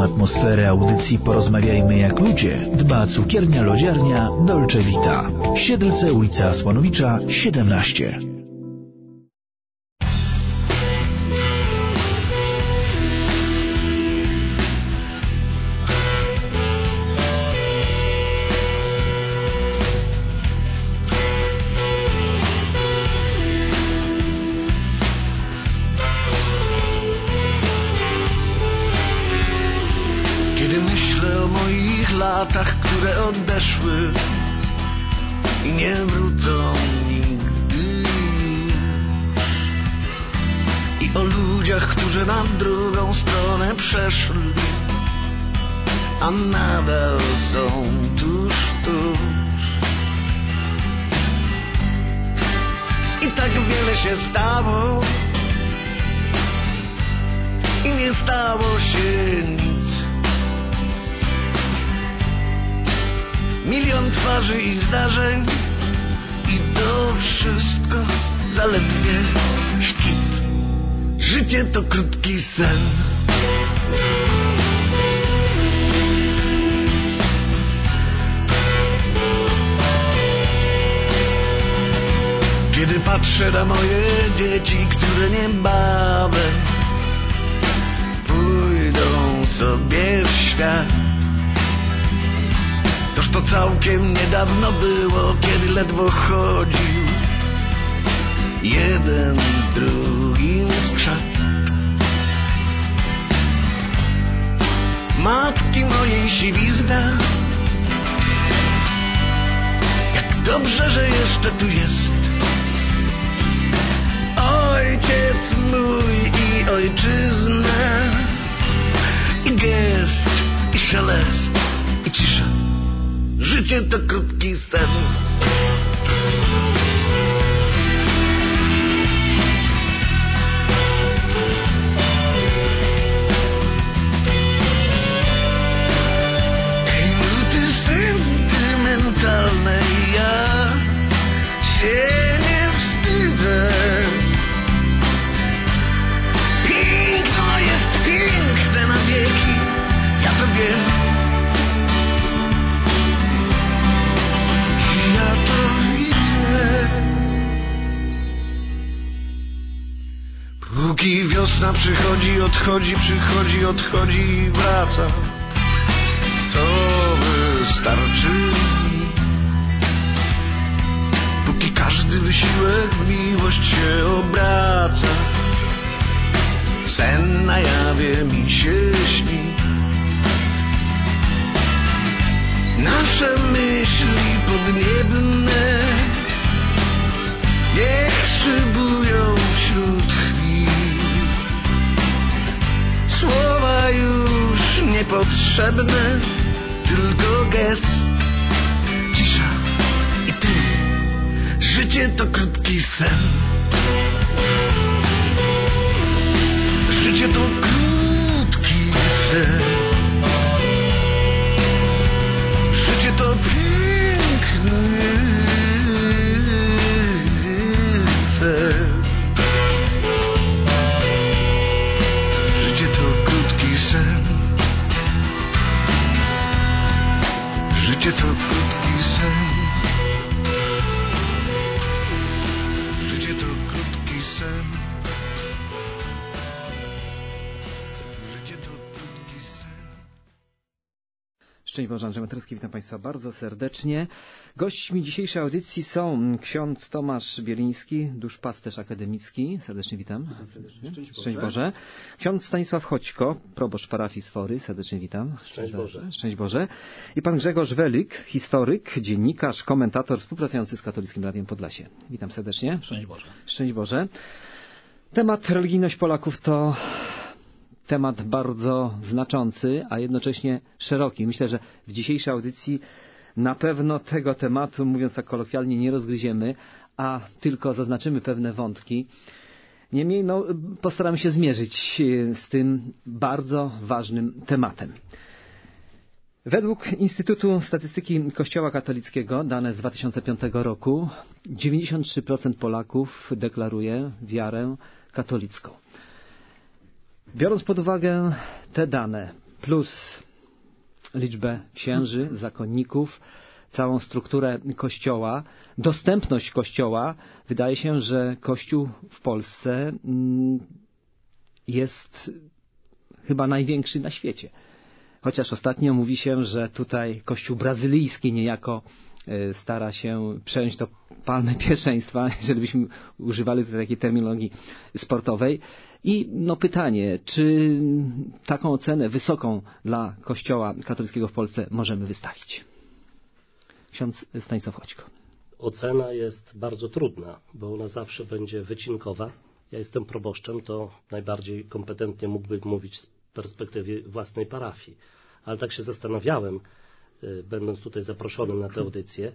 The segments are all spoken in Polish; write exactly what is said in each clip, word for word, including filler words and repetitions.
atmosferę audycji Porozmawiajmy jak ludzie dba cukiernia lodziarnia Dolce Vita. Siedlce, ulica Słonowicza, siedemnaście. Latach, które odeszły i nie wrócą nigdy, i o ludziach, którzy na drugą stronę przeszli, a nadal są tuż, tuż. I tak wiele się stało i nie stało się nic. Milion twarzy i zdarzeń i to wszystko zaledwie szkic. Życie to krótki sen. Kiedy patrzę na moje dzieci, które niebawem pójdą sobie w świat, toż to całkiem niedawno było, kiedy ledwo chodził jeden z drugim skrzat. Matki mojej siwizna, jak dobrze, że jeszcze tu jest. Ojciec mój i ojczyzna, i gest, i szelest, i cisza. Życie to krótki sen. Tej nuty sentymentalnej ja się nie wstydzę. Piękno jest piękne na wieki, ja to wiem. Póki wiosna przychodzi, odchodzi, przychodzi, odchodzi i wraca, to wystarczy. Póki każdy wysiłek w miłość się obraca, sen na jawie mi się śni. Nasze myśli podniebne niech szybują wśród chwil. Słowa już niepotrzebne, tylko gest, cisza i ty. Życie to krótki sen. Życie to krótki sen. Życie to piękny sen. Życie to krótki sen. Życie to krótki sen. Życie to krótki sen. Życie to krótki sen. Szczęść Boże, Andrzej Materski, witam Państwa bardzo serdecznie. Gośćmi dzisiejszej audycji są ksiądz Tomasz Bieliński, duszpasterz akademicki. Serdecznie witam. Serdecznie. Szczęść Boże. Szczęść Boże. Ksiądz Stanisław Choćko, proboszcz parafii Sfory. Serdecznie witam. Szczęść Boże. Szczęść Boże. I pan Grzegorz Welyk, historyk, dziennikarz, komentator współpracujący z Katolickim Radiem Podlasie. Witam serdecznie. Szczęść Boże. Szczęść Boże. Temat religijność Polaków to temat bardzo znaczący, a jednocześnie szeroki. Myślę, że w dzisiejszej audycji na pewno tego tematu, mówiąc tak kolokwialnie, nie rozgryziemy, a tylko zaznaczymy pewne wątki. Niemniej no, postaramy się zmierzyć z tym bardzo ważnym tematem. Według Instytutu Statystyki Kościoła Katolickiego, dane z dwa tysiące piątego roku, dziewięćdziesiąt trzy procent Polaków deklaruje wiarę katolicką. Biorąc pod uwagę te dane, plus liczbę księży, zakonników, całą strukturę Kościoła, dostępność Kościoła, wydaje się, że Kościół w Polsce jest chyba największy na świecie. Chociaż ostatnio mówi się, że tutaj Kościół brazylijski niejako stara się przejąć to palmę pierwszeństwa, jeżeli byśmy używali tutaj takiej terminologii sportowej. I no pytanie, czy taką ocenę wysoką dla Kościoła katolickiego w Polsce możemy wystawić? Ksiądz Stanisław Choćko. Ocena jest bardzo trudna, bo ona zawsze będzie wycinkowa. Ja jestem proboszczem, to najbardziej kompetentnie mógłbym mówić z perspektywy własnej parafii. Ale tak się zastanawiałem, będąc tutaj zaproszonym na tę audycję,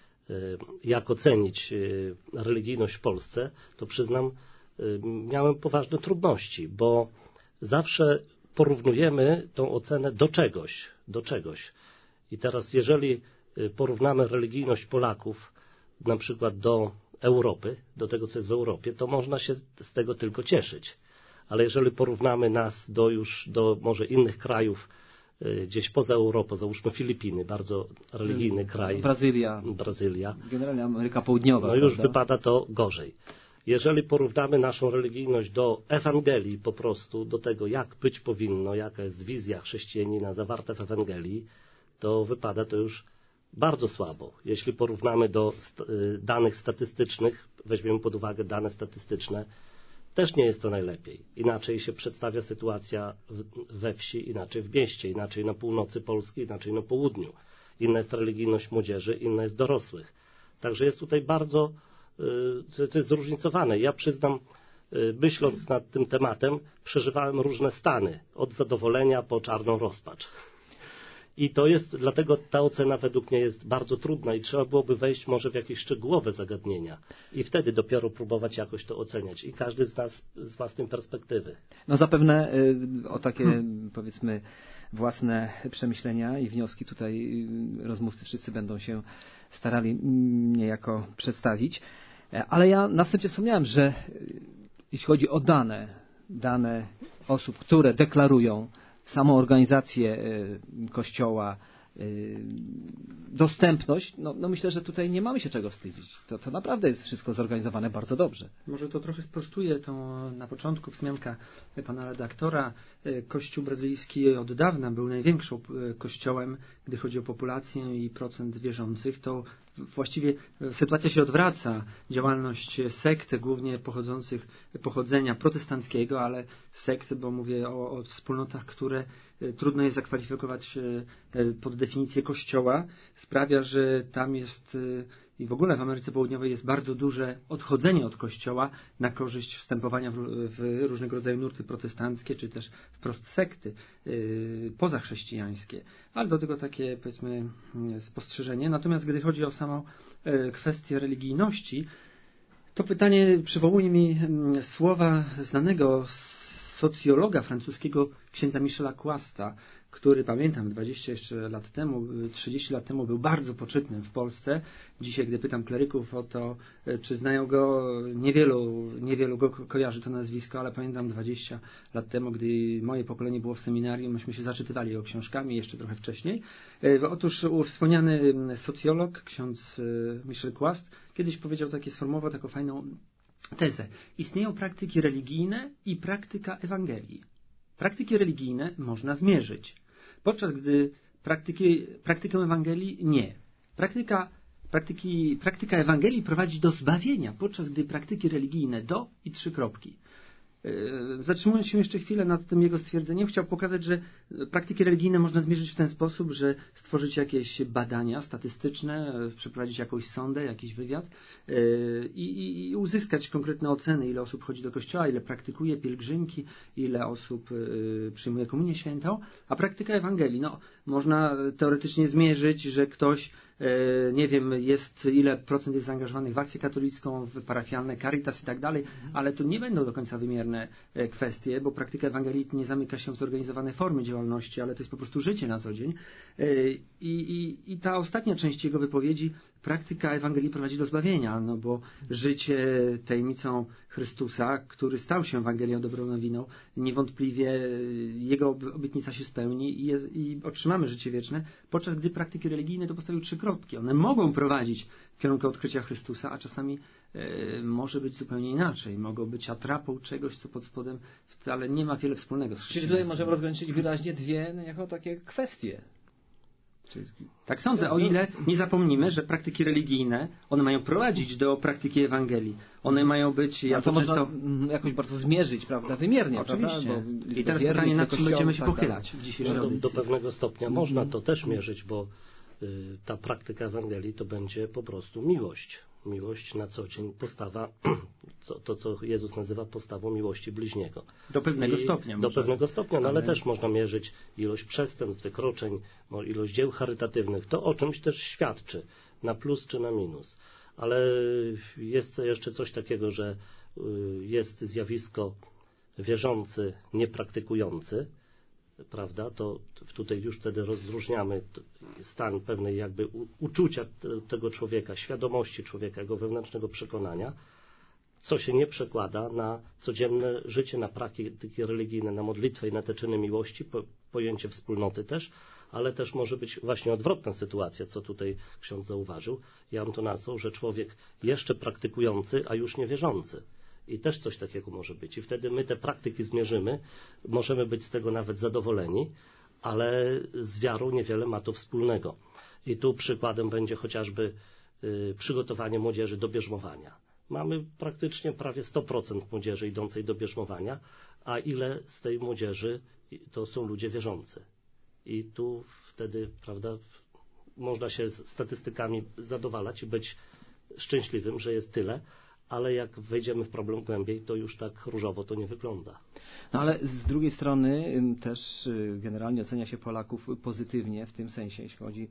jak ocenić religijność w Polsce, to przyznam, miałem poważne trudności, bo zawsze porównujemy tą ocenę do czegoś, do czegoś. I teraz jeżeli porównamy religijność Polaków na przykład do Europy, do tego, co jest w Europie, to można się z tego tylko cieszyć. Ale jeżeli porównamy nas do już do może innych krajów, gdzieś poza Europą, załóżmy Filipiny, bardzo religijny kraj. Brazylia. Brazylia. Generalnie Ameryka Południowa. No już prawda? wypada to gorzej. Jeżeli porównamy naszą religijność do Ewangelii po prostu, do tego jak być powinno, jaka jest wizja chrześcijanina zawarta w Ewangelii, to wypada to już bardzo słabo. Jeśli porównamy do danych statystycznych, weźmiemy pod uwagę dane statystyczne, też nie jest to najlepiej. Inaczej się przedstawia sytuacja we wsi, inaczej w mieście, inaczej na północy Polski, inaczej na południu. Inna jest religijność młodzieży, inna jest dorosłych. Także jest tutaj bardzo, to jest zróżnicowane. Ja przyznam, myśląc nad tym tematem, przeżywałem różne stany, od zadowolenia po czarną rozpacz. I to jest, dlatego ta ocena według mnie jest bardzo trudna i trzeba byłoby wejść może w jakieś szczegółowe zagadnienia i wtedy dopiero próbować jakoś to oceniać. I każdy z nas z własnej perspektywy. No zapewne y, o takie hmm. powiedzmy własne przemyślenia i wnioski tutaj y, rozmówcy wszyscy będą się starali niejako przedstawić. Ale ja następnie wspomniałem, że y, jeśli chodzi o dane, dane osób, które deklarują samą organizację Kościoła, dostępność, no, no myślę, że tutaj nie mamy się czego wstydzić. To, to naprawdę jest wszystko zorganizowane bardzo dobrze. Może to trochę sprostuję tą na początku wzmianka pana redaktora. Kościół brazylijski od dawna był największym kościołem, gdy chodzi o populację i procent wierzących. To właściwie sytuacja się odwraca. Działalność sekt, głównie pochodzących pochodzenia protestanckiego, ale sekt, bo mówię o, o wspólnotach, które trudno je zakwalifikować pod definicję Kościoła, sprawia, że tam jest i w ogóle w Ameryce Południowej jest bardzo duże odchodzenie od Kościoła na korzyść wstępowania w, w różnego rodzaju nurty protestanckie, czy też wprost sekty yy, pozachrześcijańskie. Ale do tego takie, powiedzmy, spostrzeżenie. Natomiast gdy chodzi o samą yy, kwestię religijności, to pytanie przywołuje mi yy, słowa znanego socjologa francuskiego księdza Michela Coasta, który, pamiętam, dwadzieścia jeszcze lat temu, trzydzieści lat temu był bardzo poczytnym w Polsce. Dzisiaj, gdy pytam kleryków o to, czy znają go, niewielu, niewielu go kojarzy to nazwisko, ale pamiętam dwadzieścia lat temu, gdy moje pokolenie było w seminarium, myśmy się zaczytywali jego książkami, jeszcze trochę wcześniej. Otóż wspomniany socjolog, ksiądz Michel Coast, kiedyś powiedział takie, sformułował taką fajną tezę. Istnieją praktyki religijne i praktyka Ewangelii. Praktyki religijne można zmierzyć, podczas gdy praktyki, praktykę Ewangelii nie. Praktyka, praktyki, praktyka Ewangelii prowadzi do zbawienia, podczas gdy praktyki religijne do i trzy kropki. Zatrzymując się jeszcze chwilę nad tym jego stwierdzeniem, chciał pokazać, że praktyki religijne można zmierzyć w ten sposób, że stworzyć jakieś badania statystyczne, przeprowadzić jakąś sondę, jakiś wywiad i, i, i uzyskać konkretne oceny, ile osób chodzi do kościoła, ile praktykuje pielgrzymki, ile osób przyjmuje komunię świętą, a praktyka Ewangelii, no, można teoretycznie zmierzyć, że ktoś nie wiem, jest ile procent jest zaangażowanych w akcję katolicką, w parafialne Caritas i tak dalej, ale to nie będą do końca wymierne kwestie, bo praktyka Ewangelii nie zamyka się w zorganizowane formy działalności, ale to jest po prostu życie na co dzień. I, i, i ta ostatnia część jego wypowiedzi, praktyka Ewangelii prowadzi do zbawienia, no bo życie tajemnicą Chrystusa, który stał się Ewangelią dobrą nowiną, niewątpliwie jego obietnica się spełni i, jest, i otrzymamy życie wieczne, podczas gdy praktyki religijne to postawiły trzy kropki. One mogą prowadzić w kierunku odkrycia Chrystusa, a czasami e, może być zupełnie inaczej. Mogą być atrapą czegoś, co pod spodem wcale nie ma wiele wspólnego z Czyli chrześcijaństwem. tutaj możemy rozgraniczyć wyraźnie dwie no, jako takie kwestie. Tak sądzę, o ile nie zapomnimy, że praktyki religijne, one mają prowadzić do praktyki Ewangelii. One mają być, ja to to można często... jakoś bardzo zmierzyć, prawda, wymiernie. Oczywiście. Prawda? Bo I teraz pytanie, nad czym będziemy się pochylać w dzisiejszej No, do, audycji. do pewnego stopnia można to też mierzyć, bo y, ta praktyka Ewangelii to będzie po prostu miłość. Miłość na co dzień, postawa, co, to co Jezus nazywa postawą miłości bliźniego. Do pewnego I stopnia. Do może. pewnego stopnia, no ale Ale- też można mierzyć ilość przestępstw, wykroczeń, no, ilość dzieł charytatywnych. To o czymś też świadczy, na plus czy na minus. Ale jest jeszcze coś takiego, że y, jest zjawisko wierzący, niepraktykujący, prawda, to tutaj już wtedy rozróżniamy stan pewnej jakby u, uczucia te, tego człowieka, świadomości człowieka, jego wewnętrznego przekonania, co się nie przekłada na codzienne życie, na praktyki religijne, na modlitwę i na te czyny miłości, po, pojęcie wspólnoty też, ale też może być właśnie odwrotna sytuacja, co tutaj ksiądz zauważył. Ja bym to nazwał, że człowiek jeszcze praktykujący, a już niewierzący. I też coś takiego może być. I wtedy my te praktyki zmierzymy, możemy być z tego nawet zadowoleni, ale z wiarą niewiele ma to wspólnego. I tu przykładem będzie chociażby y, przygotowanie młodzieży do bierzmowania. Mamy praktycznie prawie sto procent młodzieży idącej do bierzmowania, a ile z tej młodzieży to są ludzie wierzący. I tu wtedy, prawda, można się z statystykami zadowalać i być szczęśliwym, że jest tyle, ale jak wejdziemy w problem głębiej, to już tak różowo to nie wygląda. No ale z drugiej strony ym, też y, generalnie ocenia się Polaków pozytywnie w tym sensie, jeśli chodzi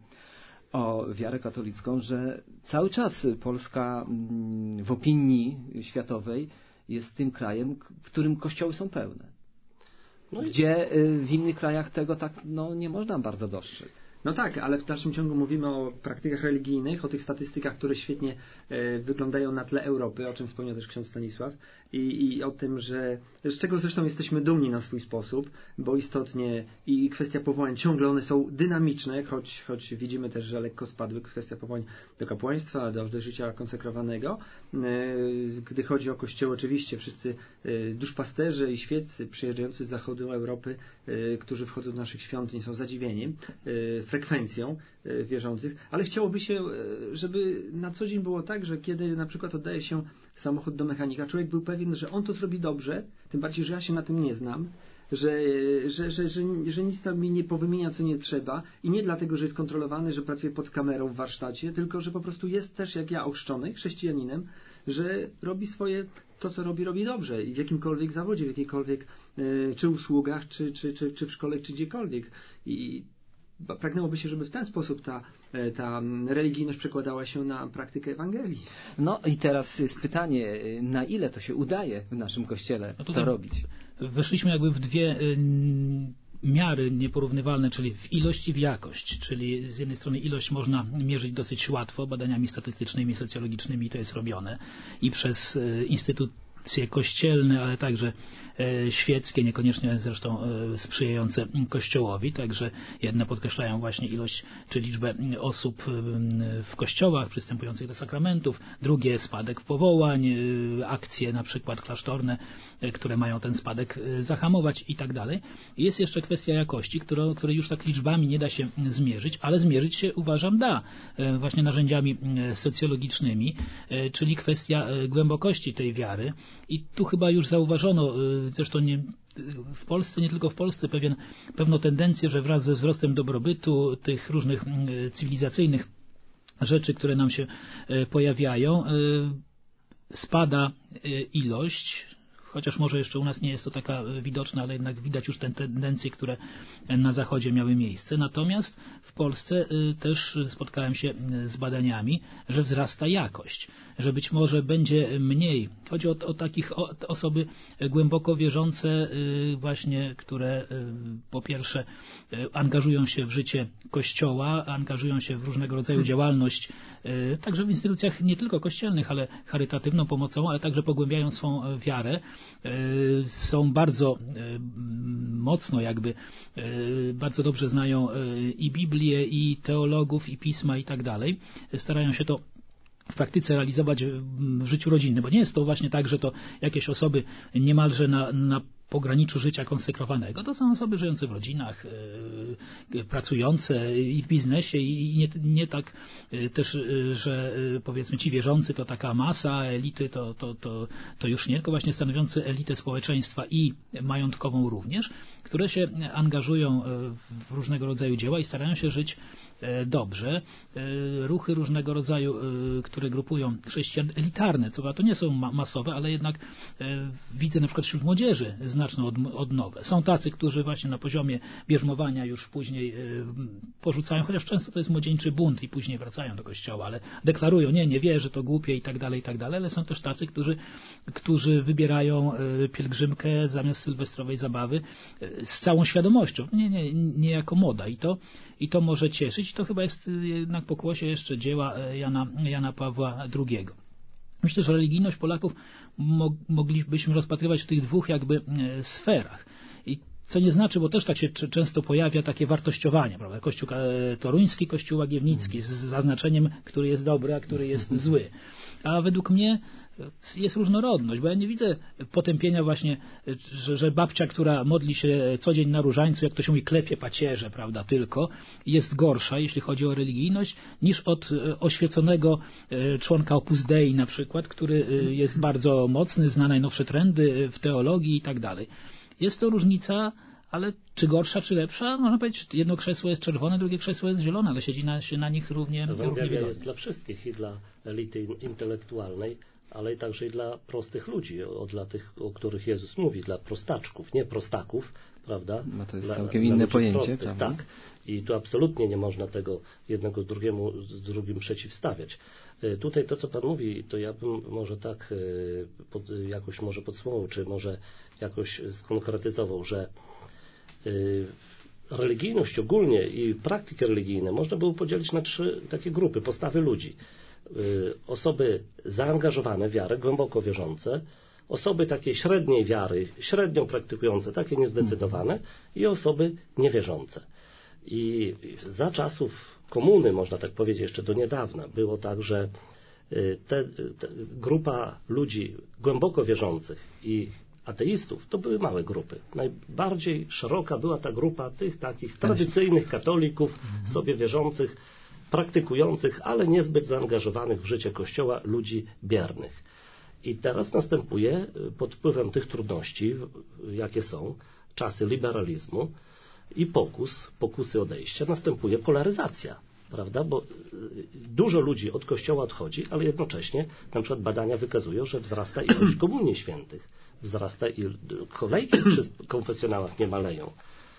o wiarę katolicką, że cały czas Polska mm, w opinii światowej jest tym krajem, k- w którym kościoły są pełne. No i Gdzie y, w innych krajach tego tak no, nie można bardzo dostrzec. No tak, ale w dalszym ciągu mówimy o praktykach religijnych, o tych statystykach, które świetnie e, wyglądają na tle Europy, o czym wspomniał też ksiądz Stanisław, i, i o tym, że z czego zresztą jesteśmy dumni na swój sposób, bo istotnie i kwestia powołań ciągle one są dynamiczne, choć, choć widzimy też, że lekko spadły kwestia powołań do kapłaństwa, do, do życia konsekrowanego. E, gdy chodzi o kościoły, oczywiście wszyscy e, duszpasterze i świeccy przyjeżdżający z zachodu Europy, e, którzy wchodzą do naszych świątyń, są zadziwieni e, frekwencją e, wierzących, ale chciałoby się, e, żeby na co dzień było tak, że kiedy na przykład oddaje się samochód do mechanika, człowiek był pewien, że on to zrobi dobrze, tym bardziej, że ja się na tym nie znam, że, że, że, że, że nic tam mi nie powymienia, co nie trzeba i nie dlatego, że jest kontrolowany, że pracuje pod kamerą w warsztacie, tylko, że po prostu jest też jak ja ochrzczony, chrześcijaninem, że robi swoje, to co robi, robi dobrze i w jakimkolwiek zawodzie, w jakiejkolwiek e, czy usługach, czy, czy, czy, czy w szkole, czy gdziekolwiek. I pragnęłoby się, żeby w ten sposób ta, ta religijność przekładała się na praktykę Ewangelii. No i teraz jest pytanie, na ile to się udaje w naszym kościele No to tutaj robić? Weszliśmy jakby w dwie y, miary nieporównywalne, czyli w ilość i w jakość. Czyli z jednej strony ilość można mierzyć dosyć łatwo badaniami statystycznymi, socjologicznymi, to jest robione i przez y, instytucje kościelne, ale także e, świeckie, niekoniecznie zresztą e, sprzyjające Kościołowi, także jedne podkreślają właśnie ilość czy liczbę osób e, w kościołach przystępujących do sakramentów, drugie spadek powołań, e, akcje na przykład klasztorne, e, które mają ten spadek e, zahamować i tak dalej. Jest jeszcze kwestia jakości, którą, której już tak liczbami nie da się zmierzyć, ale zmierzyć się uważam da e, właśnie narzędziami e, socjologicznymi, e, czyli kwestia e, głębokości tej wiary. I tu chyba już zauważono, zresztą nie, w Polsce, nie tylko w Polsce, pewien, pewną tendencję, że wraz ze wzrostem dobrobytu, tych różnych cywilizacyjnych rzeczy, które nam się pojawiają, spada ilość, chociaż może jeszcze u nas nie jest to taka widoczna, ale jednak widać już te tendencje, które na Zachodzie miały miejsce. Natomiast w Polsce też spotkałem się z badaniami, że wzrasta jakość, że być może będzie mniej. Chodzi o, o takich o, osoby głęboko wierzące właśnie, które po pierwsze angażują się w życie Kościoła, angażują się w różnego rodzaju działalność, także w instytucjach nie tylko kościelnych, ale charytatywną pomocą, ale także pogłębiają swą wiarę. Są bardzo mocno jakby, bardzo dobrze znają i Biblię, i teologów, i pisma i tak dalej. Starają się to w praktyce realizować w życiu rodzinnym, bo nie jest to właśnie tak, że to jakieś osoby niemalże na, na pograniczu życia konsekrowanego. To są osoby żyjące w rodzinach, e, pracujące i w biznesie i nie, nie tak e, też, e, że e, powiedzmy ci wierzący to taka masa, elity to, to, to, to już nie, tylko właśnie stanowiący elitę społeczeństwa i majątkową również, które się angażują w różnego rodzaju dzieła i starają się żyć dobrze. Ruchy różnego rodzaju, które grupują chrześcijan, elitarne, co to nie są masowe, ale jednak widzę na przykład wśród młodzieży znaczną odnowę. Są tacy, którzy właśnie na poziomie bierzmowania już później porzucają, chociaż często to jest młodzieńczy bunt i później wracają do kościoła, ale deklarują, nie, nie wierzę, to głupie i tak dalej, i tak dalej, ale są też tacy, którzy, którzy wybierają pielgrzymkę zamiast sylwestrowej zabawy z całą świadomością, nie, nie, nie jako moda i to, i to może cieszyć. I to chyba jest jednak pokłosie jeszcze dzieła Jana, Jana Pawła drugiego. Myślę, że religijność Polaków mo- moglibyśmy rozpatrywać w tych dwóch jakby sferach. I co nie znaczy, bo też tak się często pojawia takie wartościowanie, prawda? Kościół toruński, Kościół łagiewnicki z zaznaczeniem, który jest dobry, a który jest zły. A według mnie jest różnorodność, bo ja nie widzę potępienia właśnie, że, że babcia, która modli się co dzień na różańcu, jak to się mówi, klepie pacierze, prawda, tylko jest gorsza, jeśli chodzi o religijność, niż od oświeconego członka Opus Dei na przykład, który jest bardzo mocny, zna najnowsze trendy w teologii i tak dalej. Jest to różnica, ale czy gorsza, czy lepsza? Można powiedzieć, jedno krzesło jest czerwone, drugie krzesło jest zielone, ale siedzi na, się na nich równie, równie Ewangelia jest dla wszystkich, i dla elity intelektualnej, ale i także i dla prostych ludzi, o, dla tych, o których Jezus mówi, dla prostaczków, nie prostaków, prawda? No to jest dla, całkiem dla inne ludzi pojęcie, prostych, prawda? tak. I tu absolutnie nie można tego jednego z, drugiemu, z drugim przeciwstawiać. Tutaj to, co Pan mówi, to ja bym może tak pod, jakoś może podsumował, czy może jakoś skonkretyzował, że y, religijność ogólnie i praktyki religijne można było podzielić na trzy takie grupy, postawy ludzi. Y, osoby zaangażowane w wiarę, głęboko wierzące, osoby takiej średniej wiary, średnio praktykujące, takie niezdecydowane i osoby niewierzące. I za czasów komuny, można tak powiedzieć, jeszcze do niedawna, było tak, że te, te grupa ludzi głęboko wierzących i ateistów to były małe grupy. Najbardziej szeroka była ta grupa tych takich tradycyjnych katolików, sobie wierzących, praktykujących, ale niezbyt zaangażowanych w życie Kościoła ludzi biernych. I teraz następuje pod wpływem tych trudności, jakie są, czasy liberalizmu i pokus, pokusy odejścia, następuje polaryzacja, prawda? Bo dużo ludzi od Kościoła odchodzi, ale jednocześnie na przykład badania wykazują, że wzrasta ilość komunii świętych, wzrasta i kolejki przy konfesjonałach nie maleją.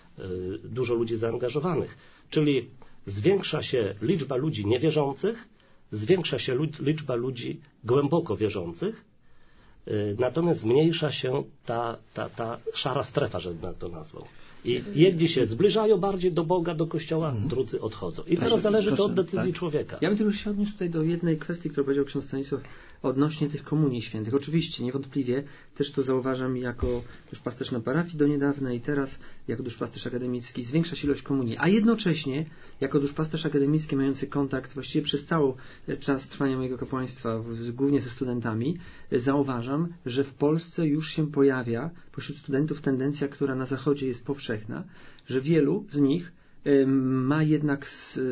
Dużo ludzi zaangażowanych, czyli zwiększa się liczba ludzi niewierzących, zwiększa się liczba ludzi głęboko wierzących, natomiast zmniejsza się ta, ta, ta szara strefa, że tak to nazwał. I jedni się zbliżają bardziej do Boga, do Kościoła, drudzy odchodzą. I teraz zależy to od decyzji tak. człowieka. Ja bym tylko się odniósł tutaj do jednej kwestii, którą powiedział ksiądz Stanisław odnośnie tych komunii świętych. Oczywiście, niewątpliwie, też to zauważam jako duszpasterz na parafii do niedawna i teraz jako duszpasterz akademicki, zwiększa się ilość komunii. A jednocześnie, jako duszpasterz akademicki mający kontakt właściwie przez cały czas trwania mojego kapłaństwa, głównie ze studentami, zauważam, że w Polsce już się pojawia pośród studentów tendencja, która na Zachodzie jest powszechna, że wielu z nich ma jednak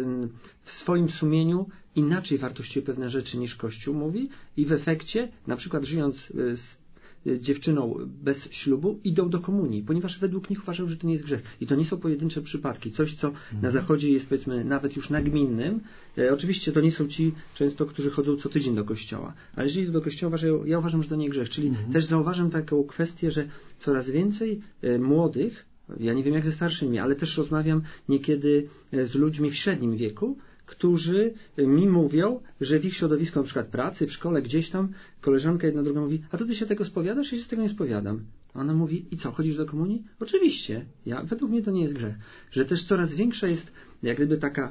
w swoim sumieniu inaczej wartościuje pewne rzeczy niż Kościół mówi i w efekcie, na przykład żyjąc dziewczyną bez ślubu, idą do komunii, ponieważ według nich uważają, że to nie jest grzech. I to nie są pojedyncze przypadki. Coś, co mhm. na Zachodzie jest, powiedzmy, nawet już nagminnym. E, oczywiście to nie są ci często, którzy chodzą co tydzień do kościoła. Ale jeżeli idą do kościoła, uważają, ja uważam, że to nie grzech. Czyli mhm. też zauważam taką kwestię, że coraz więcej e, młodych, ja nie wiem jak ze starszymi, ale też rozmawiam niekiedy z ludźmi w średnim wieku, którzy mi mówią, że w ich środowisku, na przykład pracy, w szkole, gdzieś tam, koleżanka jedna druga mówi, a to ty się tego spowiadasz? Ja się z tego nie spowiadam. A ona mówi, i co, chodzisz do komunii? Oczywiście. Ja, według mnie to nie jest grzech. Że też coraz większa jest jak gdyby taka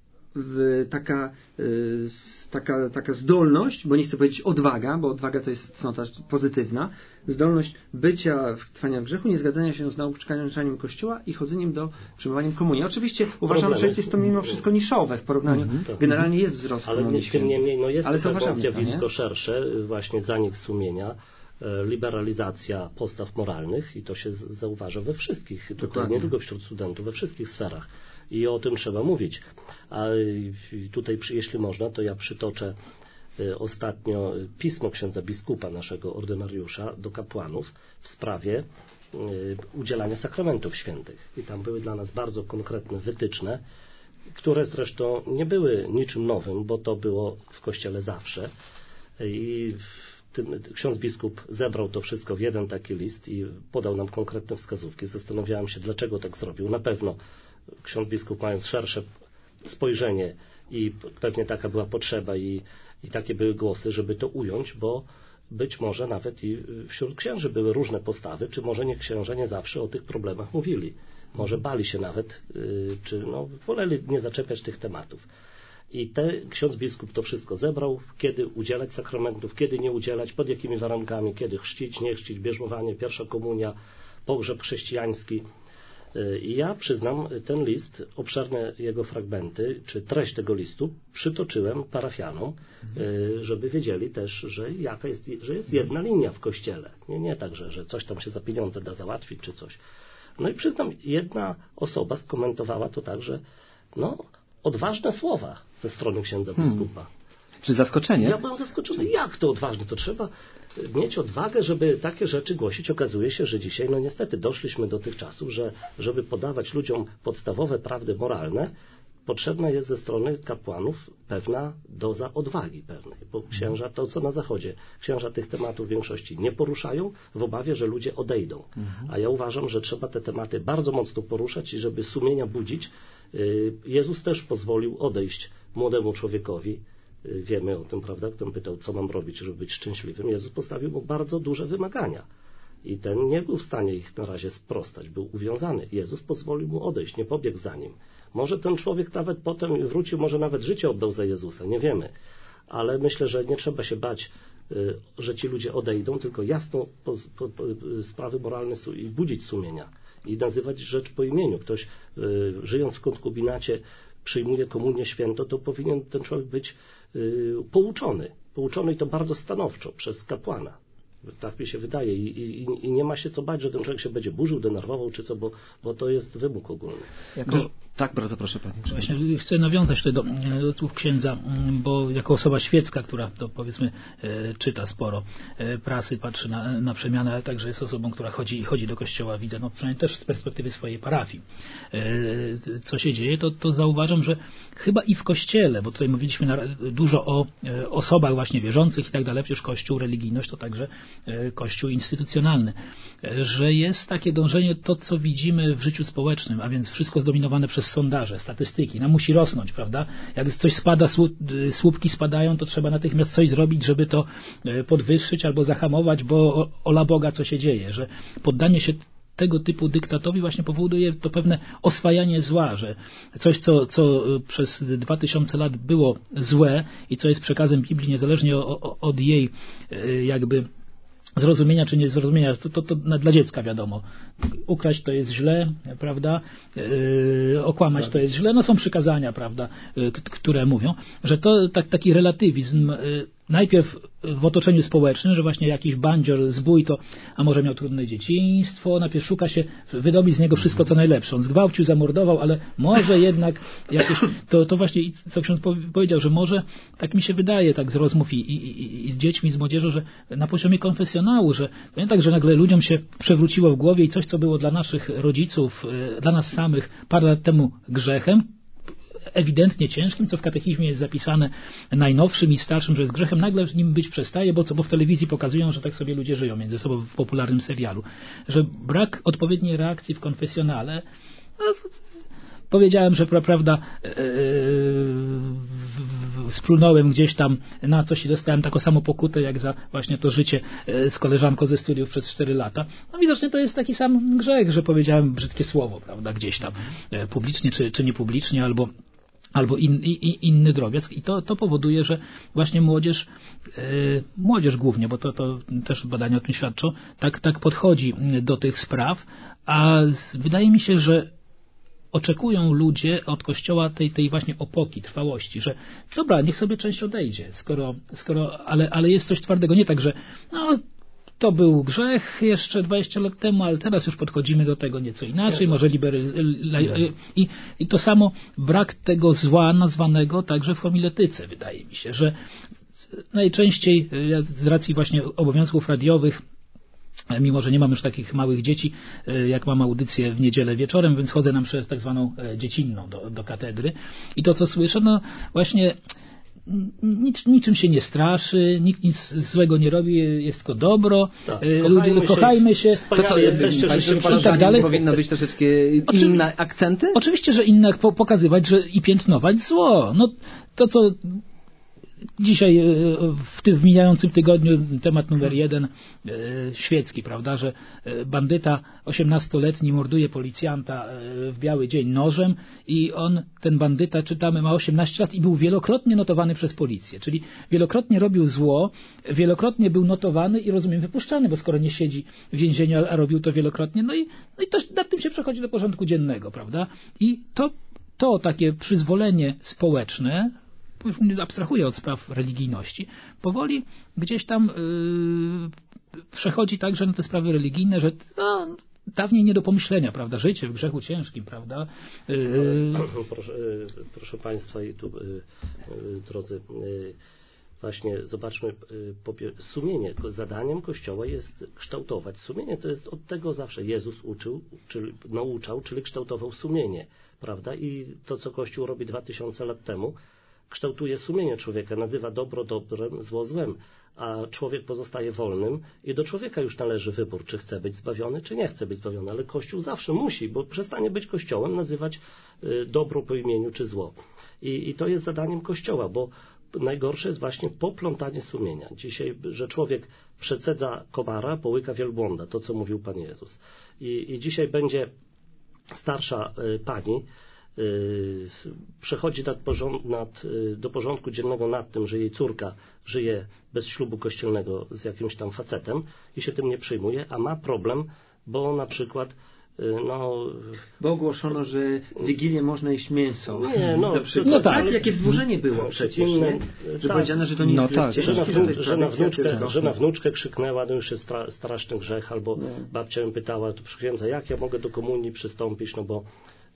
w, taka, y, taka, taka zdolność, bo nie chcę powiedzieć odwaga, bo odwaga to jest cnota pozytywna, zdolność bycia, trwania w grzechu, nie zgadzania się z nauczaniem Kościoła i chodzeniem do, przyjmowaniem komunii. Oczywiście uważam, Problemy. że jest to mimo wszystko niszowe w porównaniu. Mm-hmm. Generalnie jest wzrost ale komunii. Ale tym niemniej no jest ale to takie zjawisko szersze, właśnie zanik sumienia, liberalizacja postaw moralnych i to się zauważa we wszystkich, tutaj nie tylko wśród studentów, we wszystkich sferach. I o tym trzeba mówić. A tutaj, jeśli można, to ja przytoczę ostatnio pismo księdza biskupa, naszego ordynariusza, do kapłanów w sprawie udzielania sakramentów świętych. I tam były dla nas bardzo konkretne wytyczne, które zresztą nie były niczym nowym, bo to było w Kościele zawsze. I tym, ksiądz biskup zebrał to wszystko w jeden taki list i podał nam konkretne wskazówki. Zastanawiałem się, dlaczego tak zrobił. Na pewno ksiądz biskup, mając szersze spojrzenie i pewnie taka była potrzeba i, i takie były głosy, żeby to ująć, bo być może nawet i wśród księży były różne postawy, czy może nie księże nie zawsze o tych problemach mówili. Może bali się nawet, yy, czy no, woleli nie zaczepiać tych tematów. I te, ksiądz biskup to wszystko zebrał, kiedy udzielać sakramentów, kiedy nie udzielać, pod jakimi warunkami, kiedy chrzcić, nie chrzcić, bierzmowanie, pierwsza komunia, pogrzeb chrześcijański. I ja przyznam, ten list, obszerne jego fragmenty, czy treść tego listu przytoczyłem parafianom, żeby wiedzieli też, że, jaka jest, że jest jedna linia w Kościele. Nie, nie tak, że, że coś tam się za pieniądze da załatwić, czy coś. No i przyznam, jedna osoba skomentowała to tak, że no, odważne słowa ze strony księdza biskupa. Hmm. Czy zaskoczenie? Ja byłem zaskoczony. Jak to odważne? To trzeba mieć odwagę, żeby takie rzeczy głosić. Okazuje się, że dzisiaj, no niestety, doszliśmy do tych czasów, że żeby podawać ludziom podstawowe prawdy moralne, potrzebna jest ze strony kapłanów pewna doza odwagi pewnej. Bo księża, to co na Zachodzie, księża tych tematów w większości nie poruszają w obawie, że ludzie odejdą. A ja uważam, że trzeba te tematy bardzo mocno poruszać i żeby sumienia budzić. Jezus też pozwolił odejść młodemu człowiekowi. Wiemy o tym, prawda? Kto pytał, co mam robić, żeby być szczęśliwym. Jezus postawił mu bardzo duże wymagania. I ten nie był w stanie ich na razie sprostać. Był uwiązany. Jezus pozwolił mu odejść, nie pobiegł za nim. Może ten człowiek nawet potem wrócił, może nawet życie oddał za Jezusa. Nie wiemy. Ale myślę, że nie trzeba się bać, że ci ludzie odejdą, tylko jasno po, po, po, sprawy moralne i budzić sumienia. I nazywać rzecz po imieniu. Ktoś żyjąc w konkubinacie przyjmuje komunię świętą, to powinien ten człowiek być y, pouczony. Pouczony i to bardzo stanowczo przez kapłana. Tak mi się wydaje. I, i, I nie ma się co bać, że ten człowiek się będzie burzył, denerwował czy co, bo, bo to jest wymóg ogólny. Jako... No, tak, bardzo proszę Panie. Właśnie chcę nawiązać tutaj do, do słów księdza, bo jako osoba świecka, która to powiedzmy czyta sporo prasy, patrzy na, na przemianę, ale także jest osobą, która chodzi, chodzi do kościoła, widzę, no przynajmniej też z perspektywy swojej parafii, co się dzieje, to, to zauważam, że chyba i w kościele, bo tutaj mówiliśmy na, dużo o osobach właśnie wierzących i tak dalej, przecież kościół, religijność to także kościół instytucjonalny, że jest takie dążenie, to co widzimy w życiu społecznym, a więc wszystko zdominowane przez sondaże, statystyki, no musi rosnąć, prawda? Jak coś spada, słupki spadają, to trzeba natychmiast coś zrobić, żeby to podwyższyć albo zahamować, bo ola Boga co się dzieje, że poddanie się tego typu dyktatowi właśnie powoduje to pewne oswajanie zła, że coś, co, co przez dwa tysiące lat było złe i co jest przekazem Biblii, niezależnie od jej jakby zrozumienia czy niezrozumienia, to, to, to dla dziecka wiadomo. Ukraść to jest źle, prawda? Yy, okłamać to jest źle. No są przykazania, prawda, yy, które mówią, że to tak, taki relatywizm yy, najpierw w otoczeniu społecznym, że właśnie jakiś bandzior, zbój to, a może miał trudne dzieciństwo, najpierw szuka się wydobyć z niego wszystko co najlepsze. On zgwałcił, zamordował, ale może jednak jakieś, to, to właśnie co ksiądz powiedział, że może, tak mi się wydaje, tak z rozmów i, i, i z dziećmi, z młodzieżą, że na poziomie konfesjonału, że nie tak, że nagle ludziom się przewróciło w głowie i coś, co było dla naszych rodziców, dla nas samych parę lat temu grzechem, ewidentnie ciężkim, co w katechizmie jest zapisane najnowszym i starszym, że jest grzechem, nagle nim być przestaje, bo co, bo w telewizji pokazują, że tak sobie ludzie żyją między sobą w popularnym serialu. Że brak odpowiedniej reakcji w konfesjonale, no, powiedziałem, że prawda yy, splunąłem gdzieś tam na coś i dostałem taką samą pokutę, jak za właśnie to życie z koleżanką ze studiów przez cztery lata. No widocznie to jest taki sam grzech, że powiedziałem brzydkie słowo, prawda, gdzieś tam publicznie czy, czy niepublicznie, albo albo in, in, inny drobiazg. I to, to powoduje, że właśnie młodzież, yy, młodzież głównie, bo to, to też badania o tym świadczą, tak, tak podchodzi do tych spraw, a z, wydaje mi się, że oczekują ludzie od Kościoła tej, tej właśnie opoki, trwałości, że dobra, niech sobie część odejdzie, skoro, skoro ale, ale jest coś twardego, nie tak, że no, to był grzech jeszcze dwadzieścia lat temu, ale teraz już podchodzimy do tego nieco inaczej, może libery... I, I to samo brak tego zła nazwanego także w homiletyce, wydaje mi się, że najczęściej ja z racji właśnie obowiązków radiowych, mimo że nie mam już takich małych dzieci, jak mam audycję w niedzielę wieczorem, więc chodzę na mszę tak zwaną dziecinną do, do katedry i to co słyszę, no właśnie nic, niczym się nie straszy, nikt nic złego nie robi, jest tylko dobro, tak, ludzie, kochajmy, kochajmy się, się. To co, jesteście, że i tak dalej. Powinno być troszeczkę Oczywi inne akcenty? Oczywiście, że inne pokazywać, że i piętnować zło. No to co dzisiaj w, ty, w mijającym tygodniu temat numer jeden e, świecki, prawda, że bandyta osiemnastoletni morduje policjanta w biały dzień nożem i on, ten bandyta, czytamy, ma osiemnaście lat i był wielokrotnie notowany przez policję, czyli wielokrotnie robił zło, wielokrotnie był notowany i rozumiem wypuszczany, bo skoro nie siedzi w więzieniu, a robił to wielokrotnie, no i, no i to nad tym się przechodzi do porządku dziennego, prawda, i to, to takie przyzwolenie społeczne, abstrahuję od spraw religijności, powoli gdzieś tam yy, przechodzi także na te sprawy religijne, że no, dawniej nie do pomyślenia, prawda, życie w grzechu ciężkim, prawda. Yy. Proszę, proszę Państwa i tu, yy, drodzy, yy, właśnie zobaczmy, yy, sumienie, zadaniem Kościoła jest kształtować. Sumienie to jest od tego zawsze Jezus uczył, czyli nauczał, czyli kształtował sumienie, prawda, i to, co Kościół robi dwa tysiące lat temu, kształtuje sumienie człowieka, nazywa dobro dobrem, zło złem, a człowiek pozostaje wolnym i do człowieka już należy wybór, czy chce być zbawiony, czy nie chce być zbawiony, ale Kościół zawsze musi, bo przestanie być Kościołem, nazywać y, dobro po imieniu, czy zło. I, I to jest zadaniem Kościoła, bo najgorsze jest właśnie poplątanie sumienia. Dzisiaj, że człowiek przecedza komara, połyka wielbłąda, to co mówił Pan Jezus. I, i dzisiaj będzie starsza y, pani, Yy, przechodzi nad porząd, nad, yy, do porządku dziennego nad tym, że jej córka żyje bez ślubu kościelnego z jakimś tam facetem i się tym nie przejmuje, a ma problem, bo na przykład yy, no... Bo ogłoszono, że w Wigilię można jeść mięso. Nie, no, no tak, tak, jakie wzburzenie było przecież, inne, że tak, powiedziano, że to nie no jest tak, że, na wnu, że, na wnuczkę, tylko. że na wnuczkę krzyknęła, no już jest stra, straszny grzech, albo no. Babcia ją pytała, to księdza, jak ja mogę do komunii przystąpić, no bo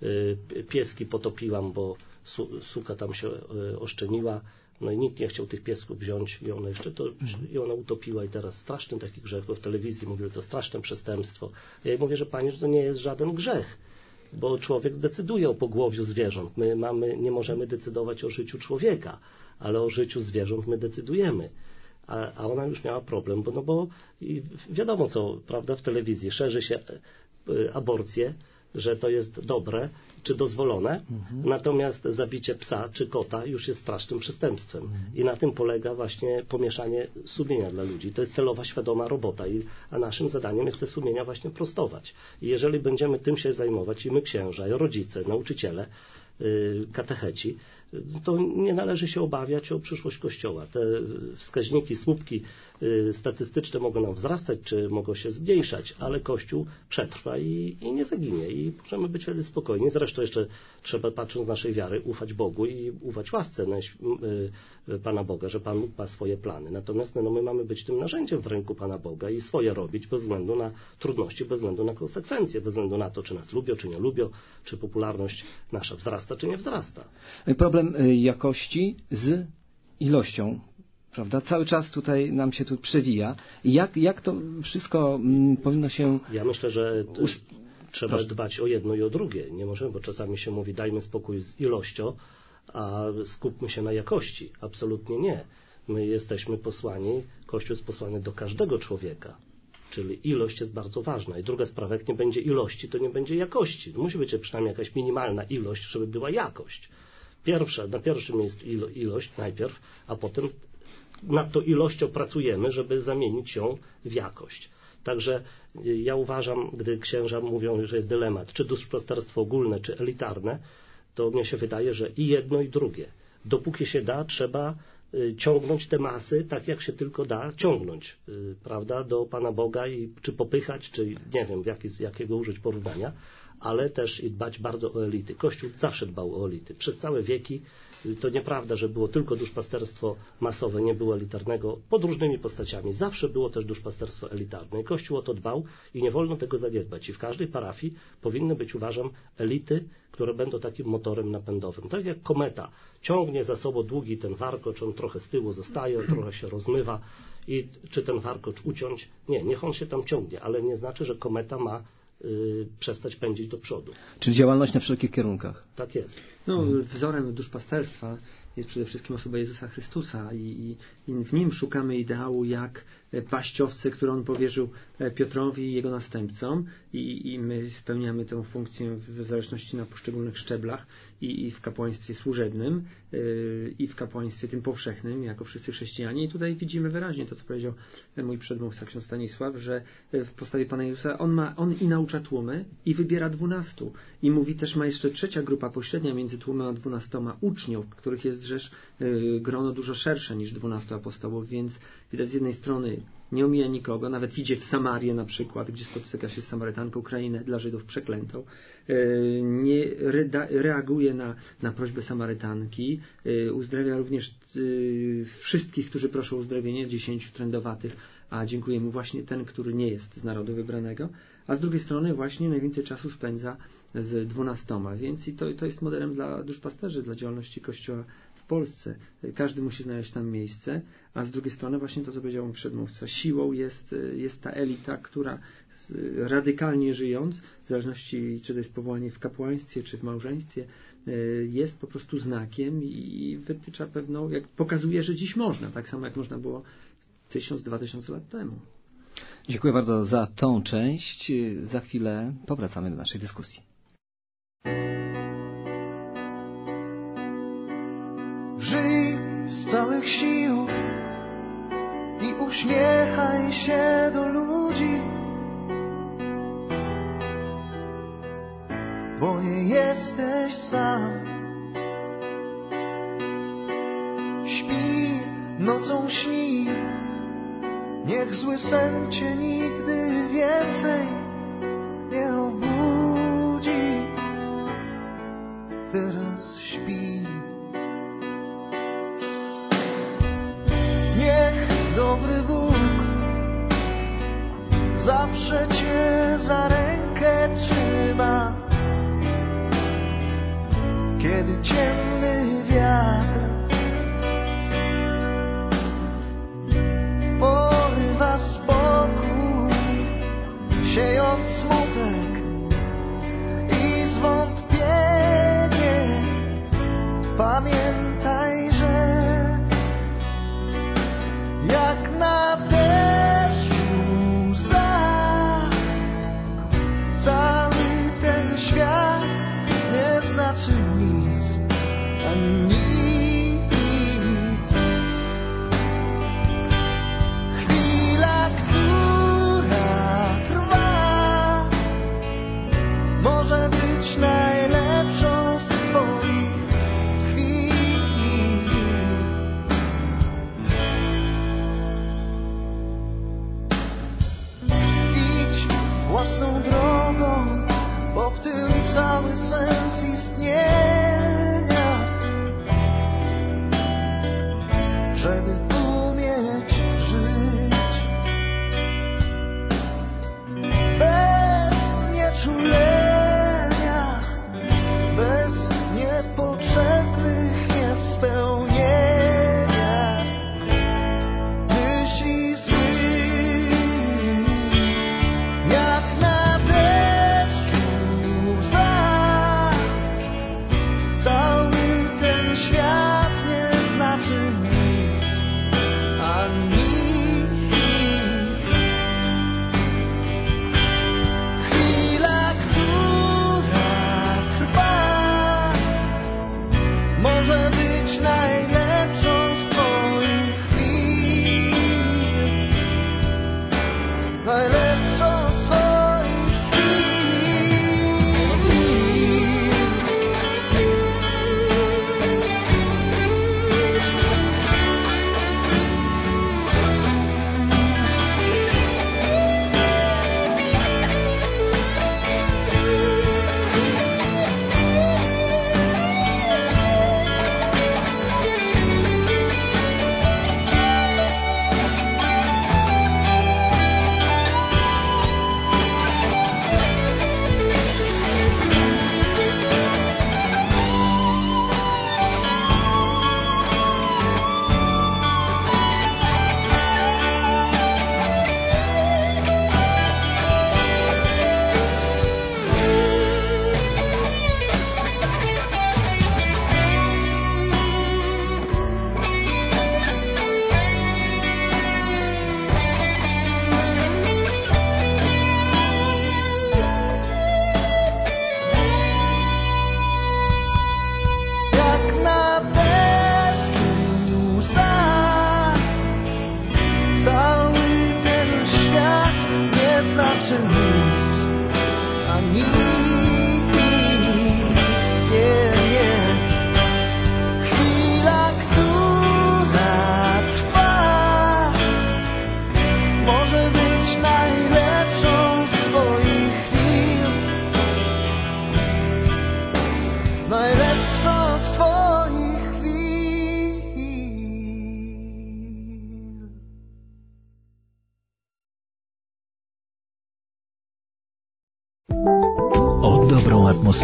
pieski potopiłam, bo su, suka tam się y, oszczeniła, no i nikt nie chciał tych piesków wziąć i ona jeszcze to, i ona utopiła i teraz straszny taki grzech, bo w telewizji mówili, to straszne przestępstwo. Ja jej mówię, że pani, że to nie jest żaden grzech, bo człowiek decyduje o pogłowiu zwierząt. My mamy, nie możemy decydować o życiu człowieka, ale o życiu zwierząt my decydujemy. A, a ona już miała problem, bo, no bo i wiadomo co, prawda, w telewizji szerzy się y, aborcje, że to jest dobre czy dozwolone, mhm. natomiast zabicie psa czy kota już jest strasznym przestępstwem. Mhm. I na tym polega właśnie pomieszanie sumienia dla ludzi. To jest celowa, świadoma robota, i, a naszym zadaniem jest te sumienia właśnie prostować. I jeżeli będziemy tym się zajmować, i my księża, i rodzice, nauczyciele, katecheci, to nie należy się obawiać o przyszłość Kościoła. Te wskaźniki, słupki statystyczne mogą nam wzrastać, czy mogą się zmniejszać, ale Kościół przetrwa i, i nie zaginie i możemy być wtedy spokojni. Zresztą jeszcze trzeba, patrząc z naszej wiary, ufać Bogu i ufać łasce Pana Boga, że Pan ma swoje plany. Natomiast no, my mamy być tym narzędziem w ręku Pana Boga i swoje robić bez względu na trudności, bez względu na konsekwencje, bez względu na to, czy nas lubią, czy nie lubią, czy popularność nasza wzrasta, czy nie wzrasta. Problem jakości z ilością, prawda? Cały czas tutaj nam się tu przewija. Jak, jak to wszystko mm, powinno się... Ja myślę, że ust... trzeba Proszę. dbać o jedno i o drugie. Nie możemy, bo czasami się mówi, dajmy spokój z ilością, a skupmy się na jakości. Absolutnie nie. My jesteśmy posłani, Kościół jest posłany do każdego człowieka. Czyli ilość jest bardzo ważna. I druga sprawa, jak nie będzie ilości, to nie będzie jakości. No musi być przynajmniej jakaś minimalna ilość, żeby była jakość. Pierwsza, na pierwszym miejscu ilo, ilość najpierw, a potem nad tą ilością pracujemy, żeby zamienić ją w jakość. Także ja uważam, gdy księża mówią, że jest dylemat, czy duszpasterstwo ogólne, czy elitarne, to mnie się wydaje, że i jedno, i drugie. Dopóki się da, trzeba ciągnąć te masy, tak jak się tylko da ciągnąć, prawda, do Pana Boga i czy popychać, czy nie wiem, jaki, jakiego użyć porównania, ale też i dbać bardzo o elity. Kościół zawsze dbał o elity. Przez całe wieki to nieprawda, że było tylko duszpasterstwo masowe, nie było elitarnego, pod różnymi postaciami. Zawsze było też duszpasterstwo elitarne. Kościół o to dbał i nie wolno tego zaniedbać. I w każdej parafii powinny być, uważam, elity, które będą takim motorem napędowym. Tak jak kometa ciągnie za sobą długi ten warkocz, on trochę z tyłu zostaje, on trochę się rozmywa i czy ten warkocz uciąć? Nie, niech on się tam ciągnie, ale nie znaczy, że kometa ma y, przestać pędzić do przodu. Czyli działalność na wszelkich kierunkach. Tak jest. No, wzorem duszpasterstwa jest przede wszystkim osoba Jezusa Chrystusa i, i w Nim szukamy ideału jak paściowce, które On powierzył Piotrowi i jego następcom i, i my spełniamy tę funkcję w zależności na poszczególnych szczeblach i, i w kapłaństwie służebnym yy, i w kapłaństwie tym powszechnym, jako wszyscy chrześcijanie. I tutaj widzimy wyraźnie to, co powiedział mój przedmówca ksiądz Stanisław, że w postawie Pana Jezusa On, ma, on i naucza tłumy i wybiera dwunastu. I mówi też, ma jeszcze trzecia grupa pośrednia między tłumem a dwunastoma uczniów, których jest rzesz yy, grono dużo szersze niż dwunastu apostołów, więc widać z jednej strony nie omija nikogo, nawet idzie w Samarię na przykład, gdzie spotyka się z Samarytanką, krainę dla Żydów przeklętą, yy, nie reda, reaguje na, na prośbę Samarytanki, yy, uzdrawia również yy, wszystkich, którzy proszą o uzdrowienie, dziesięciu trędowatych, a dziękuję mu właśnie ten, który nie jest z narodu wybranego, a z drugiej strony właśnie najwięcej czasu spędza z dwunastoma, więc i to, to jest modelem dla duszpasterzy, dla działalności Kościoła w Polsce. Każdy musi znaleźć tam miejsce, a z drugiej strony właśnie to, co powiedział mój przedmówca, siłą jest, jest ta elita, która radykalnie żyjąc, w zależności czy to jest powołanie w kapłaństwie, czy w małżeństwie, jest po prostu znakiem i wytycza pewną, jak pokazuje, że dziś można, tak samo jak można było tysiąc, dwa tysiące lat temu. Dziękuję bardzo za tą część. Za chwilę powracamy do naszej dyskusji. Żyj z całych sił i uśmiechaj się do ludzi, bo nie jesteś sam. Śpi, nocą śni, niech zły sen cię nigdy więcej nie obudzi. Teraz śpi. Niech dobry Bóg zawsze cię za rękę trzyma, kiedy ciemny wiatr porywa spokój, siejąc smutek i zwątpienie. Pamiętaj, że jak na deszczu łza, cały ten świat nie znaczy nic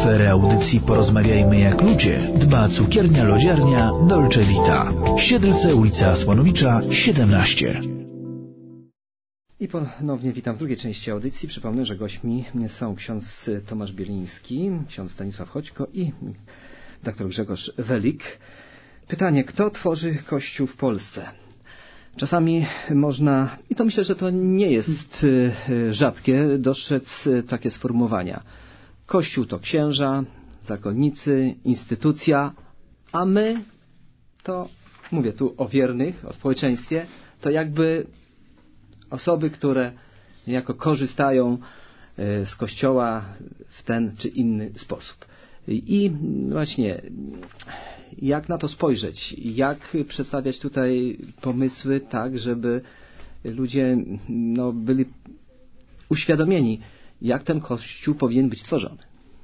atmosferę audycji Porozmawiajmy jak ludzie dba cukiernia lodziarnia Dolce Vita. Siedlce, ulica Słonowicza, siedemnaście. I ponownie witam w drugiej części audycji. Przypomnę, że gośćmi są ksiądz Tomasz Bieliński, ksiądz Stanisław Choćko i dr Grzegorz Welik. Pytanie, kto tworzy Kościół w Polsce? Czasami można, i to myślę, że to nie jest rzadkie, dostrzec takie sformułowania. Kościół to księża, zakonnicy, instytucja, a my to, mówię tu o wiernych, o społeczeństwie, to jakby osoby, które niejako korzystają z Kościoła w ten czy inny sposób. I właśnie, jak na to spojrzeć? Jak przedstawiać tutaj pomysły tak, żeby ludzie no, byli uświadomieni, jak ten Kościół powinien być tworzony?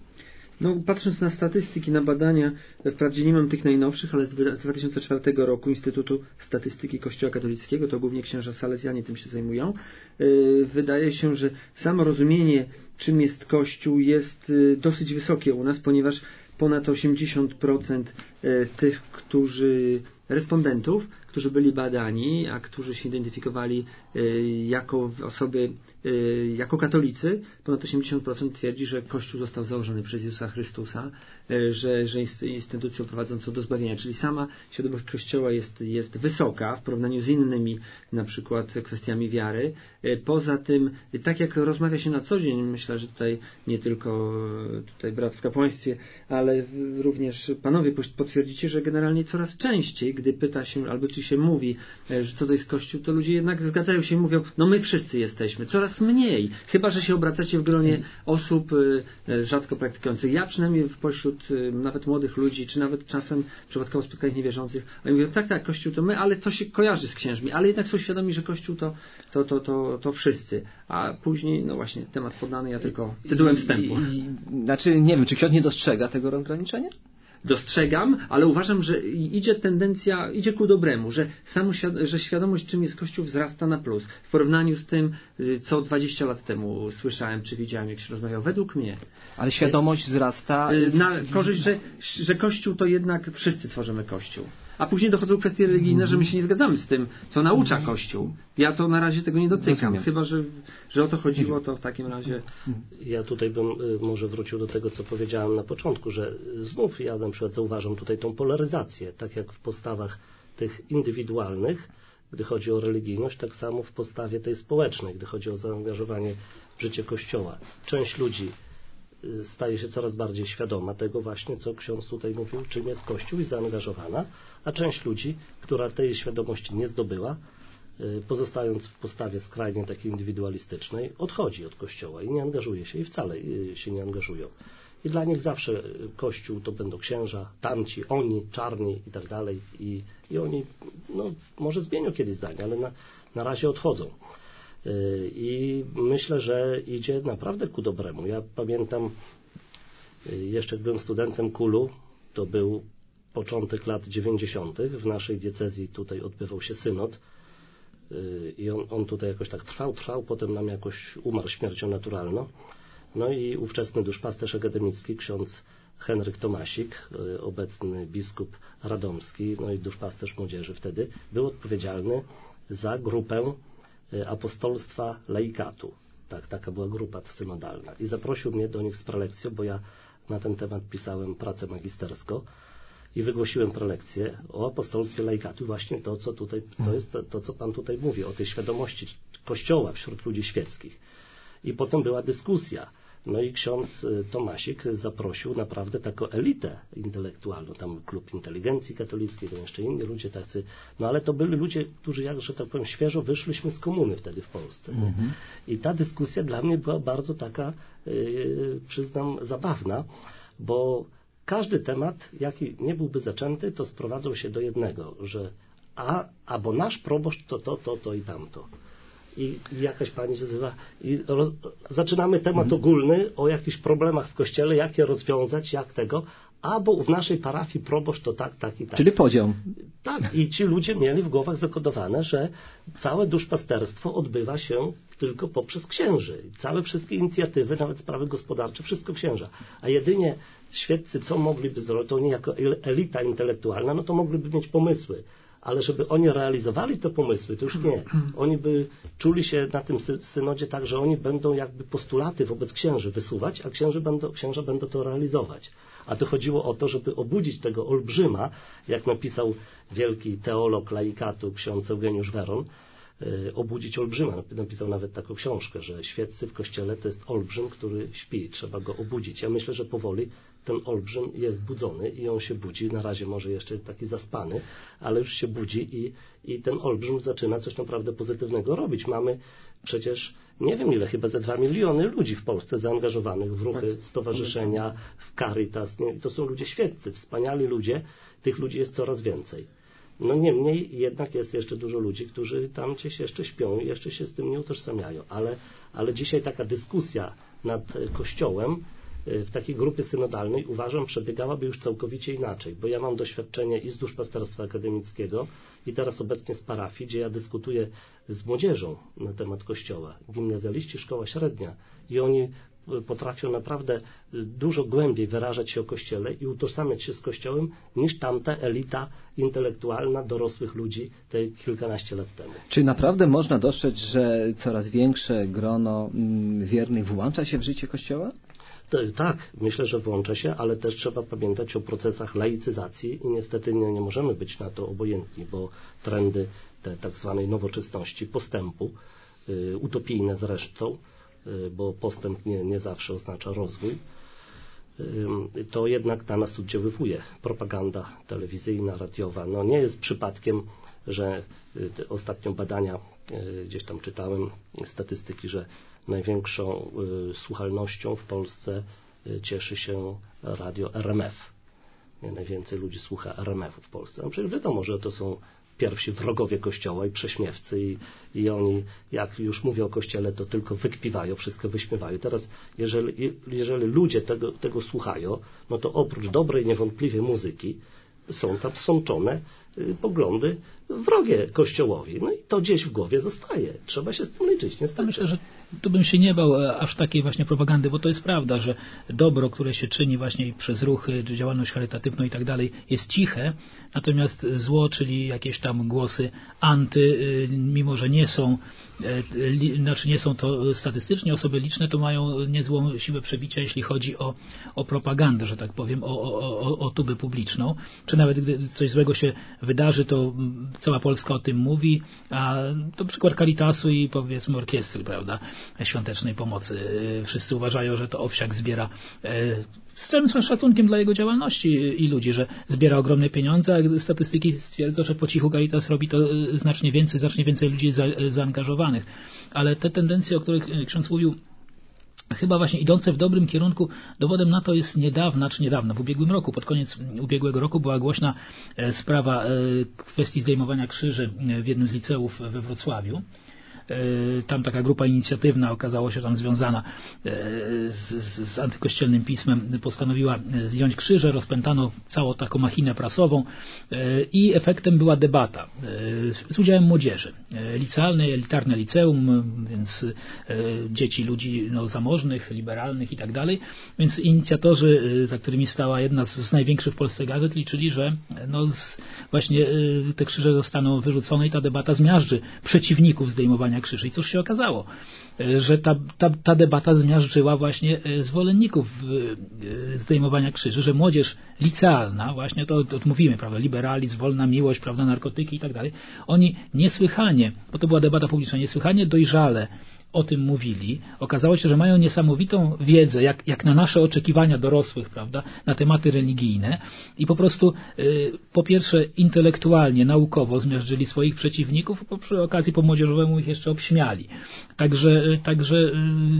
No, patrząc na statystyki, na badania, wprawdzie nie mam tych najnowszych, ale z dwa tysiące czwartego roku Instytutu Statystyki Kościoła Katolickiego, to głównie księża salezjanie tym się zajmują, wydaje się, że samo rozumienie, czym jest Kościół, jest dosyć wysokie u nas, ponieważ ponad osiemdziesiąt procent tych, którzy respondentów, którzy byli badani, a którzy się identyfikowali jako osoby, jako katolicy, ponad osiemdziesiąt procent twierdzi, że Kościół został założony przez Jezusa Chrystusa, że, że jest instytucją prowadzącą do zbawienia. Czyli sama świadomość Kościoła jest, jest wysoka w porównaniu z innymi, na przykład kwestiami wiary. Poza tym, tak jak rozmawia się na co dzień, myślę, że tutaj nie tylko tutaj brat w kapłaństwie, ale również panowie potwierdzicie, że generalnie coraz częściej, gdy pyta się, albo czy się mówi, że co to jest Kościół, to ludzie jednak zgadzają się i mówią, no my wszyscy jesteśmy, coraz mniej, chyba że się obracacie w gronie osób rzadko praktykujących. Ja przynajmniej pośród nawet młodych ludzi, czy nawet czasem przypadkowo spotkanych niewierzących, oni mówią, tak, tak, Kościół to my, ale to się kojarzy z księżmi, ale jednak są świadomi, że Kościół to, to, to, to, to wszyscy. A później, no właśnie, temat poddany ja tylko tytułem wstępu. I, i, znaczy, nie wiem, czy ksiądz nie dostrzega tego rozgraniczenia? Dostrzegam, ale uważam, że idzie tendencja, idzie ku dobremu, że, samo, że świadomość, czym jest Kościół, wzrasta na plus. W porównaniu z tym, co dwadzieścia lat temu słyszałem, czy widziałem, jak się rozmawiał. Według mnie. Ale świadomość wzrasta na korzyść, że, że Kościół to jednak wszyscy tworzymy Kościół. A później dochodzą kwestie religijne, że my się nie zgadzamy z tym, co naucza Kościół. Ja to na razie tego nie dotykam. Rozumiem. Chyba, że, że o to chodziło, to w takim razie... Ja tutaj bym może wrócił do tego, co powiedziałem na początku, że znów ja na przykład zauważam tutaj tą polaryzację, tak jak w postawach tych indywidualnych, gdy chodzi o religijność, tak samo w postawie tej społecznej, gdy chodzi o zaangażowanie w życie Kościoła. Część ludzi staje się coraz bardziej świadoma tego właśnie, co ksiądz tutaj mówił, czym jest Kościół i zaangażowana, a część ludzi, która tej świadomości nie zdobyła, pozostając w postawie skrajnie takiej indywidualistycznej, odchodzi od Kościoła i nie angażuje się i wcale się nie angażują. I dla nich zawsze Kościół to będą księża, tamci, oni, czarni i tak dalej. I, i oni, no, może zmienią kiedyś zdanie, ale na, na razie odchodzą. I myślę, że idzie naprawdę ku dobremu. Ja pamiętam, jeszcze jak byłem studentem kulu, to był początek lat dziewięćdziesiątych. W naszej diecezji tutaj odbywał się synod i on, on tutaj jakoś tak trwał, trwał, potem nam jakoś umarł śmiercią naturalną. No i ówczesny duszpasterz akademicki, ksiądz Henryk Tomasik, obecny biskup radomski, no i duszpasterz młodzieży wtedy, był odpowiedzialny za grupę apostolstwa laikatu. Tak, taka była grupa synodalna. I zaprosił mnie do nich z prelekcją, bo ja na ten temat pisałem pracę magisterską i wygłosiłem prelekcję o apostolstwie laikatu. Właśnie to, co tutaj, to jest to, to, co Pan tutaj mówi, o tej świadomości Kościoła wśród ludzi świeckich. I potem była dyskusja. No i ksiądz Tomasik zaprosił naprawdę taką elitę intelektualną. Tam klub inteligencji katolickiej, to jeszcze inni ludzie tacy. No ale to byli ludzie, którzy, jak że tak powiem, świeżo wyszliśmy z komuny wtedy w Polsce. Mhm. I ta dyskusja dla mnie była bardzo taka, yy, przyznam, zabawna, bo każdy temat, jaki nie byłby zaczęty, to sprowadzał się do jednego, że a, albo nasz proboszcz to to, to, to i tamto. I jakaś pani się nazywa i roz, zaczynamy temat mhm. ogólny o jakichś problemach w Kościele, jak je rozwiązać, jak tego, albo w naszej parafii proboszcz to tak, tak i tak. Czyli podział. Tak, i ci ludzie mieli w głowach zakodowane, że całe duszpasterstwo odbywa się tylko poprzez księży. Całe wszystkie inicjatywy, nawet sprawy gospodarcze, wszystko księża. A jedynie świeccy co mogliby zrobić, to oni jako elita intelektualna, no to mogliby mieć pomysły. Ale żeby oni realizowali te pomysły, to już nie. Oni by czuli się na tym synodzie tak, że oni będą jakby postulaty wobec księży wysuwać, a księży będą, księża będą to realizować. A to chodziło o to, żeby obudzić tego olbrzyma, jak napisał wielki teolog laikatu ksiądz Eugeniusz Weron, yy, obudzić olbrzyma. Napisał nawet taką książkę, że świeccy w kościele to jest olbrzym, który śpi, trzeba go obudzić. Ja myślę, że powoli ten olbrzym jest budzony i on się budzi, na razie może jeszcze taki zaspany, ale już się budzi i, i ten olbrzym zaczyna coś naprawdę pozytywnego robić. Mamy przecież, nie wiem ile, chyba ze dwa miliony ludzi w Polsce zaangażowanych w ruchy, stowarzyszenia, w Caritas. Nie? To są ludzie świeccy, wspaniali ludzie, tych ludzi jest coraz więcej. No niemniej jednak jest jeszcze dużo ludzi, którzy tam gdzieś jeszcze śpią i jeszcze się z tym nie utożsamiają. Ale, ale dzisiaj taka dyskusja nad Kościołem w takiej grupie synodalnej, uważam, przebiegałaby już całkowicie inaczej, bo ja mam doświadczenie i z duszpasterstwa akademickiego i teraz obecnie z parafii, gdzie ja dyskutuję z młodzieżą na temat Kościoła, gimnazjaliści, szkoła średnia i oni potrafią naprawdę dużo głębiej wyrażać się o Kościele i utożsamiać się z Kościołem niż tamta elita intelektualna dorosłych ludzi te kilkanaście lat temu. Czy naprawdę można dostrzec, że coraz większe grono wiernych włącza się w życie Kościoła? Tak, myślę, że włącza się, ale też trzeba pamiętać o procesach laicyzacji i niestety nie, nie możemy być na to obojętni, bo trendy te tak zwanej nowoczesności, postępu, y, utopijne zresztą, y, bo postęp nie, nie zawsze oznacza rozwój, y, to jednak na nas oddziaływuje propaganda telewizyjna, radiowa. No nie jest przypadkiem, że y, ostatnio badania, y, gdzieś tam czytałem statystyki, że największą y, słuchalnością w Polsce y, cieszy się radio R M F. Nie, najwięcej ludzi słucha R M F-u w Polsce. No przecież wiadomo, że to są pierwsi wrogowie Kościoła i prześmiewcy i, i oni, jak już mówią o Kościele, to tylko wykpiwają, wszystko wyśmiewają. Teraz, jeżeli, jeżeli ludzie tego, tego słuchają, no to oprócz dobrej, niewątpliwej muzyki są tam sączone y, poglądy wrogie Kościołowi. No i to gdzieś w głowie zostaje. Trzeba się z tym liczyć, niestety. Myślę, że tu bym się nie bał aż takiej właśnie propagandy, bo to jest prawda, że dobro, które się czyni właśnie przez ruchy, czy działalność charytatywną i tak dalej, jest ciche, natomiast zło, czyli jakieś tam głosy anty, mimo że nie są, znaczy nie są to statystycznie osoby liczne, to mają niezłą siłę przebicia, jeśli chodzi o, o propagandę, że tak powiem, o, o, o, o tubę publiczną. Czy nawet gdy coś złego się wydarzy, to cała Polska o tym mówi, a to przykład Caritasu i powiedzmy orkiestry, prawda, świątecznej pomocy. Wszyscy uważają, że to Owsiak zbiera z całym szacunkiem dla jego działalności i ludzi, że zbiera ogromne pieniądze, a statystyki stwierdzą, że po cichu Caritas robi to znacznie więcej, znacznie więcej ludzi za, zaangażowanych. Ale te tendencje, o których ksiądz mówił, chyba właśnie idące w dobrym kierunku, dowodem na to jest niedawna, czy niedawno, w ubiegłym roku, pod koniec ubiegłego roku była głośna sprawa kwestii zdejmowania krzyży w jednym z liceów we Wrocławiu. Tam taka grupa inicjatywna, okazało się tam związana z, z antykościelnym pismem, postanowiła zdjąć krzyże, rozpętano całą taką machinę prasową i efektem była debata z udziałem młodzieży. Licealne, elitarne liceum, więc dzieci ludzi no, zamożnych, liberalnych i tak dalej. Więc inicjatorzy, za którymi stała jedna z, z największych w Polsce gazet, liczyli, że no, z, właśnie te krzyże zostaną wyrzucone i ta debata zmiażdży przeciwników zdejmowania krzyży. I cóż się okazało? Że ta, ta, ta debata zmiażdżyła właśnie zwolenników zdejmowania krzyży, że młodzież licealna, właśnie to, to mówimy, prawda, liberalizm, wolna miłość, prawda, narkotyki i tak dalej, oni niesłychanie, bo to była debata publiczna, niesłychanie dojrzale o tym mówili. Okazało się, że mają niesamowitą wiedzę, jak, jak na nasze oczekiwania dorosłych, prawda, na tematy religijne i po prostu y, po pierwsze intelektualnie, naukowo zmiażdżyli swoich przeciwników, a przy okazji po młodzieżowemu ich jeszcze obśmiali. Także, także y,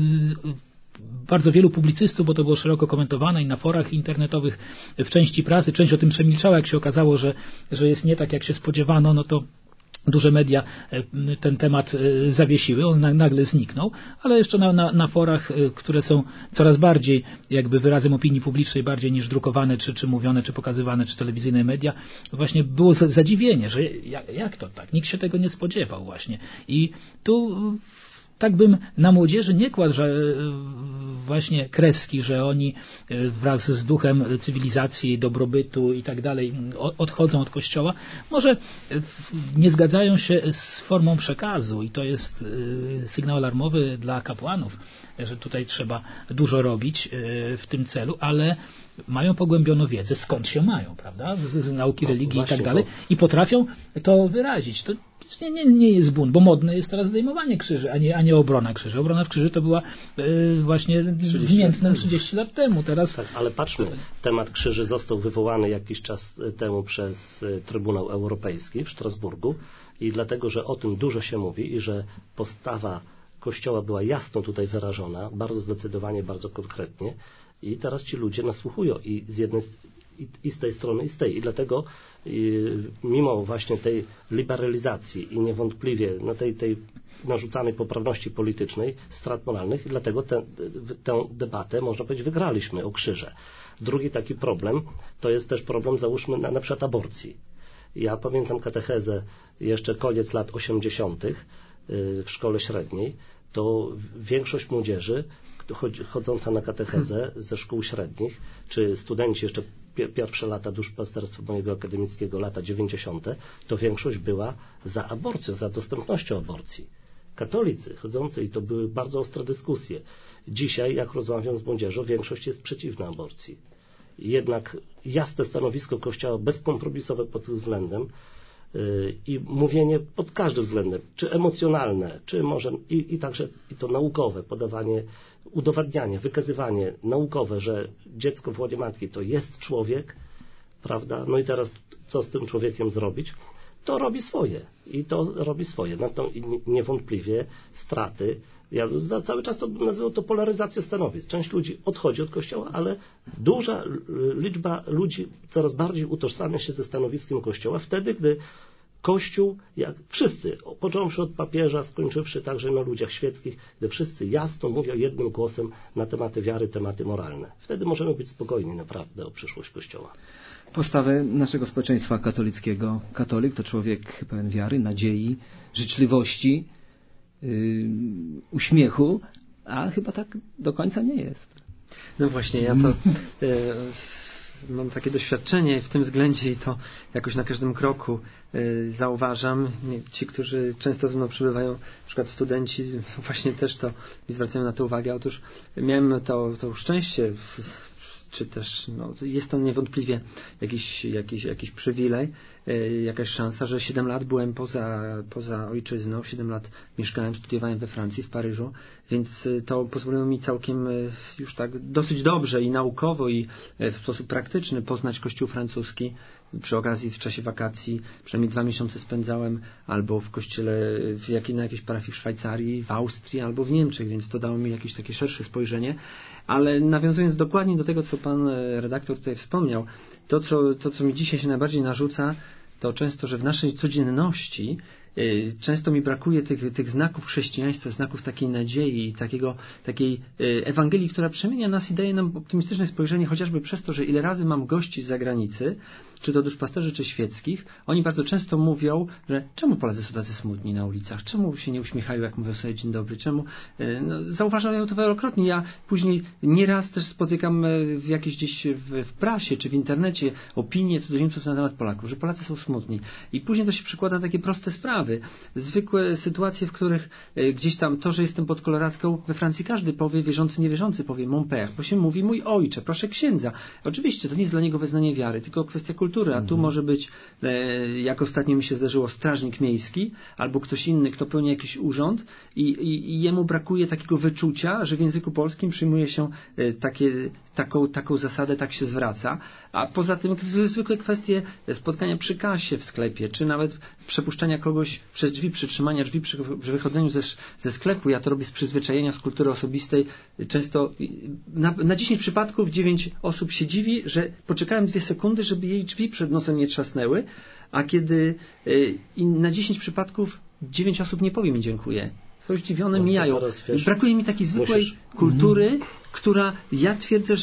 bardzo wielu publicystów, bo to było szeroko komentowane i na forach internetowych, w części prasy, część o tym przemilczała, jak się okazało, że, że jest nie tak, jak się spodziewano, no to duże media ten temat zawiesiły, on nagle zniknął, ale jeszcze na, na, na forach, które są coraz bardziej jakby wyrazem opinii publicznej, bardziej niż drukowane, czy, czy mówione, czy pokazywane, czy telewizyjne media, właśnie było zadziwienie, że jak, jak to tak? Nikt się tego nie spodziewał właśnie. I tu tak bym na młodzieży nie kładł, że właśnie kreski, że oni wraz z duchem cywilizacji, dobrobytu i tak dalej odchodzą od Kościoła. Może nie zgadzają się z formą przekazu i to jest sygnał alarmowy dla kapłanów, że tutaj trzeba dużo robić w tym celu, ale mają pogłębioną wiedzę, skąd się mają, prawda, z, z nauki no, religii właśnie, i tak dalej bo... i potrafią to wyrazić. To nie, nie, nie jest bunt, bo modne jest teraz zdejmowanie krzyży, a nie, a nie obrona krzyży. Obrona w krzyży to była y, właśnie namiętna trzydzieści lat temu. Teraz... Tak, ale patrzmy, temat krzyży został wywołany jakiś czas temu przez Trybunał Europejski w Strasburgu i dlatego, że o tym dużo się mówi i że postawa Kościoła była jasno tutaj wyrażona, bardzo zdecydowanie, bardzo konkretnie i teraz ci ludzie nasłuchują i z jednej i, i z tej strony i z tej i dlatego i, mimo właśnie tej liberalizacji i niewątpliwie no tej, tej narzucanej poprawności politycznej, strat moralnych i dlatego te, tę debatę można powiedzieć wygraliśmy o krzyże. Drugi taki problem to jest też problem załóżmy na, na przykład aborcji. Ja pamiętam katechezę jeszcze koniec lat osiemdziesiątych w szkole średniej, to większość młodzieży chodząca na katechezę ze szkół średnich, czy studenci jeszcze pierwsze lata duszpasterstwa mojego akademickiego, lata dziewięćdziesiąte, to większość była za aborcją, za dostępnością aborcji. Katolicy chodzący i to były bardzo ostre dyskusje. Dzisiaj, jak rozmawiam z młodzieżą, większość jest przeciwna aborcji. Jednak jasne stanowisko Kościoła bezkompromisowe pod tym względem i mówienie pod każdym względem, czy emocjonalne, czy może i, i także i to naukowe, podawanie, udowadnianie, wykazywanie naukowe, że dziecko w łonie matki to jest człowiek, prawda, no i teraz co z tym człowiekiem zrobić, to robi swoje i to robi swoje. No to niewątpliwie straty, ja za cały czas to nazywał to polaryzacją stanowisk. Część ludzi odchodzi od Kościoła, ale duża liczba ludzi coraz bardziej utożsamia się ze stanowiskiem Kościoła wtedy, gdy Kościół, jak wszyscy, począwszy od papieża, skończywszy także na ludziach świeckich, gdy wszyscy jasno mówią jednym głosem na tematy wiary, tematy moralne. Wtedy możemy być spokojni naprawdę o przyszłość Kościoła. Postawę naszego społeczeństwa katolickiego. Katolik to człowiek pełen wiary, nadziei, życzliwości, yy, uśmiechu, a chyba tak do końca nie jest. No właśnie, ja to yy, mam takie doświadczenie w tym względzie i to jakoś na każdym kroku yy, zauważam. Ci, którzy często ze mną przybywają, na przykład studenci, właśnie też to mi zwracają na to uwagę. Otóż miałem to, to szczęście w, czy też no, jest to niewątpliwie jakiś, jakiś, jakiś przywilej, yy, jakaś szansa, że siedem lat byłem poza, poza ojczyzną, siedem lat mieszkałem, studiowałem we Francji, w Paryżu, więc yy, to pozwoliło mi całkiem yy, już tak dosyć dobrze i naukowo i yy, w sposób praktyczny poznać Kościół francuski. Przy okazji w czasie wakacji przynajmniej dwa miesiące spędzałem albo w kościele w jakiej, na jakiejś parafii w Szwajcarii, w Austrii albo w Niemczech, więc to dało mi jakieś takie szersze spojrzenie. Ale nawiązując dokładnie do tego, co pan redaktor tutaj wspomniał, to co, to, co mi dzisiaj się najbardziej narzuca, to często, że w naszej codzienności yy, często mi brakuje tych, tych znaków chrześcijaństwa, znaków takiej nadziei i takiego, takiej yy, Ewangelii, która przemienia nas i daje nam optymistyczne spojrzenie, chociażby przez to, że ile razy mam gości z zagranicy, czy to duszpasterzy, czy świeckich, oni bardzo często mówią, że czemu Polacy są tacy smutni na ulicach, czemu się nie uśmiechają, jak mówią sobie dzień dobry, czemu, no, zauważają to wielokrotnie. Ja później nieraz też spotykam w jakiejś gdzieś w, w prasie, czy w internecie opinie cudzoziemców na temat Polaków, że Polacy są smutni. I później to się przykłada na takie proste sprawy, zwykłe sytuacje, w których gdzieś tam to, że jestem pod koloratką, we Francji każdy powie, wierzący, niewierzący powie mon père, bo się mówi mój ojcze, proszę księdza. Oczywiście to nie jest dla niego wyznanie wiary, tylko kwestia kultury. A tu może być, e, jak ostatnio mi się zdarzyło, strażnik miejski albo ktoś inny, kto pełni jakiś urząd i, i, i jemu brakuje takiego wyczucia, że w języku polskim przyjmuje się e, takie, taką, taką zasadę, tak się zwraca. A poza tym zwykłe kwestie spotkania przy kasie w sklepie, czy nawet przepuszczania kogoś przez drzwi, przytrzymania drzwi przy, przy wychodzeniu ze, ze sklepu. Ja to robię z przyzwyczajenia, z kultury osobistej. Często na, na dziesięć przypadków dziewięć osób się dziwi, że poczekałem dwie sekundy, żeby jej drzwi przed nosem nie trzasnęły, a kiedy y, na dziesięć przypadków dziewięć osób nie powie mi dziękuję. Są zdziwione, no, mijają. Wiesz, brakuje mi takiej zwykłej musisz... kultury, mm. która, ja twierdzę, że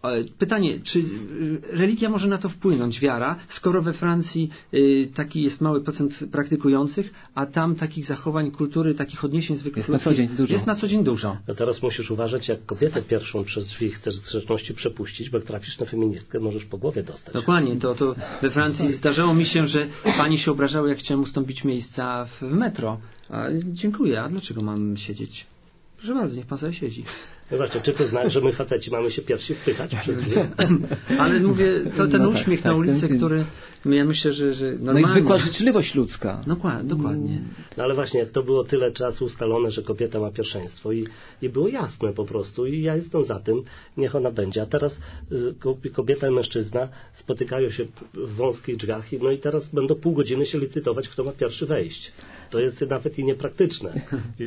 Pytanie, czy religia może na to wpłynąć, wiara, skoro we Francji taki jest mały procent praktykujących, a tam takich zachowań, kultury, takich odniesień zwykłych jest na co dzień dużo. Jest na co dzień dużo. No teraz musisz uważać, jak kobietę pierwszą przez drzwi chcesz z grzeczności przepuścić, bo jak trafisz na feministkę, możesz po głowie dostać. Dokładnie, to, to we Francji zdarzało mi się, że pani się obrażały, jak chciałem ustąpić miejsca w metro. A, dziękuję, a dlaczego mam siedzieć? Proszę bardzo, niech pan sobie siedzi. No właśnie, czy ty znasz, że my faceci mamy się pierwsi wpychać przez drzwi? Ale mówię, to ten no uśmiech tak, na tak, ulicy, ten, który, ja myślę, że, że normalnie... No i zwykła życzliwość ludzka. Dokładnie, dokładnie. No ale właśnie, jak to było tyle czasu ustalone, że kobieta ma pierwszeństwo i, i było jasne po prostu i ja jestem za tym, niech ona będzie. A teraz y, kobieta i mężczyzna spotykają się w wąskich drzwiach i, no i teraz będą pół godziny się licytować, kto ma pierwszy wejść. To jest nawet i niepraktyczne.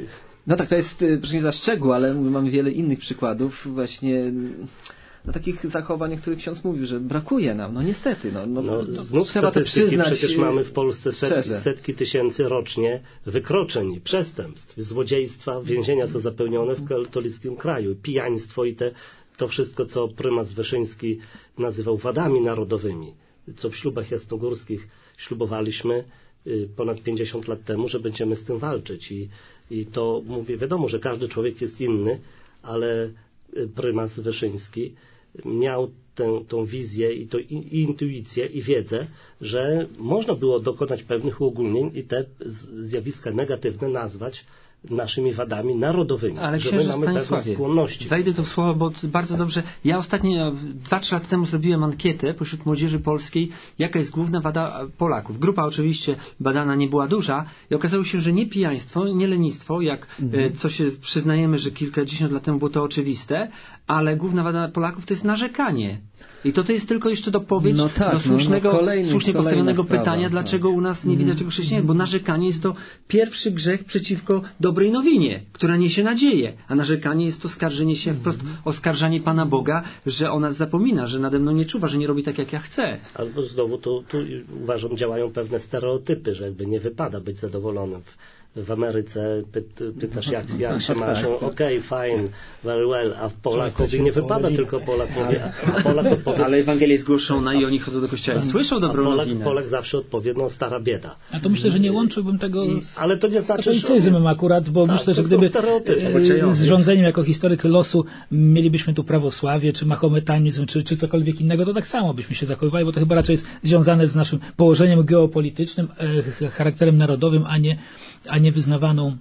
No tak, to jest proszę nie za szczegół, ale mamy wiele innych przykładów właśnie no, takich zachowań, o których ksiądz mówił, że brakuje nam. No niestety. No, no, no, no, znów trzeba to przyznać. Przecież mamy w Polsce setki, szczerze. setki tysięcy rocznie wykroczeń, przestępstw, złodziejstwa, więzienia są zapełnione w katolickim kraju, pijaństwo i te, to wszystko, co prymas Wyszyński nazywał wadami narodowymi, co w ślubach jasnogórskich ślubowaliśmy ponad pięćdziesiąt lat temu, że będziemy z tym walczyć. I, i to mówię, wiadomo, że każdy człowiek jest inny, ale prymas Wyszyński miał tę, tą wizję i, to, i, i intuicję i wiedzę, że można było dokonać pewnych uogólnień i te zjawiska negatywne nazwać naszymi wadami narodowymi, ale że my mamy pewne skłonności. Wejdę to w słowo, bo bardzo dobrze. Ja ostatnio, dwa, trzy lata temu zrobiłem ankietę pośród młodzieży polskiej, jaka jest główna wada Polaków. Grupa oczywiście badana nie była duża i okazało się, że nie pijaństwo, nie lenistwo, jak mhm. co się przyznajemy, że kilkadziesiąt lat temu było to oczywiste, ale główna wada Polaków to jest narzekanie. I to to jest tylko jeszcze dopowiedź no tak, do słusznego, no, no kolejny, słusznie postawionego sprawa, pytania, dlaczego tak. u nas nie widać tego chrześcijanina, bo narzekanie jest to pierwszy grzech przeciwko dobrej nowinie, która niesie nadzieję, a narzekanie jest to skarżenie się wprost, oskarżanie Pana Boga, że o nas zapomina, że nade mną nie czuwa, że nie robi tak, jak ja chcę. Albo znowu tu, tu uważam, działają pewne stereotypy, że jakby nie wypada być zadowolonym. W Ameryce py, pytasz, jak, jak się masz, okej, okay, fine, very well, a w Polakowi nie wypada, tylko Polak mówi, a Polak odpowie... Ale Ewangelia jest głoszona i oni chodzą do kościoła i słyszą dobrą Polak, nowinę. Polak zawsze odpowie, no stara bieda. A to myślę, że nie łączyłbym tego I, z ale to nie znaczy, katolicyzmem akurat, bo tak, myślę, że gdyby e, z rządzeniem jako historyk losu mielibyśmy tu prawosławie, czy mahometanizm, czy, czy cokolwiek innego, to tak samo byśmy się zachowywali, bo to chyba raczej jest związane z naszym położeniem geopolitycznym, e, charakterem narodowym, a nie a nie wyznawaną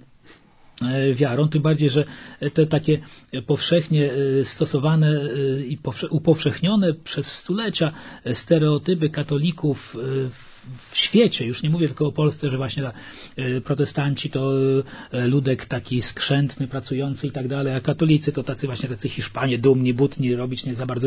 wiarą, tym bardziej, że te takie powszechnie stosowane i upowszechnione przez stulecia stereotypy katolików w świecie, już nie mówię tylko o Polsce, że właśnie protestanci to ludek taki skrzętny, pracujący i tak dalej, a katolicy to tacy właśnie tacy Hiszpanie, dumni, butni, robić nie za bardzo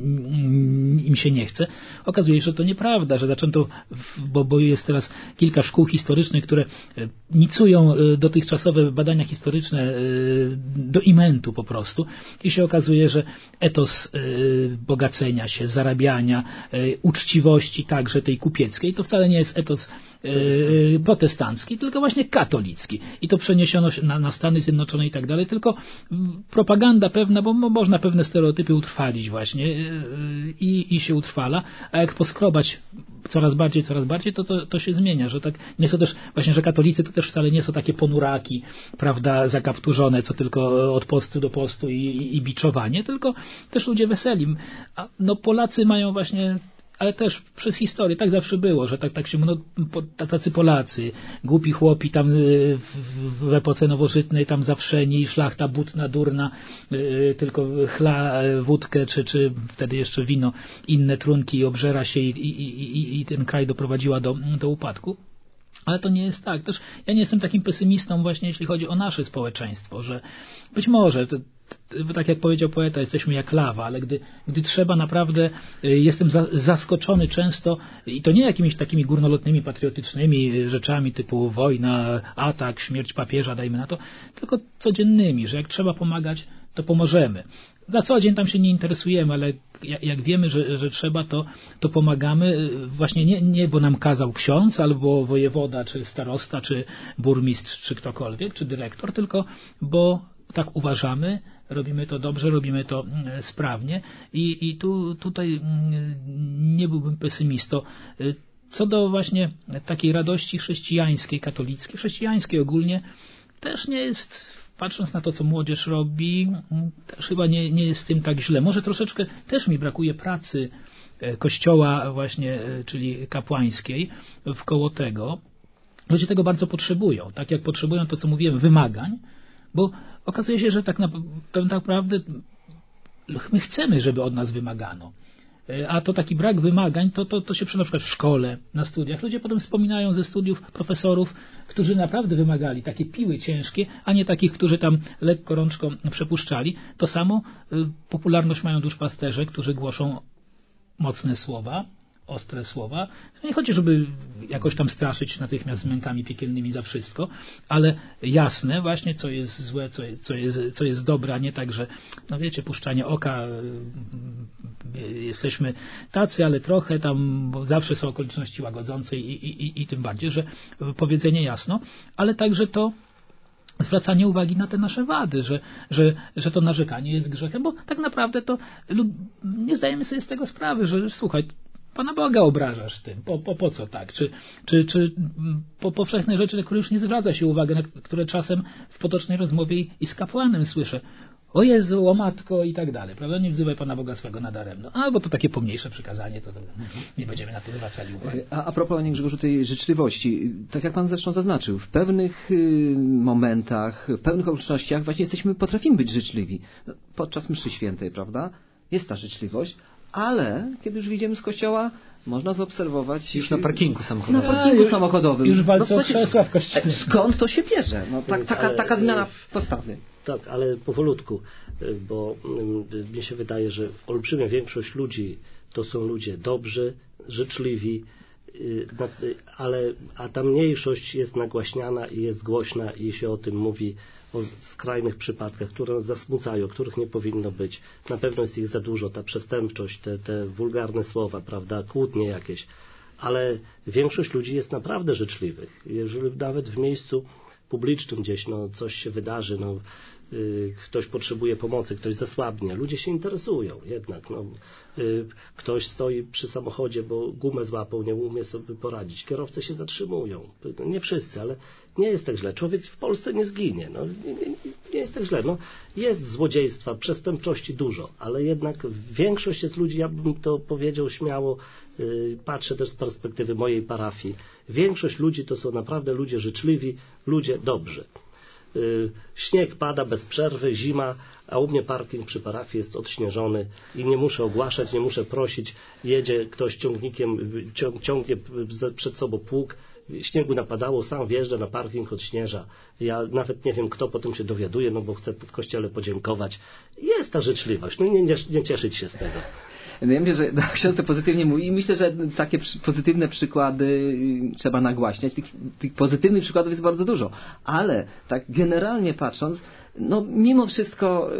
im się nie chce. Okazuje się, że to nieprawda, że zaczęto, bo, bo jest teraz kilka szkół historycznych, które nicują dotychczasowe badania historyczne do imentu po prostu i się okazuje, że etos bogacenia się, zarabiania, uczciwości także tej kupieckiej, to wcale nie jest etos e, protestancki, tylko właśnie katolicki. I to przeniesiono na, na Stany Zjednoczone i tak dalej, tylko propaganda pewna, bo można pewne stereotypy utrwalić właśnie e, i, i się utrwala, a jak poskrobać coraz bardziej, coraz bardziej, to, to, to się zmienia, że tak nie są też, właśnie, że katolicy to też wcale nie są takie ponuraki, prawda, zakapturzone, co tylko od postu do postu i, i, i biczowanie, tylko też ludzie weseli. A, no Polacy mają właśnie, ale też przez historię tak zawsze było, że tak, tak się, no, tacy Polacy, głupi chłopi tam w, w epoce nowożytnej, tam zawszeni, szlachta butna, durna, yy, tylko chla wódkę, czy, czy wtedy jeszcze wino, inne trunki i obżera się i, i, i, i ten kraj doprowadziła do, do upadku. Ale to nie jest tak. Też ja nie jestem takim pesymistą właśnie, jeśli chodzi o nasze społeczeństwo, że być może, to, to, tak jak powiedział poeta, jesteśmy jak lawa, ale gdy, gdy trzeba naprawdę, jestem za, zaskoczony często i to nie jakimiś takimi górnolotnymi, patriotycznymi rzeczami typu wojna, atak, śmierć papieża, dajmy na to, tylko codziennymi, że jak trzeba pomagać, to pomożemy. Na co dzień tam się nie interesujemy, ale jak wiemy, że, że trzeba, to, to pomagamy. Właśnie nie, nie, bo nam kazał ksiądz, albo wojewoda, czy starosta, czy burmistrz, czy ktokolwiek, czy dyrektor, tylko bo tak uważamy, robimy to dobrze, robimy to sprawnie i, i tu, tutaj nie byłbym pesymistą. Co do właśnie takiej radości chrześcijańskiej, katolickiej, chrześcijańskiej ogólnie, też nie jest, patrząc na to, co młodzież robi, też chyba nie, nie jest z tym tak źle. Może troszeczkę też mi brakuje pracy kościoła właśnie, czyli kapłańskiej, wkoło tego. Ludzie tego bardzo potrzebują, tak jak potrzebują to, co mówiłem, wymagań, bo okazuje się, że tak, na, tak naprawdę my chcemy, żeby od nas wymagano. A to taki brak wymagań, to, to, to się przy na przykład w szkole, na studiach. Ludzie potem wspominają ze studiów profesorów, którzy naprawdę wymagali, takie piły ciężkie, a nie takich, którzy tam lekko rączką przepuszczali. To samo y, popularność mają duszpasterze, którzy głoszą mocne słowa, ostre słowa. Nie chodzi, żeby jakoś tam straszyć natychmiast mękami piekielnymi za wszystko, ale jasne właśnie, co jest złe, co jest, co jest, co jest dobre, a nie tak, że no wiecie, puszczanie oka, jesteśmy tacy, ale trochę tam, bo zawsze są okoliczności łagodzące i, i, i, i tym bardziej, że powiedzenie jasno, ale także to zwracanie uwagi na te nasze wady, że, że, że to narzekanie jest grzechem, bo tak naprawdę to nie zdajemy sobie z tego sprawy, że słuchaj, Pana Boga obrażasz tym. Po, po, po co tak? Czy, czy, czy po powszechne rzeczy, na które już nie zwraca się uwagi, na które czasem w potocznej rozmowie i, i z kapłanem słyszę: o Jezu, o Matko i tak dalej, prawda? Nie wzywaj Pana Boga swego nadaremno. A, bo to takie pomniejsze przykazanie, to, to nie będziemy na to zwracali uwagi. A, a propos, Panie Grzegorzu, tej życzliwości, tak jak Pan zresztą zaznaczył, w pewnych y, momentach, w pewnych okolicznościach właśnie jesteśmy, potrafimy być życzliwi. Podczas mszy świętej, prawda? Jest ta życzliwość, ale kiedy już wyjdziemy z kościoła, można zaobserwować... Już na parkingu samochodowym. Na parkingu samochodowym. Już walczą no, o krzesła w kościele. Skąd to się bierze? No, tak, taka, ale, taka zmiana postawy. Tak, ale powolutku, bo mnie się wydaje, że olbrzymia większość ludzi to są ludzie dobrzy, życzliwi, ale a ta mniejszość jest nagłaśniana i jest głośna i się o tym mówi, o skrajnych przypadkach, które nas zasmucają, których nie powinno być. Na pewno jest ich za dużo, ta przestępczość, te, te wulgarne słowa, prawda, kłótnie jakieś, ale większość ludzi jest naprawdę życzliwych. Jeżeli nawet w miejscu publicznym gdzieś no, coś się wydarzy, no, y, ktoś potrzebuje pomocy, ktoś zasłabnie, ludzie się interesują jednak. No, y, ktoś stoi przy samochodzie, bo gumę złapał, nie umie sobie poradzić. Kierowcy się zatrzymują. No, nie wszyscy, ale nie jest tak źle. Człowiek w Polsce nie zginie. No, nie, nie, nie jest tak źle. No, jest złodziejstwa, przestępczości dużo, ale jednak większość jest ludzi, ja bym to powiedział śmiało, y, patrzę też z perspektywy mojej parafii. Większość ludzi to są naprawdę ludzie życzliwi, ludzie dobrzy. Yy, śnieg pada bez przerwy, zima, a u mnie parking przy parafii jest odśnieżony i nie muszę ogłaszać, nie muszę prosić. Jedzie ktoś ciągnikiem, ciąg, ciągnie przed sobą pług, śniegu napadało, sam wjeżdża na parking, odśnieża. Ja nawet nie wiem, kto potem się dowiaduje, no bo chcę w kościele podziękować. Jest ta życzliwość, no nie, nie, nie cieszyć się z tego. No ja myślę, że no, ksiądz to pozytywnie mówi i myślę, że takie przy, pozytywne przykłady trzeba nagłaśniać. Tych, tych pozytywnych przykładów jest bardzo dużo. Ale tak generalnie patrząc, no mimo wszystko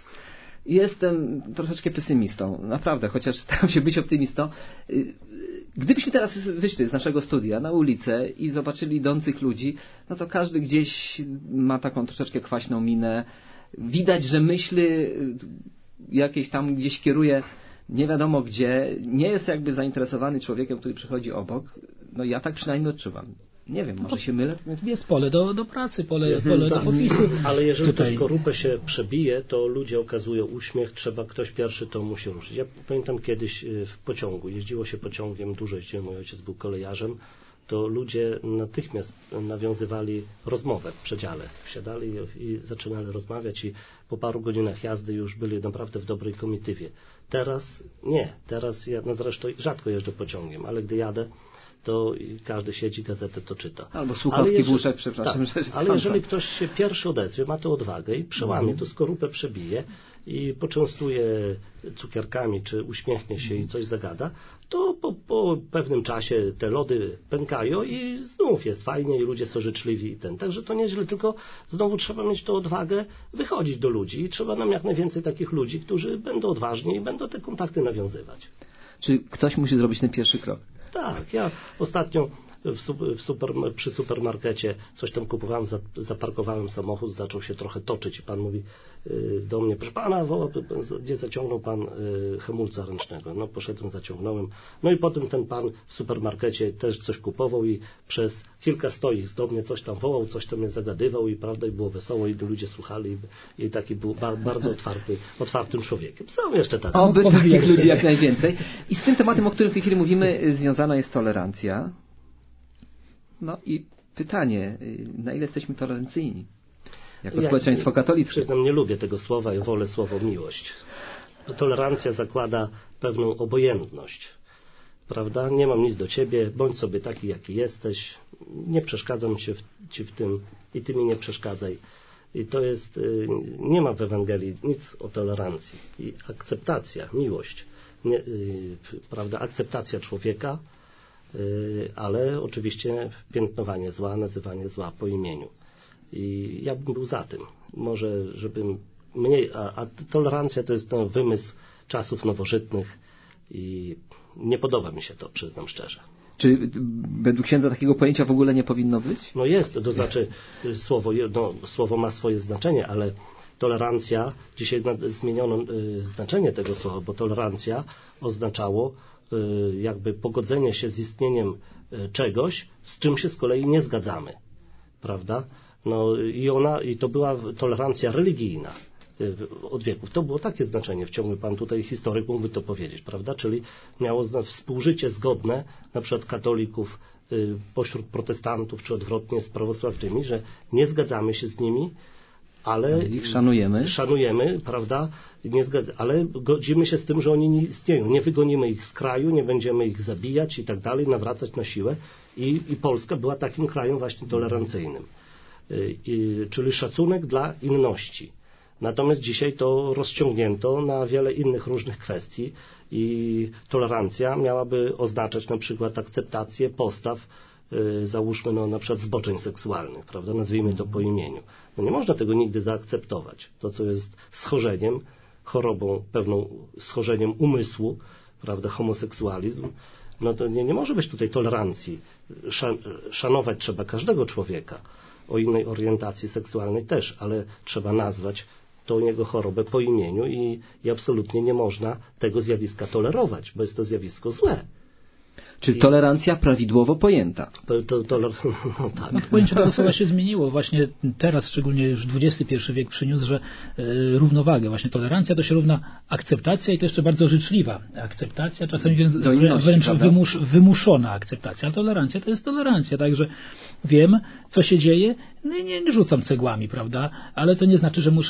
jestem troszeczkę pesymistą. Naprawdę, chociaż staram się być optymistą. Gdybyśmy teraz wyszli z naszego studia na ulicę i zobaczyli idących ludzi, no to każdy gdzieś ma taką troszeczkę kwaśną minę. Widać, że myśli jakieś tam gdzieś kieruje nie wiadomo gdzie, nie jest jakby zainteresowany człowiekiem, który przychodzi obok. No ja tak przynajmniej odczuwam. Nie wiem, może się mylę? Jest pole do, do pracy, pole, jest pole tak, do popisu. Ale jeżeli Tutaj. to skorupę się przebije, to ludzie okazują uśmiech, trzeba ktoś pierwszy to musi ruszyć. Ja pamiętam kiedyś w pociągu, jeździło się pociągiem, dużo jeździłem, mój ojciec był kolejarzem, to ludzie natychmiast nawiązywali rozmowę w przedziale. Wsiadali i zaczynali rozmawiać i po paru godzinach jazdy już byli naprawdę w dobrej komitywie. Teraz nie. Teraz ja no zresztą rzadko jeżdżę pociągiem, ale gdy jadę, to każdy siedzi, gazetę to czyta. Albo słuchawki jeżeli, w uszach, przepraszam. Tak, że ale jeżeli ktoś się pierwszy odezwie, ma tę odwagę i przełamie, mm. to skorupę przebije i poczęstuje cukierkami, czy uśmiechnie się mm. i coś zagada, to po, po pewnym czasie te lody pękają i znów jest fajnie i ludzie są życzliwi i ten. Także to nieźle, tylko znowu trzeba mieć tę odwagę wychodzić do ludzi i trzeba nam jak najwięcej takich ludzi, którzy będą odważni i będą te kontakty nawiązywać. Czy ktoś musi zrobić ten pierwszy krok? Tak, ja ostatnio w, w super, przy supermarkecie coś tam kupowałem, za, zaparkowałem samochód, zaczął się trochę toczyć i pan mówi y, do mnie, proszę pana, woła, gdzie zaciągnął pan y, hamulca ręcznego? No poszedłem, zaciągnąłem. No i potem ten pan w supermarkecie też coś kupował i przez kilka stoisk do mnie coś tam wołał, coś tam mnie zagadywał i prawda, i było wesoło i ludzie słuchali i, i taki był ba, bardzo otwarty, otwartym człowiekiem. Są jeszcze tacy. Oby takich ludzi jak najwięcej. I z tym tematem, o którym w tej chwili mówimy, związana jest tolerancja. No i pytanie, na ile jesteśmy tolerancyjni jako ja, społeczeństwo katolickie? Przyznam, nie lubię tego słowa i wolę słowo miłość. Tolerancja zakłada pewną obojętność. Prawda? Nie mam nic do ciebie, bądź sobie taki, jaki jesteś. Nie przeszkadzam ci w, ci w tym i ty mi nie przeszkadzaj. I to jest, nie ma w Ewangelii nic o tolerancji. I akceptacja, miłość, nie, prawda, akceptacja człowieka, ale oczywiście piętnowanie zła, nazywanie zła po imieniu. I ja bym był za tym. Może, żebym mniej, a, a tolerancja to jest no, wymysł czasów nowożytnych i nie podoba mi się to, przyznam szczerze. Czy według księdza takiego pojęcia w ogóle nie powinno być? No jest, to znaczy słowo, no, słowo ma swoje znaczenie, ale tolerancja, dzisiaj zmieniono y, znaczenie tego słowa, bo tolerancja oznaczało y, jakby pogodzenie się z istnieniem y, czegoś, z czym się z kolei nie zgadzamy, prawda? No i ona, i to była tolerancja religijna od wieków. To było takie znaczenie, wciągły pan tutaj historyk, mógłby to powiedzieć, prawda? Czyli miało współżycie zgodne, na przykład katolików y, pośród protestantów, czy odwrotnie z prawosławnymi, że nie zgadzamy się z nimi, ale ich szanujemy. Szanujemy, prawda? Nie zgadza, ale godzimy się z tym, że oni nie istnieją. Nie wygonimy ich z kraju, nie będziemy ich zabijać i tak dalej, nawracać na siłę. I, i Polska była takim krajem właśnie tolerancyjnym. Y, y, czyli szacunek dla inności. Natomiast dzisiaj to rozciągnięto na wiele innych różnych kwestii i tolerancja miałaby oznaczać na przykład akceptację postaw, yy, załóżmy no, na przykład zboczeń seksualnych, prawda, nazwijmy to po imieniu. No nie można tego nigdy zaakceptować. To, co jest schorzeniem, chorobą, pewną schorzeniem umysłu, prawda, homoseksualizm, no to nie, nie może być tutaj tolerancji. Szan, szanować trzeba każdego człowieka o innej orientacji seksualnej też, ale trzeba nazwać tą jego chorobę po imieniu i, i absolutnie nie można tego zjawiska tolerować, bo jest to zjawisko złe. Czy tolerancja prawidłowo pojęta? To, to, to, no tak. No to pojęcie tego słowa się zmieniło. Właśnie teraz, szczególnie już dwudziesty pierwszy wiek przyniósł, że y, równowagę. Właśnie tolerancja to się równa akceptacja i to jeszcze bardzo życzliwa akceptacja, czasami wręcz, wręcz wymus, wymuszona akceptacja. A tolerancja to jest tolerancja, także wiem, co się dzieje, no i nie, nie rzucam cegłami, prawda? Ale to nie znaczy, że muszę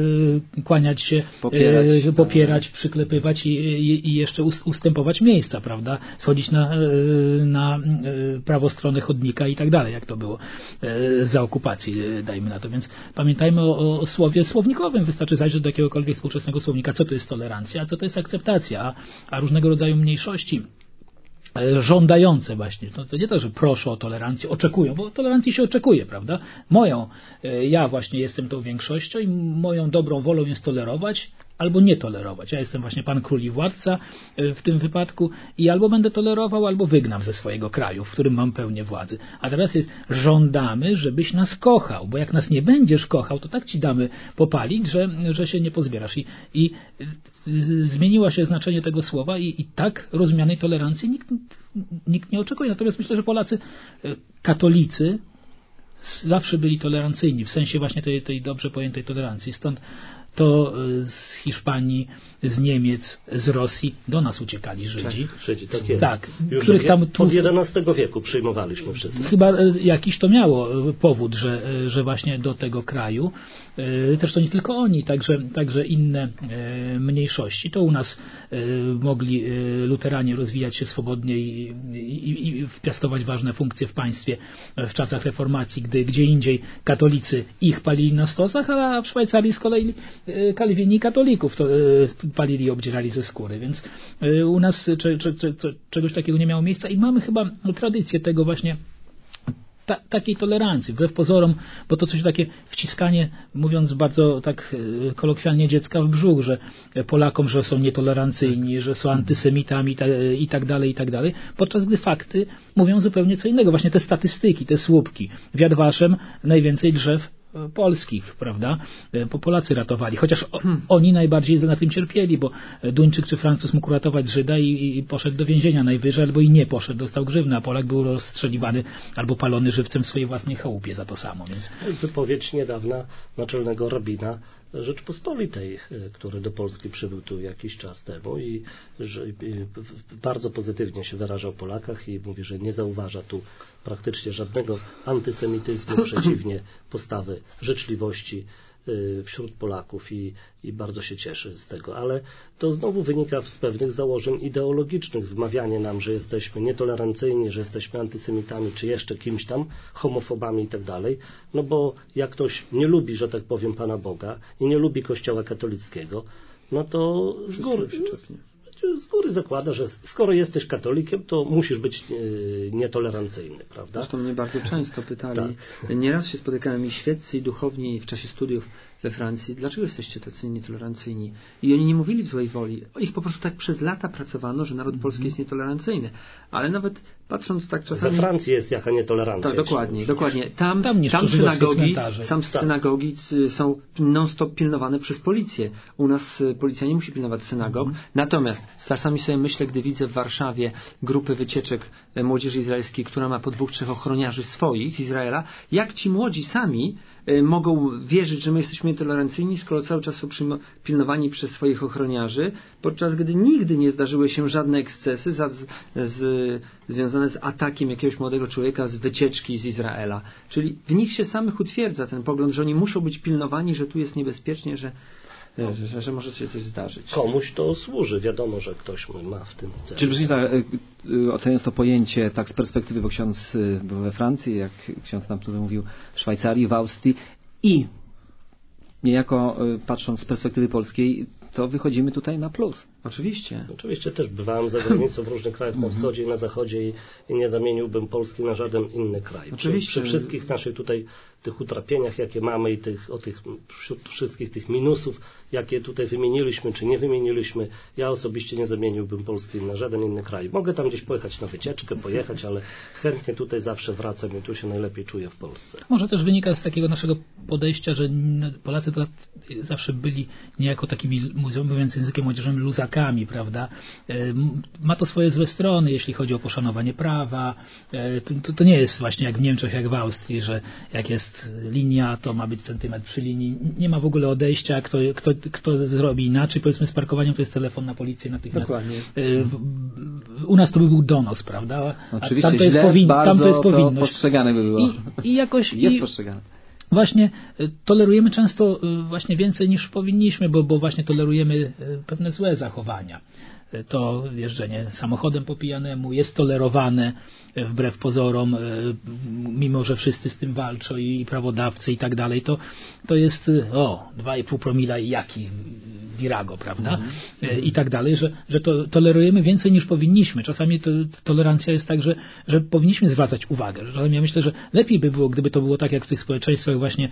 y, kłaniać się, popierać, y, popierać przyklepywać i, i, i jeszcze ustępować miejsca, prawda? Schodzić na, y, na y, prawą stronę chodnika i tak dalej, jak to było y, za okupacji, y, dajmy na to. Więc pamiętajmy o, o słowie słownikowym. Wystarczy zajrzeć do jakiegokolwiek współczesnego słownika, co to jest tolerancja, a co to jest akceptacja, a, a różnego rodzaju mniejszości żądające właśnie, to, to nie to, że proszę o tolerancję, oczekują, bo tolerancji się oczekuje, prawda? Moją, ja właśnie jestem tą większością i moją dobrą wolą jest tolerować albo nie tolerować. Ja jestem właśnie pan król i władca w tym wypadku i albo będę tolerował, albo wygnam ze swojego kraju, w którym mam pełnię władzy. A teraz jest, żądamy, żebyś nas kochał, bo jak nas nie będziesz kochał, to tak ci damy popalić, że, że się nie pozbierasz. I, i zmieniło się znaczenie tego słowa i, i tak rozumianej tolerancji nikt, nikt nie oczekuje. Natomiast myślę, że Polacy, katolicy, zawsze byli tolerancyjni, w sensie właśnie tej, tej dobrze pojętej tolerancji. Stąd to z Hiszpanii, z Niemiec, z Rosji do nas uciekali Żydzi. Tak, Żydzi, tak jest. Tak, już których tam tłum... od jedenastego wieku przyjmowaliśmy wszyscy. Chyba jakiś to miało powód, że, że właśnie do tego kraju, też to nie tylko oni, także, także inne mniejszości, to u nas mogli luteranie rozwijać się swobodnie i, i, i wpiastować ważne funkcje w państwie w czasach reformacji, gdy gdzie indziej katolicy ich palili na stosach, a w Szwajcarii z kolei kalwini katolików to palili i obdzierali ze skóry, więc u nas cze, cze, cze, czegoś takiego nie miało miejsca i mamy chyba tradycję tego właśnie ta, takiej tolerancji, wbrew pozorom, bo to coś takie wciskanie, mówiąc bardzo tak kolokwialnie, dziecka w brzuch, że Polakom, że są nietolerancyjni, że są antysemitami i tak dalej, i tak dalej, podczas gdy fakty mówią zupełnie co innego. Właśnie te statystyki, te słupki. W Yad Vashem najwięcej drzew polskich, prawda? Bo Polacy ratowali, chociaż o, oni najbardziej na tym cierpieli, bo Duńczyk czy Francuz mógł ratować Żyda i, i poszedł do więzienia najwyżej, albo i nie poszedł, dostał grzywnę, a Polak był rozstrzeliwany albo palony żywcem w swojej własnej chałupie za to samo. Więc... Wypowiedź niedawna naczelnego rabina Rzeczpospolitej, który do Polski przybył tu jakiś czas temu i, że, i bardzo pozytywnie się wyrażał o Polakach i mówi, że nie zauważa tu praktycznie żadnego antysemityzmu, przeciwnie postawy życzliwości wśród Polaków i, i bardzo się cieszy z tego, ale to znowu wynika z pewnych założeń ideologicznych, wmawianie nam, że jesteśmy nietolerancyjni, że jesteśmy antysemitami, czy jeszcze kimś tam, homofobami i tak dalej, no bo jak ktoś nie lubi, że tak powiem, Pana Boga i nie lubi Kościoła katolickiego, no to z góry, z góry zakłada, że skoro jesteś katolikiem, to musisz być nietolerancyjny, prawda? Zresztą mnie bardzo często pytali, tak. Nieraz się spotykałem i świeccy, i duchowni w czasie studiów we Francji, dlaczego jesteście tacy nietolerancyjni? I oni nie mówili w złej woli. Ich po prostu tak przez lata pracowano, że naród polski jest nietolerancyjny. Ale nawet patrząc tak czasami... We Francji jest jaka nietolerancja. Tak, dokładnie, dokładnie. Tam, tam, tam synagogi, tam tak. synagogi są non-stop pilnowane przez policję. U nas policja nie musi pilnować synagog. Mhm. Natomiast czasami sobie myślę, gdy widzę w Warszawie grupy wycieczek młodzieży izraelskiej, która ma po dwóch, trzech ochroniarzy swoich z Izraela, jak ci młodzi sami mogą wierzyć, że my jesteśmy nietolerancyjni, skoro cały czas są pilnowani przez swoich ochroniarzy, podczas gdy nigdy nie zdarzyły się żadne ekscesy za, z, z, związane z atakiem jakiegoś młodego człowieka z wycieczki z Izraela. Czyli w nich się samych utwierdza ten pogląd, że oni muszą być pilnowani, że tu jest niebezpiecznie, że Że, że, że może się coś zdarzyć. Komuś to służy, wiadomo, że ktoś ma w tym celu. Czyli oceniając to pojęcie tak z perspektywy, bo ksiądz był we Francji, jak ksiądz nam tutaj mówił, w Szwajcarii, w Austrii i niejako patrząc z perspektywy polskiej, to wychodzimy tutaj na plus. Oczywiście. Oczywiście też bywałem za granicą w różnych krajach na wschodzie i na zachodzie i, i nie zamieniłbym Polski na żaden inny kraj. Oczywiście. Przy, przy wszystkich naszych tutaj tych utrapieniach, jakie mamy i tych, o tych, wśród wszystkich tych minusów, jakie tutaj wymieniliśmy, czy nie wymieniliśmy, ja osobiście nie zamieniłbym Polski na żaden inny kraj. Mogę tam gdzieś pojechać na wycieczkę, pojechać, ale chętnie tutaj zawsze wracam i tu się najlepiej czuję w Polsce. Może też wynika z takiego naszego podejścia, że Polacy to zawsze byli niejako takimi, mówiąc językiem młodzieżowym, luzakami, prawda? Ma to swoje złe strony, jeśli chodzi o poszanowanie prawa. To, to nie jest właśnie jak w Niemczech, jak w Austrii, że jak jest linia, to ma być centymetr przy linii. Nie ma w ogóle odejścia, kto, kto, kto zrobi inaczej. Powiedzmy z parkowaniem to jest telefon na policję natychmiast. Dokładnie. U nas to by był donos, prawda? Oczywiście, tam to jest, źle, powin, tam to jest powinność. To postrzegane by było. I, i jakoś, jest i postrzegane. Właśnie tolerujemy często właśnie więcej niż powinniśmy, bo, bo właśnie tolerujemy pewne złe zachowania. To jeżdżenie samochodem po pijanemu jest tolerowane wbrew pozorom, mimo że wszyscy z tym walczą i prawodawcy i tak dalej, to, to jest o, dwa i pół promila i jaki virago, prawda? Mm. I tak dalej, że, że to tolerujemy więcej niż powinniśmy. Czasami to, tolerancja jest tak, że, że powinniśmy zwracać uwagę. Czasami ja myślę, że lepiej by było, gdyby to było tak jak w tych społeczeństwach właśnie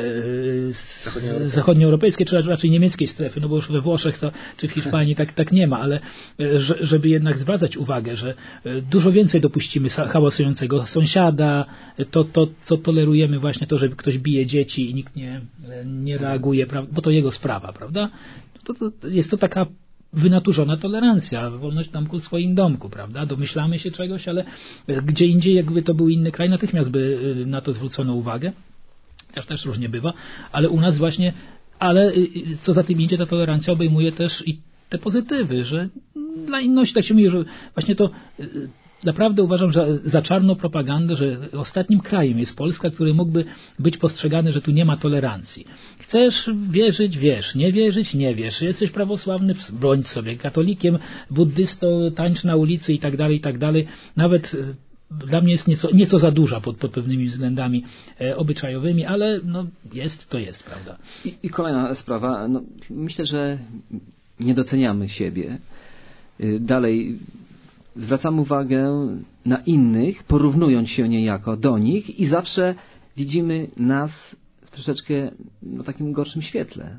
e, zachodnioeuropejskiej, czy raczej niemieckiej strefy, no bo już we Włoszech to, czy w Hiszpanii tak, tak nie ma, ale że, żeby jednak zwracać uwagę, że dużo więcej dopuścimy hałasującego sąsiada, to, to co tolerujemy właśnie to, że ktoś bije dzieci i nikt nie, nie reaguje, bo to jego sprawa, prawda? To, to, jest to taka wynaturzona tolerancja, wolność domku w swoim domku, prawda? Domyślamy się czegoś, ale gdzie indziej, jakby to był inny kraj, natychmiast by na to zwrócono uwagę. Chociaż też różnie bywa, ale u nas właśnie, ale co za tym idzie, ta tolerancja obejmuje też i te pozytywy, że dla inności, tak się mówi, że właśnie to naprawdę uważam, że za czarną propagandę, że ostatnim krajem jest Polska, który mógłby być postrzegany, że tu nie ma tolerancji. Chcesz wierzyć, wiesz, nie wierzyć, nie wiesz. Jesteś prawosławny, broń sobie, katolikiem, buddystą, tańcz na ulicy i tak dalej, i tak dalej. Nawet dla mnie jest nieco, nieco za duża pod, pod pewnymi względami e, obyczajowymi, ale no, jest, to jest, prawda. I, i kolejna sprawa, no, myślę, że nie doceniamy siebie. Dalej zwracamy uwagę na innych, porównując się niejako do nich i zawsze widzimy nas w troszeczkę no, takim gorszym świetle.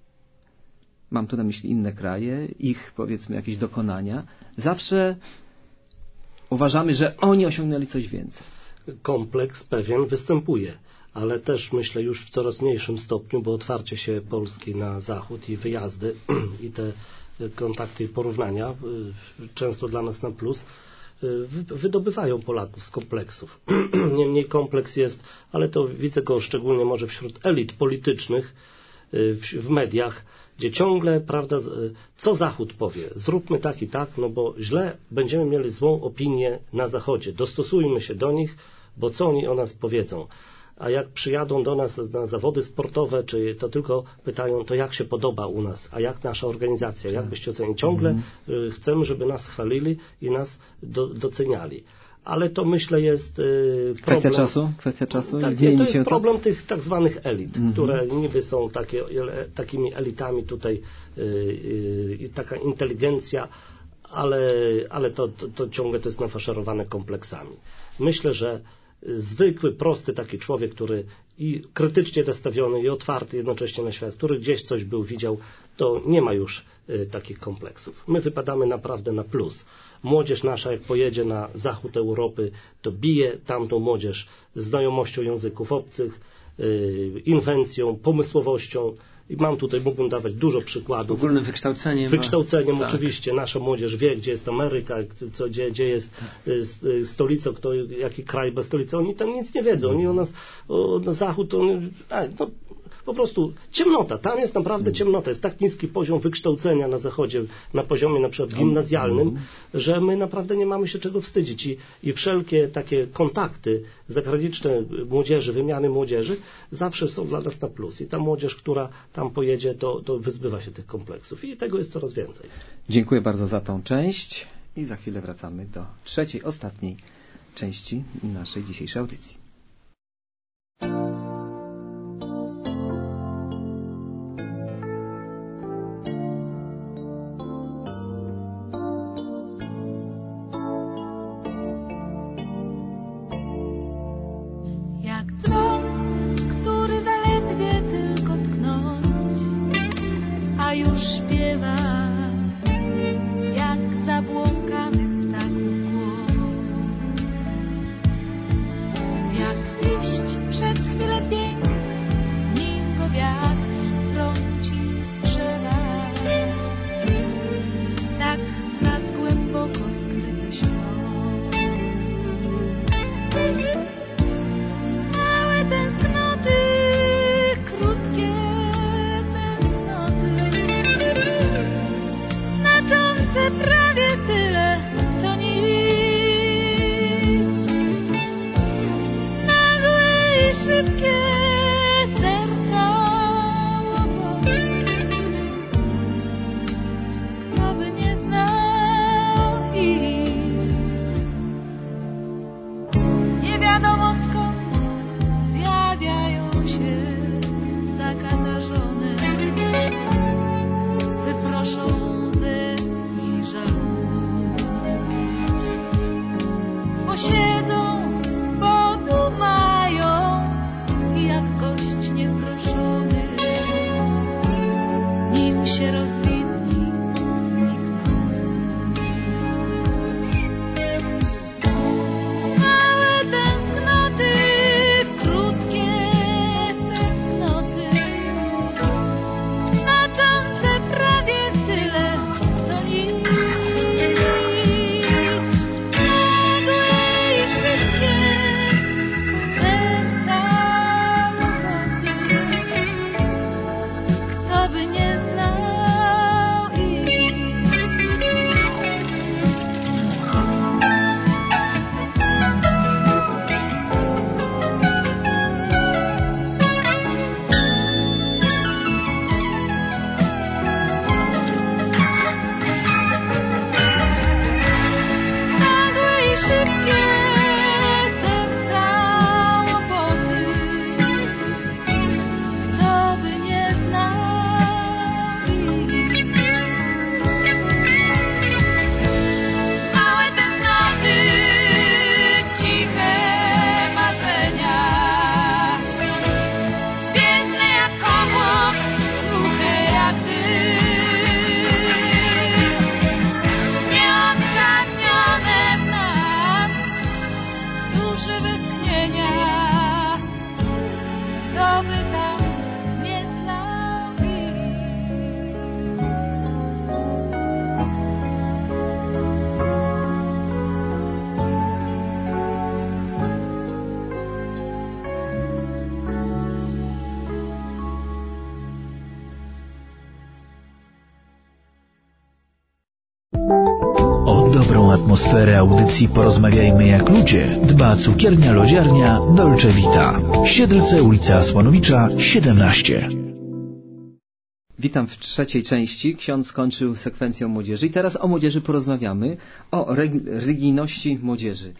Mam tu na myśli inne kraje, ich powiedzmy jakieś dokonania. Zawsze uważamy, że oni osiągnęli coś więcej. Kompleks pewien występuje, ale też myślę już w coraz mniejszym stopniu, bo otwarcie się Polski na zachód i wyjazdy i te kontakty i porównania, często dla nas na plus, wydobywają Polaków z kompleksów. Niemniej kompleks jest, ale to widzę go szczególnie może wśród elit politycznych, w, w mediach, gdzie ciągle, prawda, co Zachód powie, zróbmy tak i tak, no bo źle będziemy mieli złą opinię na Zachodzie, dostosujmy się do nich, bo co oni o nas powiedzą. A jak przyjadą do nas na zawody sportowe, czy to tylko pytają, to jak się podoba u nas, a jak nasza organizacja, jak byście ocenili. Ciągle mm. chcemy, żeby nas chwalili i nas do, doceniali. Ale to myślę jest y, problem... Kwestia czasu? Kwestia czasu? Tak, Zmieni to jest się problem to? tych tak zwanych elit, mm-hmm. które niby są takie, takimi elitami tutaj, y, y, taka inteligencja, ale, ale to, to, to ciągle to jest nafaszerowane kompleksami. Myślę, że zwykły, prosty taki człowiek, który i krytycznie nastawiony i otwarty jednocześnie na świat, który gdzieś coś był, widział, to nie ma już y, takich kompleksów. My wypadamy naprawdę na plus. Młodzież nasza, jak pojedzie na zachód Europy, to bije tamtą młodzież znajomością języków obcych, y, inwencją, pomysłowością. I mam tutaj, mógłbym dawać dużo przykładów. Ogólnym wykształceniem. Wykształceniem tak. Oczywiście. Nasza młodzież wie, gdzie jest Ameryka, co, gdzie, gdzie jest tak. stolica, kto, jaki kraj bez stolicy. Oni tam nic nie wiedzą. Oni o nas, o, na zachód, oni, a, no, po prostu ciemnota. Tam jest naprawdę ciemnota. Jest tak niski poziom wykształcenia na zachodzie, na poziomie na przykład gimnazjalnym, że my naprawdę nie mamy się czego wstydzić. I, i wszelkie takie kontakty zagraniczne młodzieży, wymiany młodzieży zawsze są dla nas na plus. I ta młodzież, która tam pojedzie, to, to wyzbywa się tych kompleksów. I tego jest coraz więcej. Dziękuję bardzo za tą część i za chwilę wracamy do trzeciej, ostatniej części naszej dzisiejszej audycji. atmosferę audycji Porozmawiajmy jak ludzie dba cukiernia lodziarnia Dolce Vita. Siedlce, ulica Słonowicza, siedemnaście. Witam w trzeciej części. Ksiądz skończył sekwencją młodzieży i teraz o młodzieży porozmawiamy, o religijności młodzieży.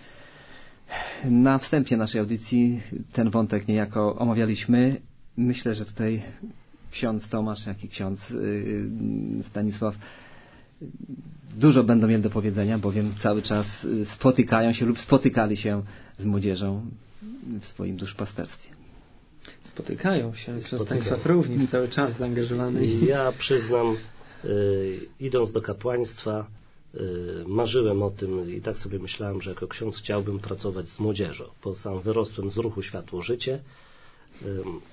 Na wstępie naszej audycji ten wątek niejako omawialiśmy. Myślę, że tutaj ksiądz Tomasz, jak i ksiądz Stanisław dużo będą mieli do powiedzenia, bowiem cały czas spotykają się lub spotykali się z młodzieżą w swoim duszpasterstwie. Spotykają się, Spotykają. Stanisław również cały czas zaangażowany. Ja przyznam, y, idąc do kapłaństwa, y, marzyłem o tym i tak sobie myślałem, że jako ksiądz chciałbym pracować z młodzieżą, bo sam wyrosłem z ruchu Światło Życie y,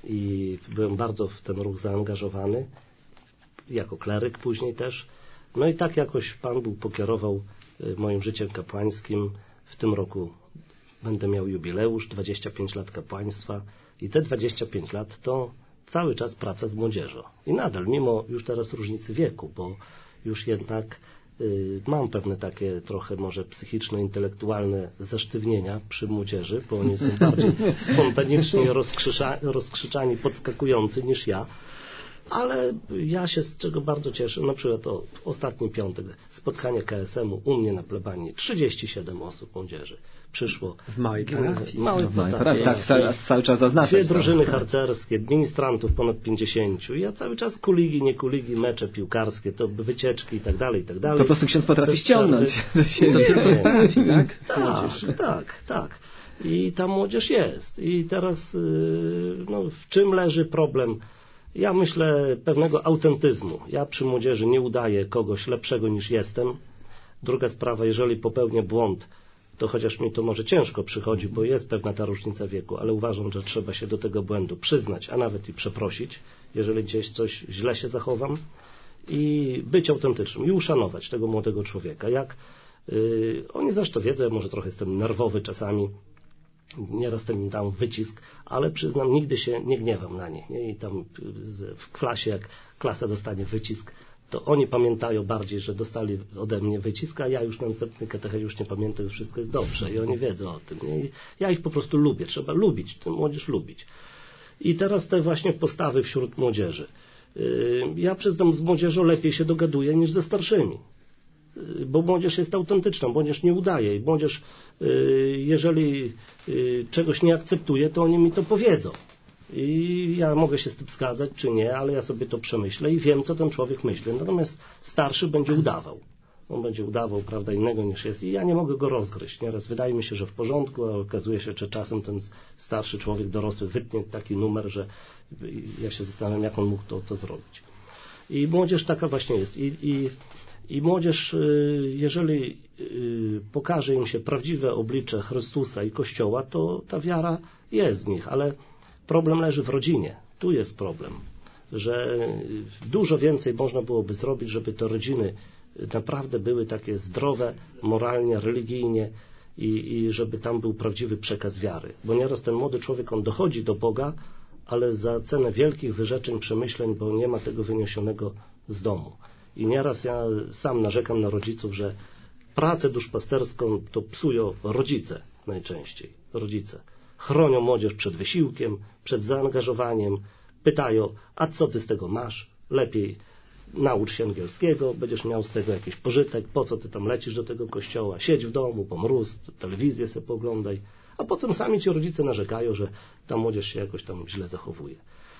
i byłem bardzo w ten ruch zaangażowany, jako kleryk później też. No i tak jakoś Pan Bóg pokierował y, moim życiem kapłańskim. W tym roku będę miał jubileusz, dwadzieścia pięć lat kapłaństwa. I te dwadzieścia pięć lat to cały czas praca z młodzieżą. I nadal, mimo już teraz różnicy wieku, bo już jednak y, mam pewne takie trochę może psychiczno-intelektualne zesztywnienia przy młodzieży, bo oni są bardziej spontanicznie rozkrzysza, rozkrzyczani, podskakujący niż ja. Ale ja się z czego bardzo cieszę, na przykład o ostatni piątek, spotkanie K S M u u mnie na plebanii, trzydzieści siedem osób młodzieży przyszło. W małej parafii. Małej No, parafii. tak, cały, cały czas zaznaczać. Dwie drużyny harcerskie, ministrantów ponad pięćdziesięciu. Ja cały czas kuligi, nie kuligi, mecze piłkarskie, to wycieczki i tak dalej, i tak dalej. Po prostu ksiądz potrafi Bez ściągnąć do siebie. To tylko z parafii, tak? Tak, tak, tak. I ta młodzież jest. I teraz no, w czym leży problem? Ja myślę pewnego autentyzmu. Ja przy młodzieży nie udaję kogoś lepszego niż jestem. Druga sprawa, jeżeli popełnię błąd, to chociaż mi to może ciężko przychodzi, bo jest pewna ta różnica wieku, ale uważam, że trzeba się do tego błędu przyznać, a nawet i przeprosić, jeżeli gdzieś coś źle się zachowam i być autentycznym i uszanować tego młodego człowieka. Jak yy, oni zresztą wiedzą, ja może trochę jestem nerwowy czasami, nieraz ten mi dam wycisk, ale przyznam, nigdy się nie gniewam na nich. Nie? I tam w klasie, jak klasa dostanie wycisk, to oni pamiętają bardziej, że dostali ode mnie wycisk, a ja już na następny katechet już nie pamiętam, że wszystko jest dobrze i oni wiedzą o tym. Nie? I ja ich po prostu lubię, trzeba lubić, tę młodzież lubić. I teraz te właśnie postawy wśród młodzieży. Ja przyznam, z młodzieżą lepiej się dogaduję niż ze starszymi. Bo młodzież jest autentyczna, młodzież nie udaje i młodzież, jeżeli czegoś nie akceptuje, to oni mi to powiedzą. I ja mogę się z tym zgadzać, czy nie, ale ja sobie to przemyślę i wiem, co ten człowiek myśli. Natomiast starszy będzie udawał. On będzie udawał, prawda, innego niż jest i ja nie mogę go rozgryźć. Nieraz wydaje mi się, że w porządku, a okazuje się, że czasem ten starszy człowiek dorosły wytnie taki numer, że ja się zastanawiam, jak on mógł to, to zrobić. I młodzież taka właśnie jest. I, i I młodzież, jeżeli pokaże im się prawdziwe oblicze Chrystusa i Kościoła, to ta wiara jest w nich, ale problem leży w rodzinie. Tu jest problem, że dużo więcej można byłoby zrobić, żeby te rodziny naprawdę były takie zdrowe, moralnie, religijnie i, i żeby tam był prawdziwy przekaz wiary. Bo nieraz ten młody człowiek, on dochodzi do Boga, ale za cenę wielkich wyrzeczeń, przemyśleń, bo nie ma tego wyniesionego z domu. I nieraz ja sam narzekam na rodziców, że pracę duszpasterską to psują rodzice najczęściej. Rodzice chronią młodzież przed wysiłkiem, przed zaangażowaniem, pytają, a co ty z tego masz? Lepiej naucz się angielskiego, będziesz miał z tego jakiś pożytek, po co ty tam lecisz do tego kościoła, siedź w domu, pomróz, telewizję sobie pooglądaj, a potem sami ci rodzice narzekają, że ta młodzież się jakoś tam źle zachowuje.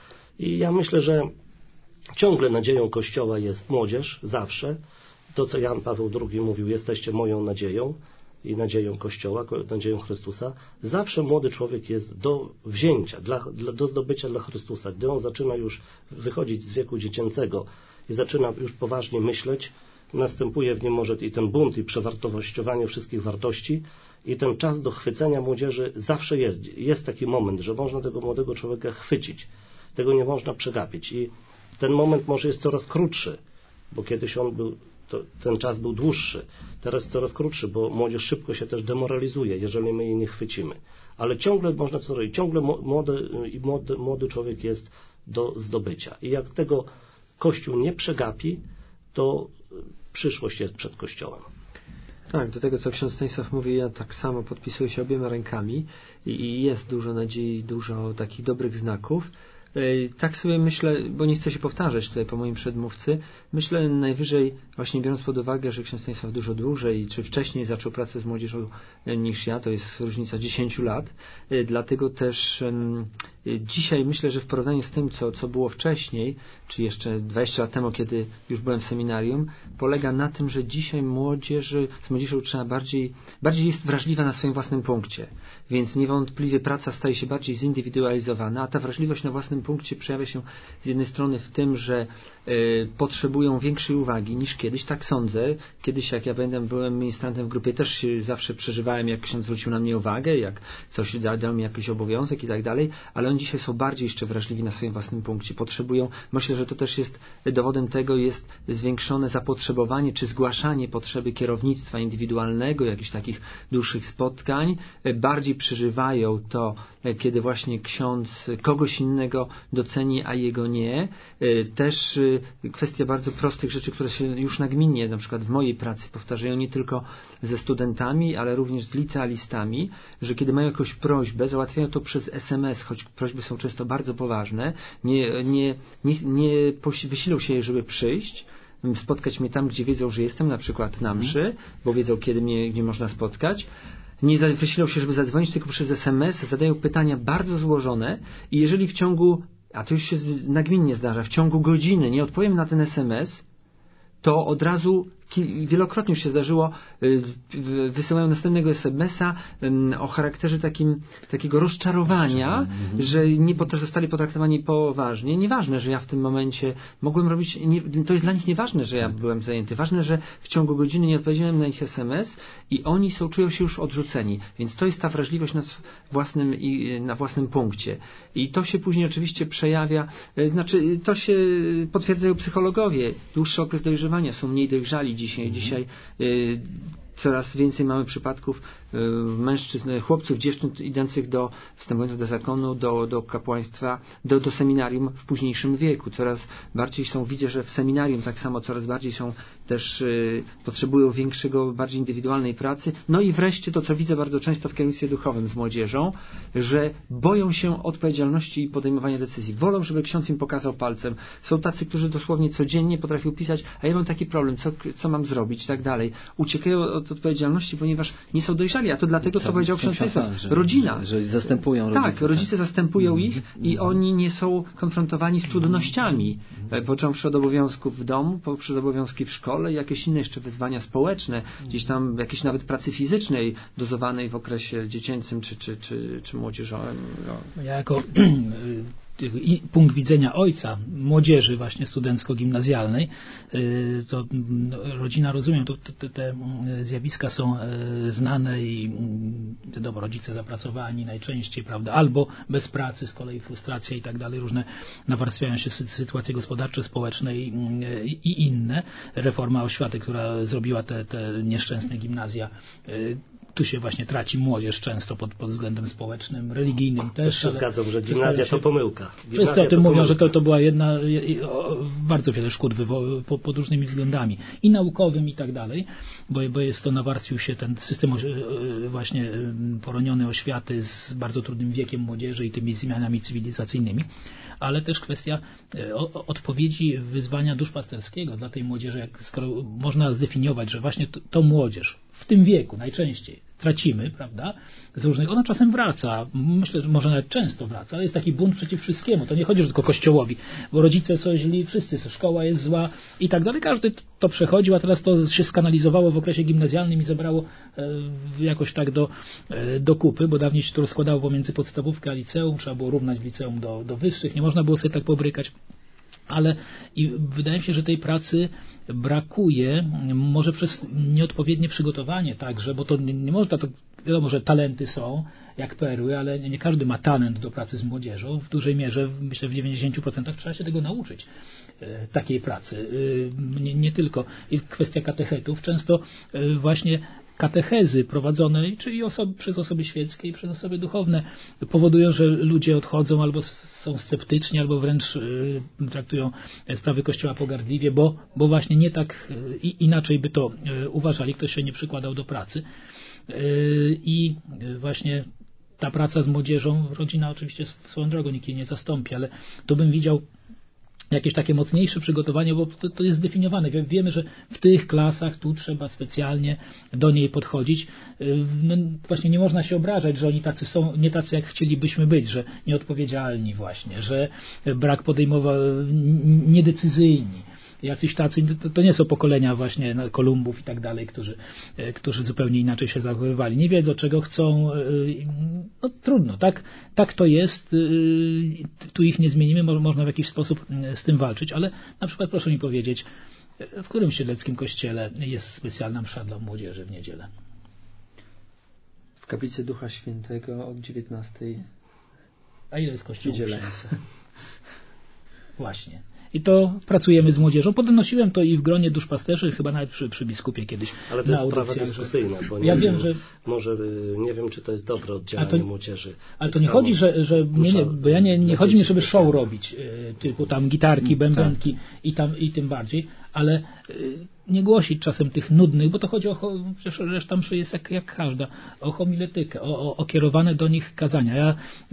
I ja myślę, że ciągle nadzieją Kościoła jest młodzież, zawsze. To, co Jan Paweł drugi mówił, jesteście moją nadzieją i nadzieją Kościoła, nadzieją Chrystusa. Zawsze młody człowiek jest do wzięcia, dla, dla, do zdobycia dla Chrystusa. Gdy on zaczyna już wychodzić z wieku dziecięcego i zaczyna już poważnie myśleć, następuje w nim może i ten bunt i przewartościowanie wszystkich wartości i ten czas do chwycenia młodzieży zawsze jest. Jest taki moment, że można tego młodego człowieka chwycić. Tego nie można przegapić. I ten moment może jest coraz krótszy, bo kiedyś on był, to, ten czas był dłuższy, teraz coraz krótszy, bo młodzież szybko się też demoralizuje, jeżeli my jej nie chwycimy. Ale ciągle można co robić, ciągle młody, i młody, młody człowiek jest do zdobycia. I jak tego Kościół nie przegapi, to przyszłość jest przed Kościołem. Tak, do tego co ksiądz Stanisław mówi, ja tak samo podpisuję się obiema rękami i, i jest dużo nadziei, dużo takich dobrych znaków. Tak sobie myślę, bo nie chcę się powtarzać tutaj po moim przedmówcy, myślę najwyżej właśnie biorąc pod uwagę, że ksiądz Stanisław dużo dłużej czy wcześniej zaczął pracę z młodzieżą niż ja, to jest różnica dziesięciu lat, dlatego też um, dzisiaj myślę, że w porównaniu z tym, co, co było wcześniej, czy jeszcze dwadzieścia lat temu, kiedy już byłem w seminarium, polega na tym, że dzisiaj młodzież, z młodzieżą trzeba bardziej, bardziej jest wrażliwa na swoim własnym punkcie, więc niewątpliwie praca staje się bardziej zindywidualizowana, a ta wrażliwość na własnym punkcie przejawia się z jednej strony w tym, że y, potrzebują większej uwagi niż kiedyś, tak sądzę. Kiedyś jak ja będę, byłem ministrantem w grupie, też się zawsze przeżywałem, jak ksiądz zwrócił na mnie uwagę, jak coś dał mi jakiś obowiązek i tak dalej, ale oni dzisiaj są bardziej jeszcze wrażliwi na swoim własnym punkcie. Potrzebują, myślę, że to też jest dowodem tego, jest zwiększone zapotrzebowanie, czy zgłaszanie potrzeby kierownictwa indywidualnego, jakichś takich dłuższych spotkań. Bardziej przeżywają to, kiedy właśnie ksiądz kogoś innego doceni, a jego nie. Też kwestia bardzo prostych rzeczy, które się już nagminnie, na przykład w mojej pracy powtarzają nie tylko ze studentami, ale również z licealistami, że kiedy mają jakąś prośbę, załatwiają to przez es em es, choć prośby są często bardzo poważne, nie, nie, nie, nie wysilą się, żeby przyjść, spotkać mnie tam, gdzie wiedzą, że jestem, na przykład na mszy, bo wiedzą, kiedy mnie nie można spotkać. Nie wysilą się, żeby zadzwonić, tylko przez es em es zadają pytania bardzo złożone i jeżeli w ciągu, a to już się nagminnie zdarza, w ciągu godziny nie odpowiem na ten es em es, to od razu wielokrotnie już się zdarzyło, wysyłają następnego es em es a o charakterze takim, takiego rozczarowania, mhm. że nie zostali potraktowani poważnie. Nieważne, że ja w tym momencie mogłem robić, nie, to jest dla nich nieważne, że ja byłem zajęty. Ważne, że w ciągu godziny nie odpowiedziałem na ich es em es i oni są, czują się już odrzuceni. Więc to jest ta wrażliwość na własnym, na własnym punkcie. I to się później oczywiście przejawia, znaczy to się potwierdzają psychologowie. Dłuższy okres dojrzewania, są mniej dojrzali dzisiaj. Mhm. Dzisiaj y, coraz więcej mamy przypadków y, mężczyzn, chłopców, dziewczyn idących do, wstępujących do zakonu, do, do kapłaństwa, do, do seminarium w późniejszym wieku. Coraz bardziej są, widzę, że w seminarium tak samo coraz bardziej są też, y, potrzebują większego, bardziej indywidualnej pracy. No i wreszcie to, co widzę bardzo często w kierownictwie duchowym z młodzieżą, że boją się odpowiedzialności i podejmowania decyzji. Wolą, żeby ksiądz im pokazał palcem. Są tacy, którzy dosłownie codziennie potrafią pisać, a ja mam taki problem, co, co mam zrobić i tak dalej. Uciekają od odpowiedzialności, ponieważ nie są dojrzali, a to dlatego, co powiedział ksiądz Stanisław. Rodzina. Że, że zastępują rodziców. Tak, rodzice zastępują mm, ich i mm. oni nie są konfrontowani z trudnościami, mm. począwszy od obowiązków w domu, poprzez obowiązki w szkole, jakieś inne jeszcze wyzwania społeczne, gdzieś tam jakieś nawet pracy fizycznej dozowanej w okresie dziecięcym czy, czy, czy, czy młodzieżowym. No. Ja jako punkt widzenia ojca młodzieży właśnie studencko-gimnazjalnej, to rodzina, rozumiem, to, to, te zjawiska są znane i wiadomo, rodzice zapracowani najczęściej, prawda, albo bez pracy, z kolei frustracja i tak dalej, różne nawarstwiają się sytuacje gospodarcze, społeczne i, i inne. Reforma oświaty, która zrobiła te, te nieszczęsne gimnazja, tu się właśnie traci młodzież często pod, pod względem społecznym, religijnym też. Też się zgadzam, że gimnazja to pomyłka. Gimnazja Często o tym mówią, że to, to była jedna, bardzo wiele szkód wywo- pod, pod różnymi względami. I naukowym i tak dalej, bo, bo jest to, nawarstwił się ten system właśnie poroniony oświaty z bardzo trudnym wiekiem młodzieży i tymi zmianami cywilizacyjnymi, ale też kwestia o, odpowiedzi wyzwania duszpasterskiego dla tej młodzieży, jak skoro można zdefiniować, że właśnie to, to młodzież w tym wieku najczęściej tracimy, prawda, z różnych, ona czasem wraca, myślę, że może nawet często wraca, ale jest taki bunt przeciw wszystkiemu, to nie chodzi tylko Kościołowi, bo rodzice są źli, wszyscy, szkoła jest zła i tak dalej, każdy to przechodził, a teraz to się skanalizowało w okresie gimnazjalnym i zebrało e, jakoś tak do, e, do kupy, bo dawniej się to rozkładało pomiędzy podstawówkę a liceum, trzeba było równać w liceum do, do wyższych, nie można było sobie tak pobrykać. Ale i wydaje mi się, że tej pracy brakuje, może przez nieodpowiednie przygotowanie także, bo to nie, nie można, to wiadomo, że talenty są jak perły, ale nie, nie każdy ma talent do pracy z młodzieżą. W dużej mierze, myślę, w dziewięćdziesięciu procentach trzeba się tego nauczyć, e, takiej pracy. E, nie, nie tylko. I kwestia katechetów. Często e, właśnie katechezy prowadzone czyli osoby, przez osoby świeckie i przez osoby duchowne powodują, że ludzie odchodzą albo są sceptyczni, albo wręcz y, traktują sprawy Kościoła pogardliwie, bo, bo właśnie nie tak y, inaczej by to y, uważali, ktoś się nie przykładał do pracy. Y, I właśnie ta praca z młodzieżą, rodzina oczywiście swoją drogą nikt jej nie zastąpi, ale tu bym widział jakieś takie mocniejsze przygotowanie, bo to, to jest zdefiniowane. Wiemy, że w tych klasach tu trzeba specjalnie do niej podchodzić. No, właśnie nie można się obrażać, że oni tacy są, nie tacy jak chcielibyśmy być, że nieodpowiedzialni właśnie, że brak podejmowania, niedecyzyjni. Jacyś tacy, to, to nie są pokolenia właśnie Kolumbów i tak dalej, którzy, którzy zupełnie inaczej się zachowywali. Nie wiedzą, czego chcą. No trudno, tak, tak to jest. Tu ich nie zmienimy, można w jakiś sposób z tym walczyć, ale na przykład proszę mi powiedzieć, w którym siedleckim kościele jest specjalna msza dla młodzieży w niedzielę? W Kaplicy Ducha Świętego od dziewiętnastej. A ile jest kościół? Niedzielę. Właśnie. I to pracujemy z młodzieżą. Podnosiłem to i w gronie duszpasterzy, chyba nawet przy, przy biskupie kiedyś. Ale to jest sprawa dyskusyjna, bo nie ja wiem, wiem, że może nie wiem, czy to jest dobre oddzielanie to, młodzieży. Ale to nie chodzi, że, że nie, nie, bo ja nie, nie chodzi mi, żeby show robić, typu tam gitarki, bębenki tak. i tam i tym bardziej, ale nie głosić czasem tych nudnych, bo to chodzi o, przecież reszta mszy jest jak, jak każda, o homiletykę, o, o, o kierowane do nich kazania. Ja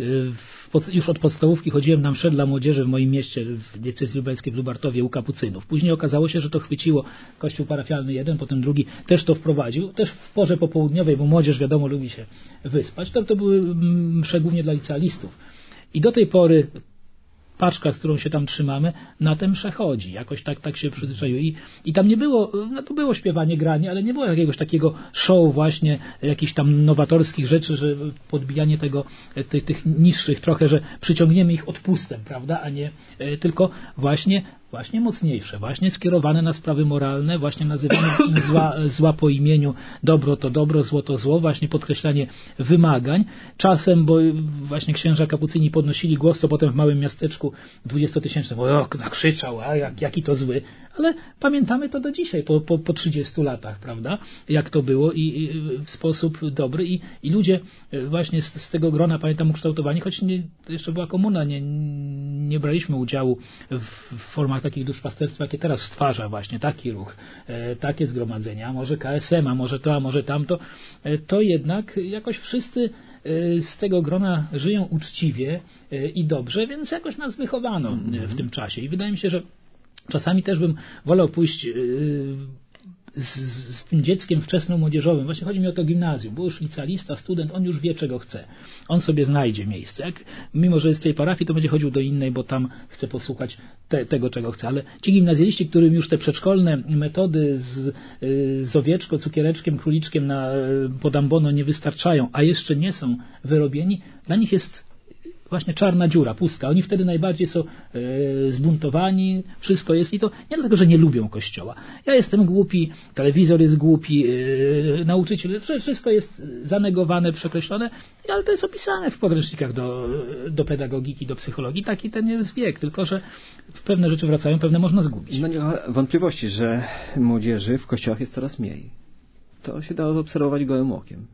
w, pod, już od podstawówki chodziłem na mszę dla młodzieży w moim mieście, w diecezji lubelskiej w Lubartowie u kapucynów. Później okazało się, że to chwyciło kościół parafialny jeden, potem drugi też to wprowadził, też w porze popołudniowej, bo młodzież wiadomo lubi się wyspać. To, to były msze głównie dla licealistów. I do tej pory paczka, z którą się tam trzymamy, na tę mszę chodzi. Jakoś tak, tak się przyzwyczaiło. I, I tam nie było, no tu było śpiewanie, granie, ale nie było jakiegoś takiego show właśnie, jakichś tam nowatorskich rzeczy, że podbijanie tego, tych, tych niższych trochę, że przyciągniemy ich odpustem, prawda, a nie e, tylko właśnie właśnie mocniejsze, właśnie skierowane na sprawy moralne, właśnie nazywane zła, zła po imieniu, dobro to dobro, zło to zło, właśnie podkreślanie wymagań. Czasem, bo właśnie księża kapucyni podnosili głos, co potem w małym miasteczku dwudziestotysięcznym, o, nakrzyczał, a jak, jaki to zły. Ale pamiętamy to do dzisiaj, po, po, po trzydziestu latach, prawda, jak to było i, i w sposób dobry i, i ludzie właśnie z, z tego grona, pamiętam, ukształtowani, choć nie, jeszcze była komuna, nie, nie braliśmy udziału w, w formach takich duszpasterstwa, jakie teraz stwarza właśnie taki ruch, e, takie zgromadzenia, a może K S M, a może to, a może tamto, e, to jednak jakoś wszyscy e, z tego grona żyją uczciwie e, i dobrze, więc jakoś nas wychowano mm-hmm. w tym czasie i wydaje mi się, że czasami też bym wolał pójść yy, z, z tym dzieckiem wczesno-młodzieżowym. Właśnie chodzi mi o to gimnazjum, bo już licealista, student, on już wie, czego chce. On sobie znajdzie miejsce. Jak, mimo że jest z tej parafii, to będzie chodził do innej, bo tam chce posłuchać te, tego, czego chce. Ale ci gimnazjaliści, którym już te przedszkolne metody z, yy, z owieczką, cukiereczkiem, króliczkiem na yy, podambono nie wystarczają, a jeszcze nie są wyrobieni, dla nich jest właśnie czarna dziura, pustka. Oni wtedy najbardziej są e, zbuntowani, wszystko jest i to nie dlatego, że nie lubią Kościoła. Ja jestem głupi, telewizor jest głupi, e, nauczyciel, wszystko jest zanegowane, przekreślone, ale to jest opisane w podręcznikach do, do pedagogiki, do psychologii. Taki ten jest wiek, tylko że pewne rzeczy wracają, pewne można zgubić. No nie ma wątpliwości, że młodzieży w kościołach jest coraz mniej. To się da obserwować gołym okiem.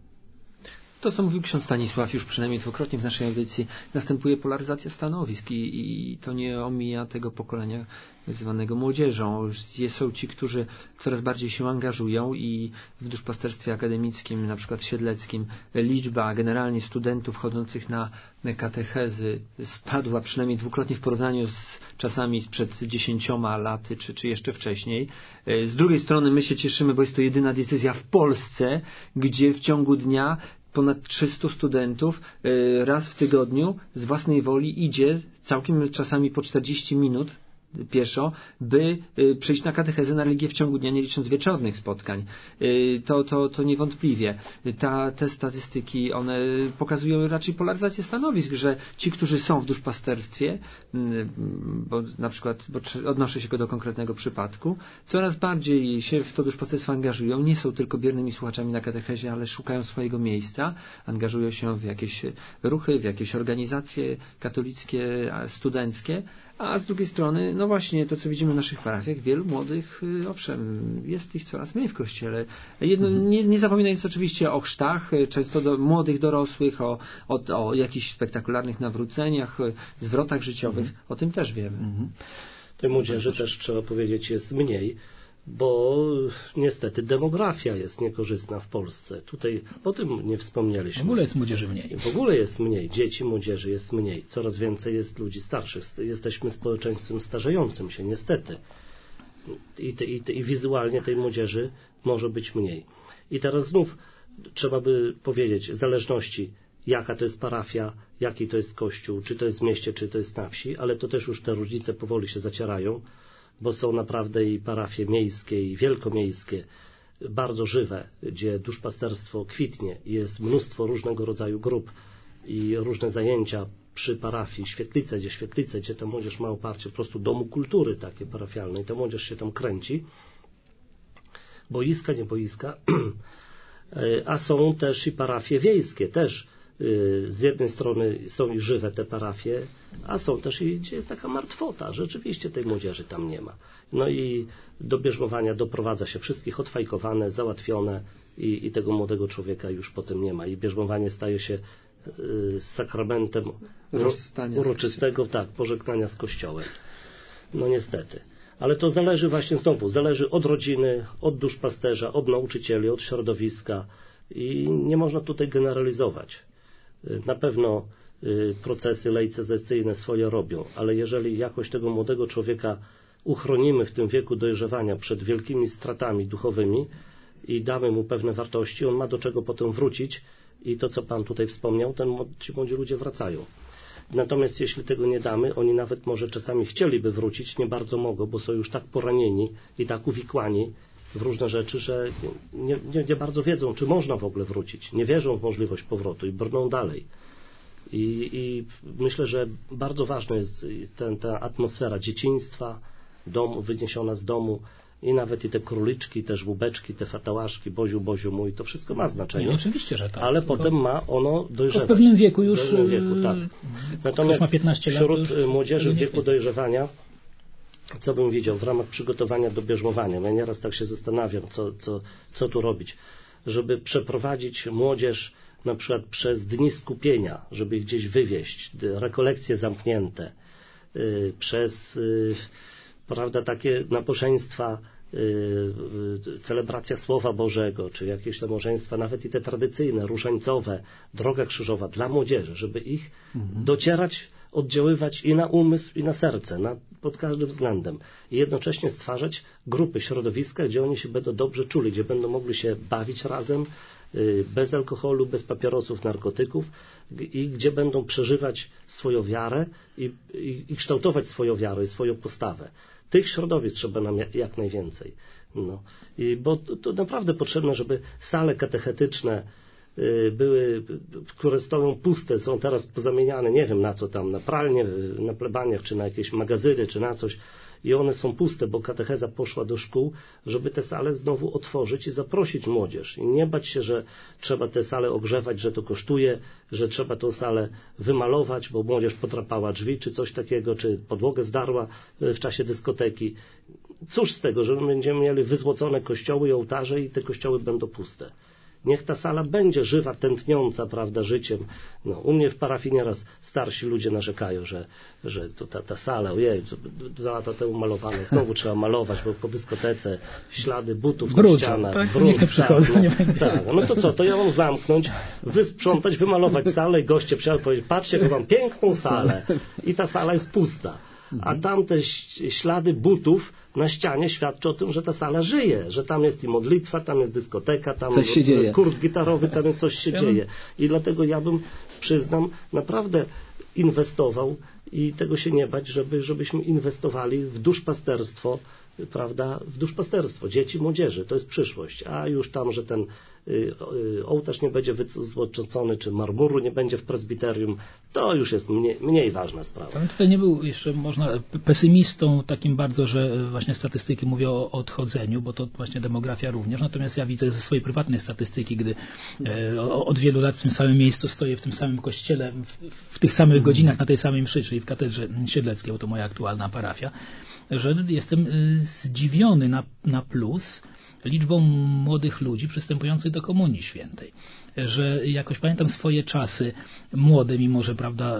To, co mówił ksiądz Stanisław już przynajmniej dwukrotnie w naszej audycji, następuje polaryzacja stanowisk i, i to nie omija tego pokolenia zwanego młodzieżą. Są ci, którzy coraz bardziej się angażują i w duszpasterstwie akademickim, na przykład siedleckim, liczba generalnie studentów chodzących na katechezy spadła przynajmniej dwukrotnie w porównaniu z czasami sprzed dziesięcioma laty, czy, czy jeszcze wcześniej. Z drugiej strony my się cieszymy, bo jest to jedyna diecezja w Polsce, gdzie w ciągu dnia ponad trzystu studentów raz w tygodniu z własnej woli idzie całkiem czasami po czterdzieści minut pieszo, by przyjść na katechezę, na religię w ciągu dnia, nie licząc wieczornych spotkań. To, to, to niewątpliwie. Ta, te statystyki, one pokazują raczej polaryzację stanowisk, że ci, którzy są w duszpasterstwie, bo na przykład, bo odnoszę się do konkretnego przypadku, coraz bardziej się w to duszpasterstwo angażują, nie są tylko biernymi słuchaczami na katechezie, ale szukają swojego miejsca, angażują się w jakieś ruchy, w jakieś organizacje katolickie, studenckie, A z drugiej strony, no właśnie, to co widzimy w naszych parafiach, wielu młodych, y, owszem, jest ich coraz mniej w kościele. Jedno, nie, nie zapominając oczywiście o chrztach, y, często do młodych dorosłych, o, o, o jakichś spektakularnych nawróceniach, y, zwrotach życiowych, mhm. o tym też wiemy. Mhm. Tej młodzieży też trzeba powiedzieć jest mniej, bo niestety demografia jest niekorzystna w Polsce. Tutaj o tym nie wspomnieliśmy. W ogóle jest młodzieży mniej. W ogóle jest mniej. Dzieci, młodzieży jest mniej. Coraz więcej jest ludzi starszych. Jesteśmy społeczeństwem starzejącym się, niestety. I, te, i, te, i wizualnie tej młodzieży może być mniej. I teraz znów trzeba by powiedzieć, w zależności jaka to jest parafia, jaki to jest kościół, czy to jest w mieście, czy to jest na wsi, ale to też już te różnice powoli się zacierają, bo są naprawdę i parafie miejskie, i wielkomiejskie, bardzo żywe, gdzie duszpasterstwo kwitnie i jest mnóstwo różnego rodzaju grup i różne zajęcia przy parafii, świetlice, gdzie świetlice, gdzie ta młodzież ma oparcie po prostu domu kultury takie parafialnej, ta młodzież się tam kręci, boiska, nie boiska, a są też i parafie wiejskie, też z jednej strony są i żywe te parafie, a są też i gdzie jest taka martwota, rzeczywiście tej młodzieży tam nie ma. No i do bierzmowania doprowadza się wszystkich odfajkowane, załatwione i, i tego młodego człowieka już potem nie ma. I bierzmowanie staje się y, sakramentem uroczystego, tak, pożegnania z Kościołem. No niestety. Ale to zależy właśnie znowu, zależy od rodziny, od duszpasterza, od nauczycieli, od środowiska i nie można tutaj generalizować. Na pewno procesy laicyzacyjne swoje robią, ale jeżeli jakoś tego młodego człowieka uchronimy w tym wieku dojrzewania przed wielkimi stratami duchowymi i damy mu pewne wartości, on ma do czego potem wrócić i to, co Pan tutaj wspomniał, ten, ci młodzi ludzie wracają. Natomiast jeśli tego nie damy, oni nawet może czasami chcieliby wrócić, nie bardzo mogą, bo są już tak poranieni i tak uwikłani w różne rzeczy, że nie, nie, nie bardzo wiedzą, czy można w ogóle wrócić. Nie wierzą w możliwość powrotu i brną dalej. I, i myślę, że bardzo ważna jest ten, ta atmosfera dzieciństwa, domu, wyniesiona z domu i nawet i te króliczki, te żłóbeczki, te fatałaszki, Boziu, Boziu mój, to wszystko ma znaczenie. Nie, oczywiście, że tak. Ale potem ma ono dojrzewać. W pewnym wieku już... W pewnym wieku, tak. Natomiast ma piętnaście lat, wśród młodzieży w wieku dojrzewania, co bym widział w ramach przygotowania do bierzmowania, ja nieraz tak się zastanawiam, co, co, co tu robić, żeby przeprowadzić młodzież na przykład przez dni skupienia, żeby ich gdzieś wywieźć, rekolekcje zamknięte, yy, przez yy, prawda, takie nabożeństwa, yy, celebracja Słowa Bożego, czy jakieś nabożeństwa, nawet i te tradycyjne, różańcowe, droga krzyżowa dla młodzieży, żeby ich mhm. docierać, oddziaływać i na umysł, i na serce, na, pod każdym względem. I jednocześnie stwarzać grupy, środowiska, gdzie oni się będą dobrze czuli, gdzie będą mogli się bawić razem, yy, bez alkoholu, bez papierosów, narkotyków i gdzie będą przeżywać swoją wiarę i, i, i kształtować swoją wiarę i swoją postawę. Tych środowisk trzeba nam jak najwięcej. No. I bo to, to naprawdę potrzebne, żeby sale katechetyczne były, które stoją puste, są teraz pozamieniane, nie wiem na co tam, na pralnie, na plebaniach, czy na jakieś magazyny, czy na coś i one są puste, bo katecheza poszła do szkół, żeby te sale znowu otworzyć i zaprosić młodzież i nie bać się, że trzeba te sale ogrzewać, że to kosztuje, że trzeba tą salę wymalować, bo młodzież podrapała drzwi, czy coś takiego, czy podłogę zdarła w czasie dyskoteki. Cóż z tego, że my będziemy mieli wyzłocone kościoły i ołtarze i te kościoły będą puste. Niech ta sala będzie żywa, tętniąca, prawda, życiem. No, u mnie w parafii nieraz starsi ludzie narzekają, że, że to ta, ta sala, ojej, dwa lata temu malowane, znowu trzeba malować, bo po dyskotece ślady butów na ścianach, tak? brud, Nie chcę przychodzą, tak, nie no, będzie. tak, no to co, to ja mam zamknąć, wysprzątać, wymalować salę i goście przyjadą powiedzieć, patrzcie, jaką mam piękną salę i ta sala jest pusta. A tamte ślady butów na ścianie świadczą o tym, że ta sala żyje, że tam jest i modlitwa, tam jest dyskoteka, tam coś się dzieje. Kurs gitarowy, tam jest coś się dzieje. I dlatego ja bym, przyznam, naprawdę inwestował i tego się nie bać, żeby, żebyśmy inwestowali w duszpasterstwo, prawda, w duszpasterstwo dzieci, młodzieży, to jest przyszłość. A już tam, że ten ołtarz nie będzie wyzłocony, czy marmuru nie będzie w prezbiterium, to już jest mniej, mniej ważna sprawa. Ale tutaj nie był jeszcze można pesymistą takim bardzo, że właśnie statystyki mówią o odchodzeniu, bo to właśnie demografia również, natomiast ja widzę ze swojej prywatnej statystyki, gdy e, od wielu lat w tym samym miejscu stoję, w tym samym kościele, w, w tych samych godzinach na tej samej mszy, czyli w katedrze siedleckiej, bo to moja aktualna parafia, że jestem zdziwiony na, na plus liczbą młodych ludzi przystępujących do Komunii Świętej. Że jakoś pamiętam swoje czasy młode, mimo że prawda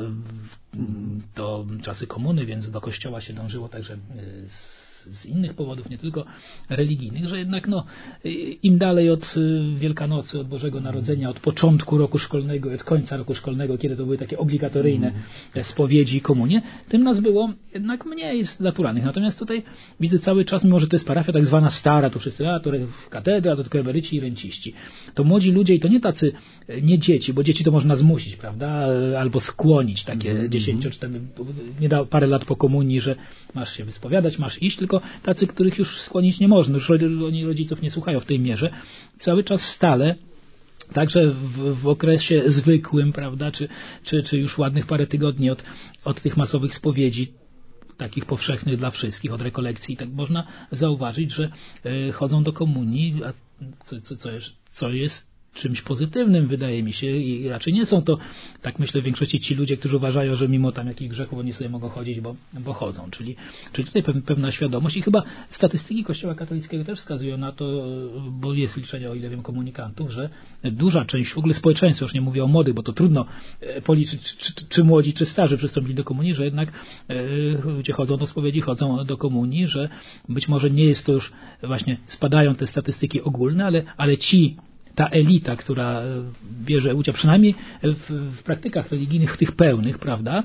to czasy komuny, więc do kościoła się dążyło także z, z innych powodów, nie tylko religijnych, że jednak no, im dalej od Wielkanocy, od Bożego Narodzenia, od początku roku szkolnego, od końca roku szkolnego, kiedy to były takie obligatoryjne spowiedzi i komunie, tym nas było jednak mniej naturalnych. Natomiast tutaj widzę cały czas, mimo że to jest parafia tak zwana stara, to wszyscy, a to katedra, to tylko emeryci i renciści. To młodzi ludzie i to nie tacy, nie dzieci, bo dzieci to można zmusić, prawda, albo skłonić, takie mm-hmm. dziesięcio, czy tam, nie da parę lat po komunii, że masz się wyspowiadać, masz iść, tylko tacy, których już skłonić nie można, już oni rodziców nie słuchają w tej mierze. Cały czas stale, także w, w okresie zwykłym, prawda, czy, czy, czy już ładnych parę tygodni od, od tych masowych spowiedzi, takich powszechnych dla wszystkich, od rekolekcji, tak można zauważyć, że y, chodzą do komunii, a co, co, co, jest, co jest czymś pozytywnym, wydaje mi się, i raczej nie są to, tak myślę, w większości ci ludzie, którzy uważają, że mimo tam jakichś grzechów oni sobie mogą chodzić, bo, bo chodzą. Czyli, czyli tutaj pewna świadomość i chyba statystyki Kościoła katolickiego też wskazują na to, bo jest liczenie, o ile wiem, komunikantów, że duża część w ogóle społeczeństwa, już nie mówię o młodych, bo to trudno policzyć, czy, czy, czy młodzi, czy starzy przystąpili do komunii, że jednak ludzie chodzą do spowiedzi, chodzą do komunii, że być może nie jest to już właśnie, spadają te statystyki ogólne, ale, ale ci ta elita, która bierze udział przynajmniej w, w praktykach religijnych, tych pełnych, prawda,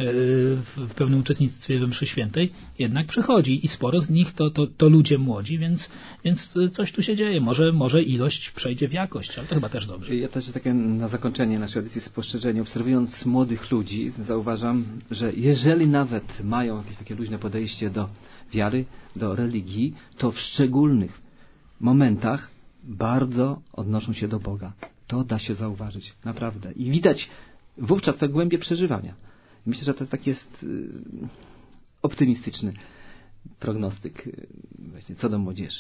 w, w pełnym uczestnictwie we mszy świętej, jednak przychodzi i sporo z nich to, to, to ludzie młodzi, więc, więc coś tu się dzieje. Może, może ilość przejdzie w jakość, ale to chyba też dobrze. Ja też takie na zakończenie naszej audycji spostrzeżenie, obserwując młodych ludzi, zauważam, że jeżeli nawet mają jakieś takie luźne podejście do wiary, do religii, to w szczególnych momentach bardzo odnoszą się do Boga. To da się zauważyć, naprawdę. I widać wówczas to głębie przeżywania. Myślę, że to tak jest optymistyczny prognostyk właśnie co do młodzieży.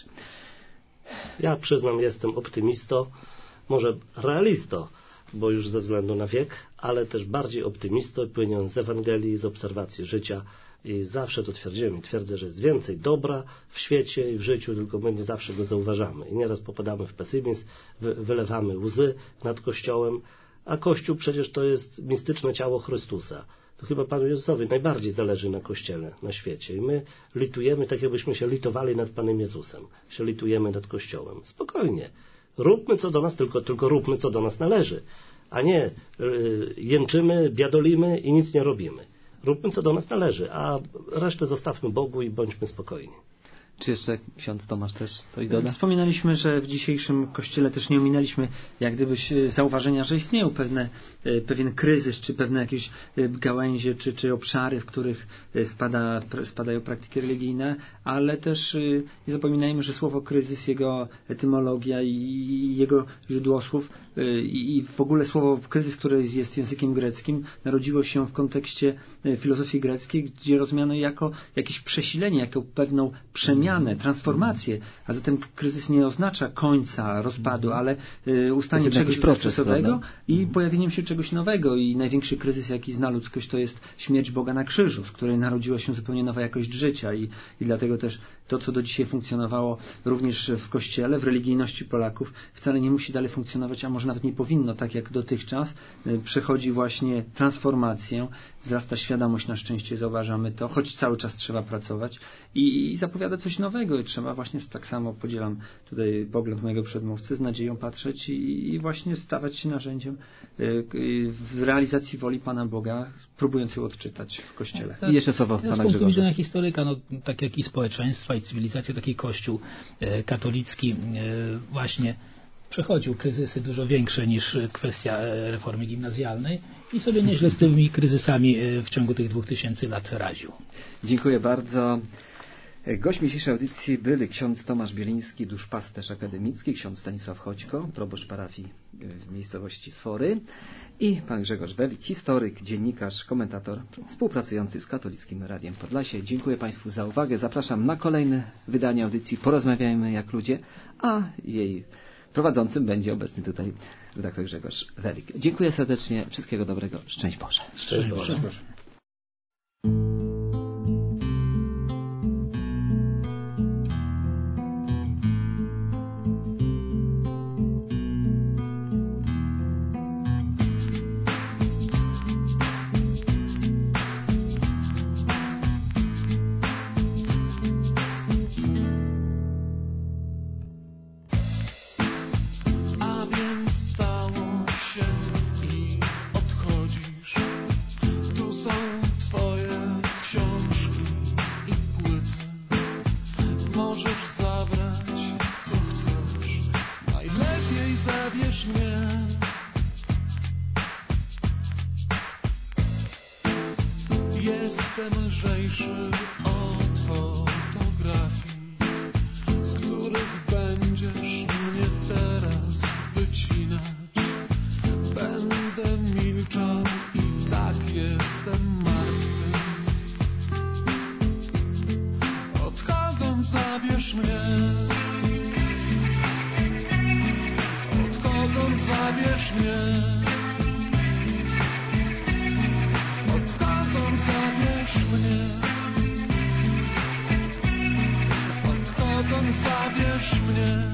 Ja przyznam, jestem optymisto, może realisto, bo już ze względu na wiek, ale też bardziej optymisto, płyniąc z Ewangelii, z obserwacji życia. I zawsze to twierdziłem i twierdzę, że jest więcej dobra w świecie i w życiu, tylko my nie zawsze go zauważamy. I nieraz popadamy w pesymizm, wy, wylewamy łzy nad Kościołem, a Kościół przecież to jest mistyczne ciało Chrystusa. To chyba Panu Jezusowi najbardziej zależy na Kościele, na świecie. I my litujemy tak, jakbyśmy się litowali nad Panem Jezusem. Się litujemy nad Kościołem. Spokojnie. Róbmy co do nas, tylko, tylko róbmy co do nas należy. A nie yy, jęczymy, biadolimy i nic nie robimy. Róbmy, co do nas należy, a resztę zostawmy Bogu i bądźmy spokojni. Czy jeszcze ksiądz Tomasz też coś doda? Wspominaliśmy, że w dzisiejszym Kościele też nie ominęliśmy jak gdyby zauważenia, że istnieją pewne, pewien kryzys, czy pewne jakieś gałęzie, czy, czy obszary, w których spada, spadają praktyki religijne, ale też nie zapominajmy, że słowo kryzys, jego etymologia i jego źródłosłów i w ogóle słowo kryzys, które jest językiem greckim, narodziło się w kontekście filozofii greckiej, gdzie rozumiano jako jakieś przesilenie, jako pewną przemianę, transformację, a zatem kryzys nie oznacza końca, rozpadu, ale y, ustanie czegoś procesowego i mhm. pojawieniem się czegoś nowego. I największy kryzys, jaki zna ludzkość, to jest śmierć Boga na krzyżu, z której narodziła się zupełnie nowa jakość życia i, i dlatego też to, co do dzisiaj funkcjonowało również w Kościele, w religijności Polaków, wcale nie musi dalej funkcjonować, a może nawet nie powinno, tak jak dotychczas. Y, przechodzi właśnie transformację, wzrasta świadomość, na szczęście zauważamy to, choć cały czas trzeba pracować i, i zapowiada coś nowego i trzeba właśnie tak samo, podzielam tutaj pogląd mojego przedmówcy, z nadzieją patrzeć i, i właśnie stawać się narzędziem y, y, w realizacji woli Pana Boga, próbując ją odczytać w Kościele. I jeszcze słowo ja Pana z punktu Grzegorza. widzenia historyka, no, tak jak i społeczeństwa i cywilizacja, taki Kościół e, katolicki e, właśnie przechodził kryzysy dużo większe niż kwestia reformy gimnazjalnej i sobie nieźle z tymi kryzysami w ciągu tych dwóch tysięcy lat radził. Dziękuję bardzo. Gośćmi dzisiejszej audycji byli ksiądz Tomasz Bieliński, duszpasterz akademicki, ksiądz Stanisław Choćko, proboszcz parafii w miejscowości Sfory i pan Grzegorz Welik, historyk, dziennikarz, komentator współpracujący z Katolickim Radiem Podlasie. Dziękuję Państwu za uwagę. Zapraszam na kolejne wydanie audycji Porozmawiajmy jak ludzie, a jej prowadzącym będzie obecny tutaj redaktor Grzegorz Welik. Dziękuję serdecznie. Wszystkiego dobrego. Szczęść Boże. Szczęść Boże. Szczęść Boże. A więc stało się i odchodzisz. Tu są twoje książki i płyty. Możesz zabrać co chcesz. Najlepiej zabierz mnie. Jestem lżejszy od fotografii, z których będziesz mnie teraz wycinać. Będę milczał i tak jestem martwy. Odchodząc zabierz mnie. Odchodząc zabierz mnie. Odchodząc zabierz mnie. Odchodząc zabierz mnie.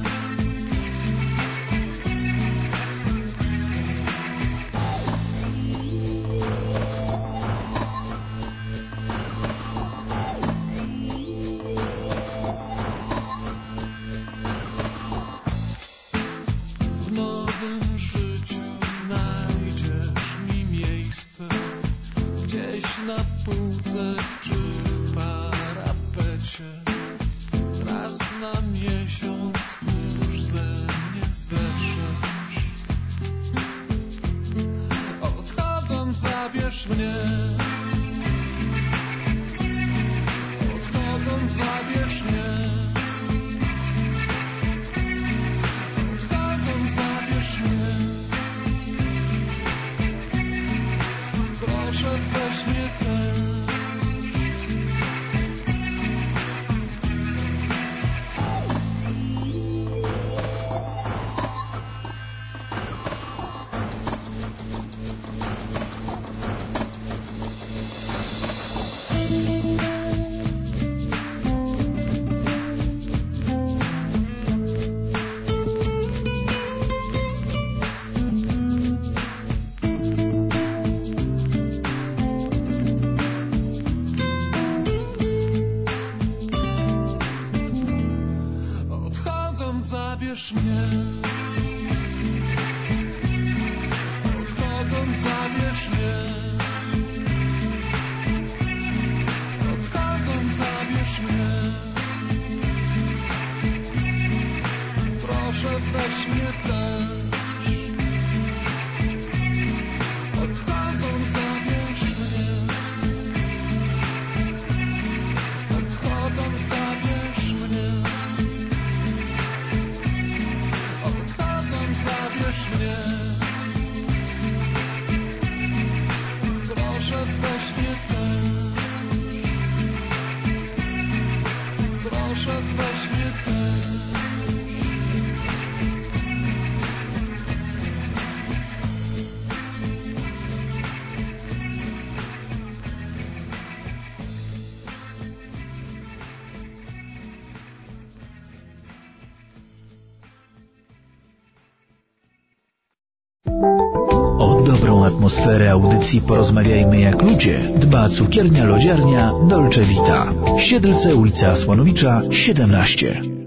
W nowym życiu znajdziesz mi miejsce, gdzieś na półce czy parapecie. Raz na miesiąc już ze mnie zeszesz. Odchodząc zabierz mnie. Odchodząc zabierz mnie. Odchodząc zabierz mnie. Proszę weź mnie też. Odchodząc zabierz mnie. Odchodząc zabierz mnie. Odchodząc zabierz mnie. Proszę weź mnie też. Odchodząc zabierz mnie. Odchodząc zabierz mnie. Odchodząc zabierz mnie. Proszę weź mnie też. Proszę weź mnie też. O dobrą atmosferę audycji Porozmawiajmy jak ludzie dba cukiernia lodziarnia Dolce Vita. Siedlce, ulica Słonowicza siedemnaście.